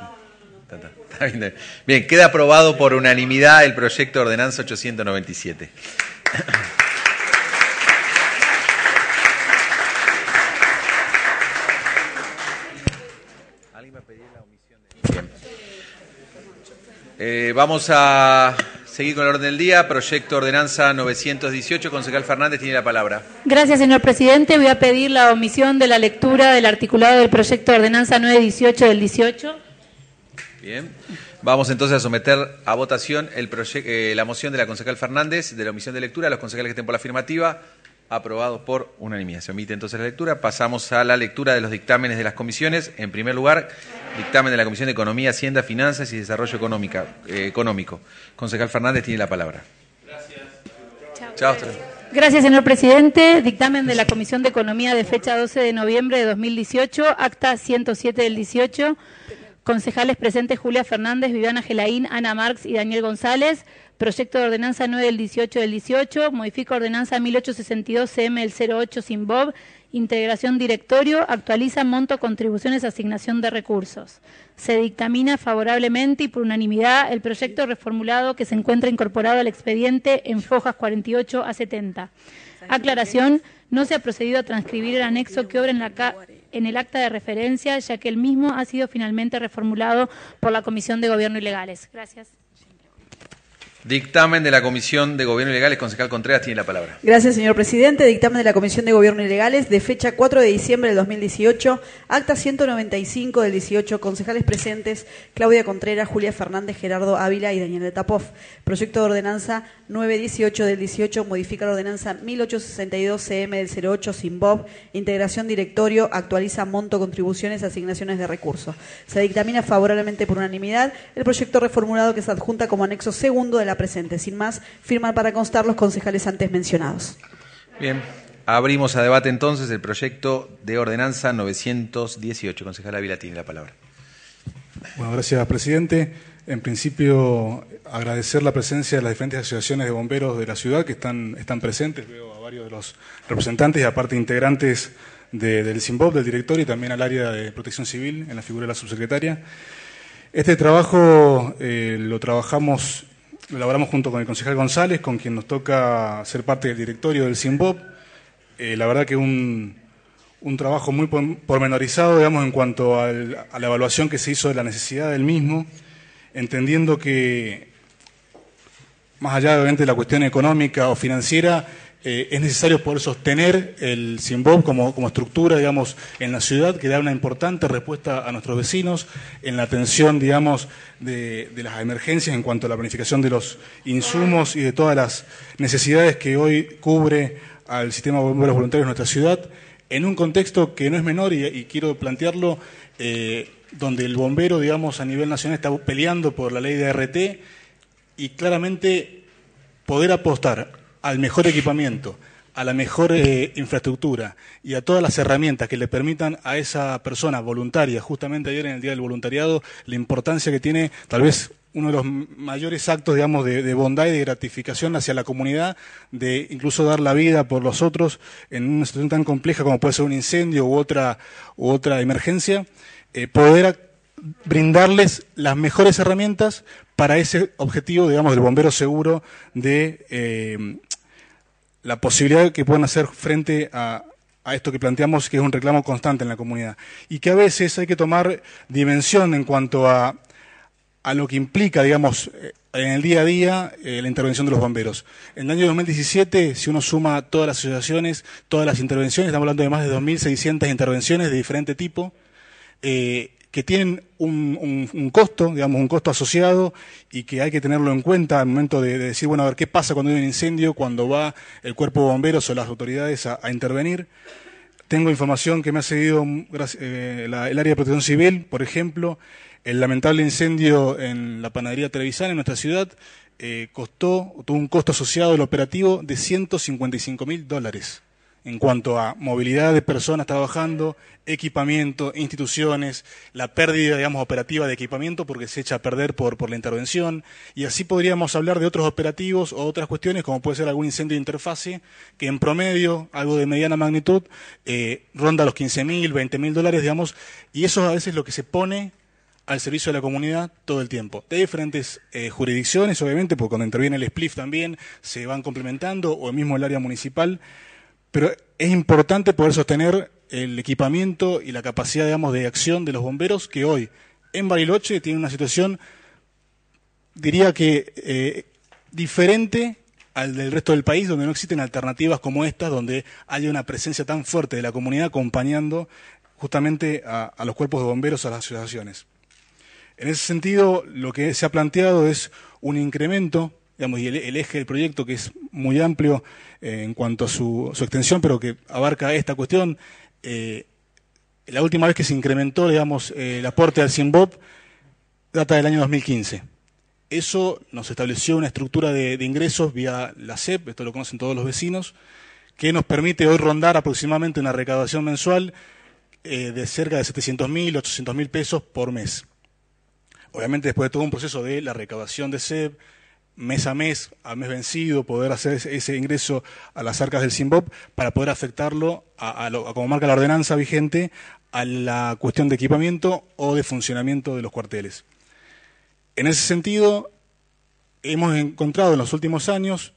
Bien, queda aprobado por unanimidad el proyecto de ordenanza 897. ¿Alguien va a pedir la omisión de... Vamos a seguir con el orden del día. Proyecto de ordenanza 918. Concejal Fernández tiene la palabra. Gracias, señor presidente. Voy a pedir la omisión de la lectura del articulado del proyecto de ordenanza 918 del 18. Bien. Vamos entonces a someter a votación la moción de la concejal Fernández de la omisión de lectura. Los concejales que estén por la afirmativa, aprobado por unanimidad. Se omite entonces la lectura. Pasamos a la lectura de los dictámenes de las comisiones. En primer lugar, dictamen de la Comisión de Economía, Hacienda, Finanzas y Desarrollo Económico. Concejal Fernández tiene la palabra. Gracias. Chao. Gracias, señor presidente. Dictamen de la Comisión de Economía de fecha 12 de noviembre de 2018, acta 107 del 18. Concejales presentes Julia Fernández, Viviana Gelaín, Ana Marx y Daniel González. Proyecto de ordenanza 9 del 18 del 18. Modifica ordenanza 1862 CM del 08 sin Bob. Integración directorio. Actualiza monto contribuciones asignación de recursos. Se dictamina favorablemente y por unanimidad el proyecto reformulado que se encuentra incorporado al expediente en fojas 48 a 70. Aclaración. No se ha procedido a transcribir el anexo que obra en el acta de referencia, ya que el mismo ha sido finalmente reformulado por la Comisión de Gobierno y Legales. Gracias. Dictamen de la Comisión de Gobierno y Legales. Concejal Contreras tiene la palabra. Gracias, señor presidente. Dictamen de la Comisión de Gobierno y Legales de fecha 4 de diciembre del 2018, acta 195 del 18, concejales presentes Claudia Contreras, Julia Fernández, Gerardo Ávila y Daniel Letapov. Proyecto de ordenanza 918 del 18, modifica la ordenanza 1862 CM del 08 sin Bob, integración directorio, actualiza monto, contribuciones, asignaciones de recursos. Se dictamina favorablemente por unanimidad el proyecto reformulado que se adjunta como anexo segundo de la presente. Sin más, firman para constar los concejales antes mencionados. Bien, abrimos a debate entonces el proyecto de ordenanza 918. Concejal Ávila tiene la palabra. Bueno, gracias, presidente. En principio, agradecer la presencia de las diferentes asociaciones de bomberos de la ciudad que están presentes. Veo a varios de los representantes y aparte integrantes del SIMBOB, del directorio y también al área de protección civil en la figura de la subsecretaria. Este trabajo lo elaboramos junto con el concejal González, con quien nos toca ser parte del directorio del SIMBOB. La verdad que un trabajo muy pormenorizado, digamos, en cuanto a la evaluación que se hizo de la necesidad del mismo, entendiendo que, más allá obviamente de la cuestión económica o financiera, es necesario poder sostener el SINVOP como estructura, digamos, en la ciudad, que da una importante respuesta a nuestros vecinos en la atención, digamos, de las emergencias en cuanto a la planificación de los insumos y de todas las necesidades que hoy cubre al sistema de bomberos voluntarios de nuestra ciudad, en un contexto que no es menor y quiero plantearlo, donde el bombero, digamos, a nivel nacional está peleando por la ley de RT y claramente poder apostar al mejor equipamiento, a la mejor infraestructura y a todas las herramientas que le permitan a esa persona voluntaria, justamente ayer en el Día del Voluntariado, la importancia que tiene tal vez uno de los mayores actos, digamos, de bondad y de gratificación hacia la comunidad, de incluso dar la vida por los otros en una situación tan compleja como puede ser un incendio u otra emergencia, poder brindarles las mejores herramientas para ese objetivo, digamos, del bombero seguro, de la posibilidad que puedan hacer frente a esto que planteamos, que es un reclamo constante en la comunidad. Y que a veces hay que tomar dimensión en cuanto a lo que implica, digamos, en el día a día la intervención de los bomberos. En el año 2017, si uno suma todas las asociaciones, todas las intervenciones, estamos hablando de más de 2.600 intervenciones de diferente tipo, que tienen un costo, digamos, un costo asociado y que hay que tenerlo en cuenta al momento de decir, bueno, a ver qué pasa cuando hay un incendio, cuando va el cuerpo de bomberos o las autoridades a intervenir. Tengo información que me ha cedido el área de protección civil, por ejemplo, el lamentable incendio en la panadería Trevisan en nuestra ciudad tuvo un costo asociado del operativo de $155.000 en cuanto a movilidad de personas trabajando, equipamiento, instituciones, la pérdida, digamos, operativa de equipamiento porque se echa a perder por la intervención, y así podríamos hablar de otros operativos o otras cuestiones, como puede ser algún incendio de interfase, que en promedio, algo de mediana magnitud, ronda los $15.000, $20.000, digamos, y eso a veces es lo que se pone al servicio de la comunidad todo el tiempo. De diferentes jurisdicciones, obviamente, porque cuando interviene el SPLIF también se van complementando, o el mismo el área municipal, pero es importante poder sostener el equipamiento y la capacidad, digamos, de acción de los bomberos, que hoy en Bariloche tiene una situación, diría que diferente al del resto del país, donde no existen alternativas como estas, donde haya una presencia tan fuerte de la comunidad acompañando justamente a los cuerpos de bomberos, a las asociaciones. En ese sentido, lo que se ha planteado es un incremento, digamos, y el eje del proyecto, que es muy amplio en cuanto a su extensión, pero que abarca esta cuestión. La última vez que se incrementó, digamos, el aporte al SINVOP data del año 2015. Eso nos estableció una estructura de ingresos vía la SEP, esto lo conocen todos los vecinos, que nos permite hoy rondar aproximadamente una recaudación mensual de cerca de 700.000, 800.000 pesos por mes. Obviamente, después de todo un proceso de la recaudación de SEP, mes a mes vencido, poder hacer ese ingreso a las arcas del SINVOP para poder afectarlo a como marca la ordenanza vigente, a la cuestión de equipamiento o de funcionamiento de los cuarteles. En ese sentido, hemos encontrado en los últimos años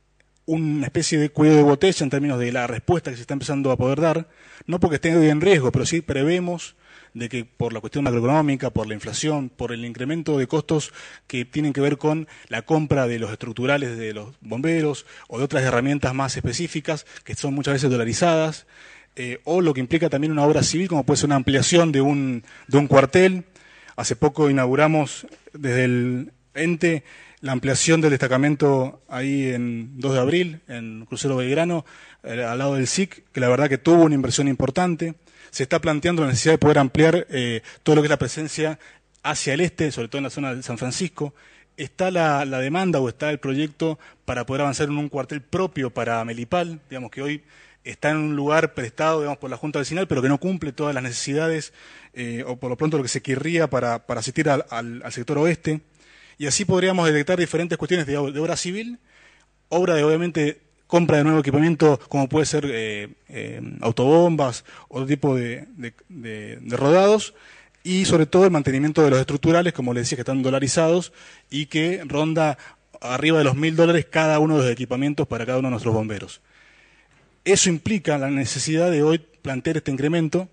una especie de cuello de botella en términos de la respuesta que se está empezando a poder dar, no porque esté en riesgo, pero sí prevemos de que por la cuestión macroeconómica, por la inflación, por el incremento de costos que tienen que ver con la compra de los estructurales de los bomberos o de otras herramientas más específicas que son muchas veces dolarizadas, o lo que implica también una obra civil como puede ser una ampliación de un cuartel. Hace poco inauguramos desde el ente la ampliación del destacamento ahí en 2 de abril, en Crucero Belgrano, al lado del SIC, que la verdad que tuvo una inversión importante. Se está planteando la necesidad de poder ampliar todo lo que es la presencia hacia el este, sobre todo en la zona de San Francisco. Está la demanda o está el proyecto para poder avanzar en un cuartel propio para Melipal, digamos que hoy está en un lugar prestado, digamos, por la Junta Vecinal, pero que no cumple todas las necesidades o por lo pronto lo que se querría para asistir al sector oeste. Y así podríamos detectar diferentes cuestiones de obra civil, obra de, obviamente, compra de nuevo equipamiento, como puede ser autobombas, otro tipo de rodados, y sobre todo el mantenimiento de los estructurales, como les decía, que están dolarizados y que ronda arriba de los $1.000 cada uno de los equipamientos para cada uno de nuestros bomberos. Eso implica la necesidad de hoy plantear este incremento,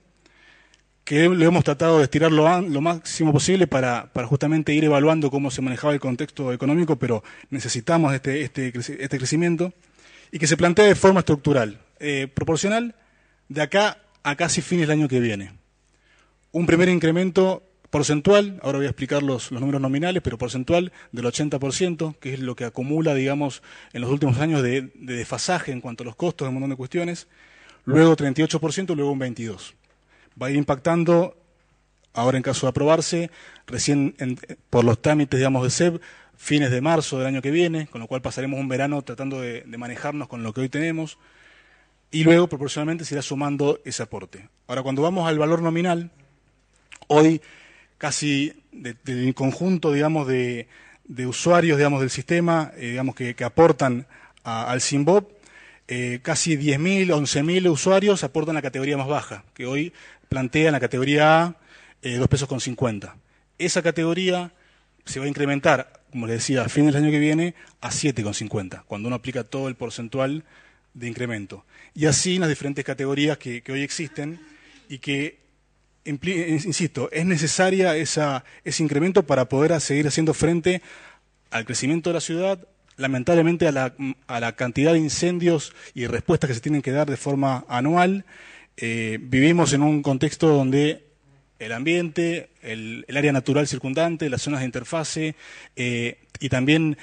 que lo hemos tratado de estirar lo máximo posible para justamente ir evaluando cómo se manejaba el contexto económico, pero necesitamos este crecimiento. y que se plantea de forma estructural, proporcional, de acá a casi fines del año que viene. Un primer incremento porcentual, ahora voy a explicar los números nominales, pero porcentual del 80%, que es lo que acumula, digamos, en los últimos años de desfasaje en cuanto a los costos de un montón de cuestiones, luego 38%, luego un 22%. Va a ir impactando, ahora en caso de aprobarse, recién por los trámites, digamos, de SEB, fines de marzo del año que viene, con lo cual pasaremos un verano tratando de manejarnos con lo que hoy tenemos, y luego proporcionalmente se irá sumando ese aporte. Ahora, cuando vamos al valor nominal, hoy casi del conjunto, digamos, de usuarios, digamos, del sistema, digamos, que aportan al SINVOP, casi 10.000, 11.000 usuarios aportan la categoría más baja, que hoy plantea la categoría A, 2 pesos con 50. Esa categoría se va a incrementar, como les decía, a fin del año que viene, a 7,50, cuando uno aplica todo el porcentual de incremento. Y así en las diferentes categorías que hoy existen y que, insisto, es necesaria ese incremento para poder seguir haciendo frente al crecimiento de la ciudad, lamentablemente a la cantidad de incendios y respuestas que se tienen que dar de forma anual. Vivimos en un contexto donde el ambiente, el área natural circundante, las zonas de interfase y también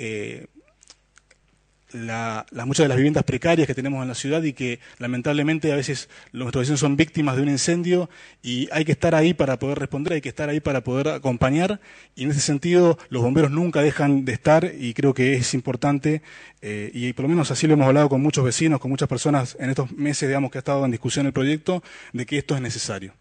muchas de las viviendas precarias que tenemos en la ciudad y que lamentablemente a veces nuestros vecinos son víctimas de un incendio y hay que estar ahí para poder responder, hay que estar ahí para poder acompañar, y en ese sentido los bomberos nunca dejan de estar, y creo que es importante, y por lo menos así lo hemos hablado con muchos vecinos, con muchas personas en estos meses, digamos, que ha estado en discusión el proyecto, de que esto es necesario.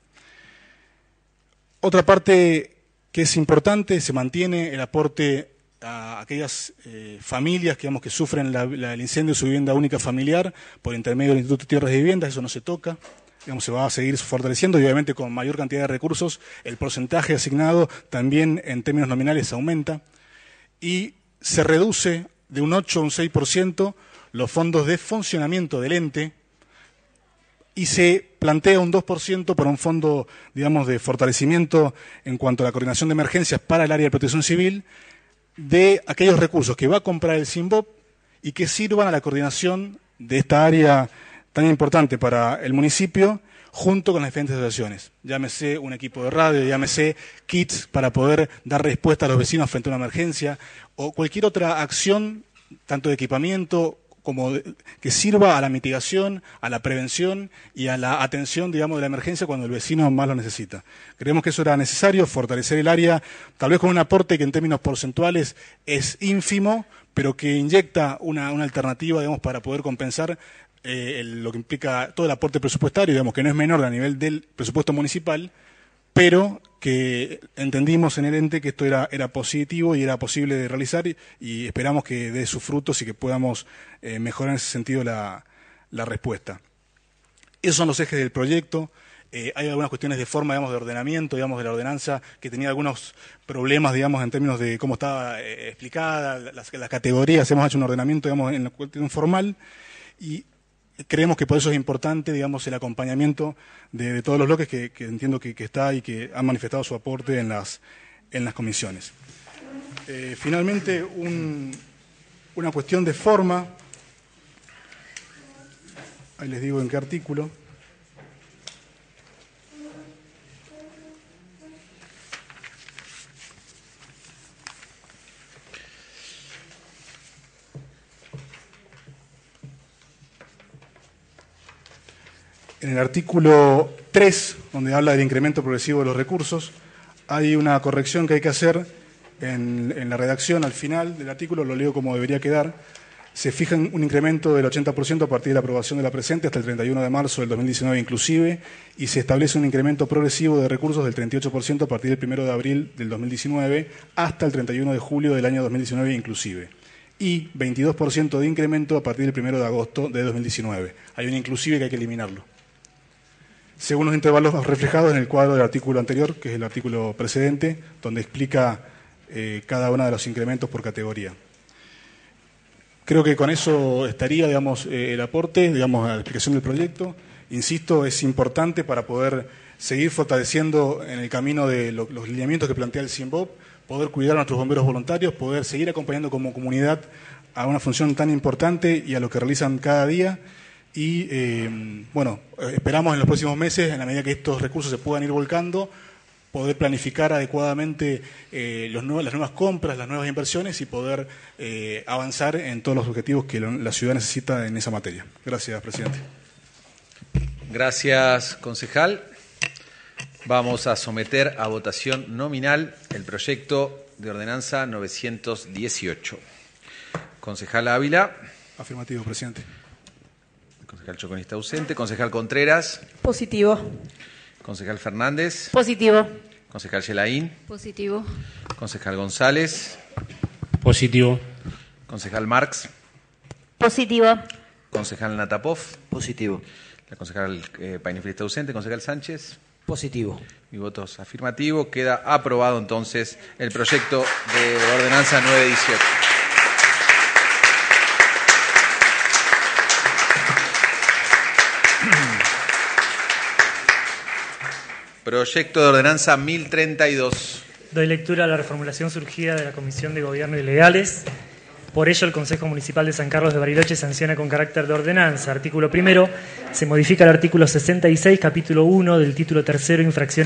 Otra parte que es importante, se mantiene el aporte a aquellas familias que, digamos, que sufren el incendio de su vivienda única familiar por intermedio del Instituto de Tierras y Viviendas. Eso no se toca, digamos, se va a seguir fortaleciendo y obviamente con mayor cantidad de recursos el porcentaje asignado también en términos nominales aumenta, y se reduce de un 8 a un 6% los fondos de funcionamiento del ente y se plantea un 2% para un fondo, digamos, de fortalecimiento en cuanto a la coordinación de emergencias para el área de protección civil, de aquellos recursos que va a comprar el SINVOP y que sirvan a la coordinación de esta área tan importante para el municipio, junto con las diferentes asociaciones. Llámese un equipo de radio, llámese kits para poder dar respuesta a los vecinos frente a una emergencia, o cualquier otra acción, tanto de equipamiento como que sirva a la mitigación, a la prevención y a la atención, digamos, de la emergencia cuando el vecino más lo necesita. Creemos que eso era necesario, fortalecer el área, tal vez con un aporte que en términos porcentuales es ínfimo, pero que inyecta una alternativa, digamos, para poder compensar lo que implica todo el aporte presupuestario, digamos, que no es menor a nivel del presupuesto municipal, pero que entendimos en el ente que esto era positivo y era posible de realizar, y esperamos que dé sus frutos y que podamos mejorar en ese sentido la respuesta. Esos son los ejes del proyecto. Hay algunas cuestiones de forma, digamos, de ordenamiento, digamos, de la ordenanza, que tenía algunos problemas, digamos, en términos de cómo estaba explicada, las categorías. Hemos hecho un ordenamiento, digamos, en la cuestión formal, y creemos que por eso es importante, digamos, el acompañamiento de todos los bloques que entiendo que está y que han manifestado su aporte en las comisiones. Finalmente, una cuestión de forma. Ahí les digo en qué artículo. En el artículo 3, donde habla del incremento progresivo de los recursos, hay una corrección que hay que hacer en la redacción al final del artículo, lo leo como debería quedar. Se fija un incremento del 80% a partir de la aprobación de la presente hasta el 31 de marzo del 2019 inclusive, y se establece un incremento progresivo de recursos del 38% a partir del 1 de abril del 2019 hasta el 31 de julio del año 2019 inclusive, y 22% de incremento a partir del 1 de agosto de 2019. Hay un inclusive que hay que eliminarlo, según los intervalos reflejados en el cuadro del artículo anterior, que es el artículo precedente, donde explica cada uno de los incrementos por categoría. Creo que con eso estaría, digamos, el aporte, digamos, a la explicación del proyecto. Insisto, es importante para poder seguir fortaleciendo en el camino de los lineamientos que plantea el SINVOP, poder cuidar a nuestros bomberos voluntarios, poder seguir acompañando como comunidad a una función tan importante y a lo que realizan cada día. Y esperamos en los próximos meses, en la medida que estos recursos se puedan ir volcando, poder planificar adecuadamente las nuevas compras, las nuevas inversiones y poder avanzar en todos los objetivos que la ciudad necesita en esa materia. Gracias, presidente. Gracias, concejal. Vamos a someter a votación nominal el proyecto de ordenanza 918. Concejal Ávila. Afirmativo, presidente. Concejal Choconista ausente. Concejal Contreras. Positivo. Concejal Fernández. Positivo. Concejal Yelaín. Positivo. Concejal González. Positivo. Concejal Marx. Positivo. Concejal Natapov. Positivo. La concejal Painiflista ausente. Concejal Sánchez. Positivo. Mi voto es afirmativo. Queda aprobado entonces el proyecto de ordenanza 918. Proyecto de ordenanza 1032. Doy lectura a la reformulación surgida de la Comisión de Gobierno y Legales. Por ello, el Consejo Municipal de San Carlos de Bariloche sanciona con carácter de ordenanza. Artículo primero. Se modifica el artículo 66, capítulo 1 del título tercero, infracción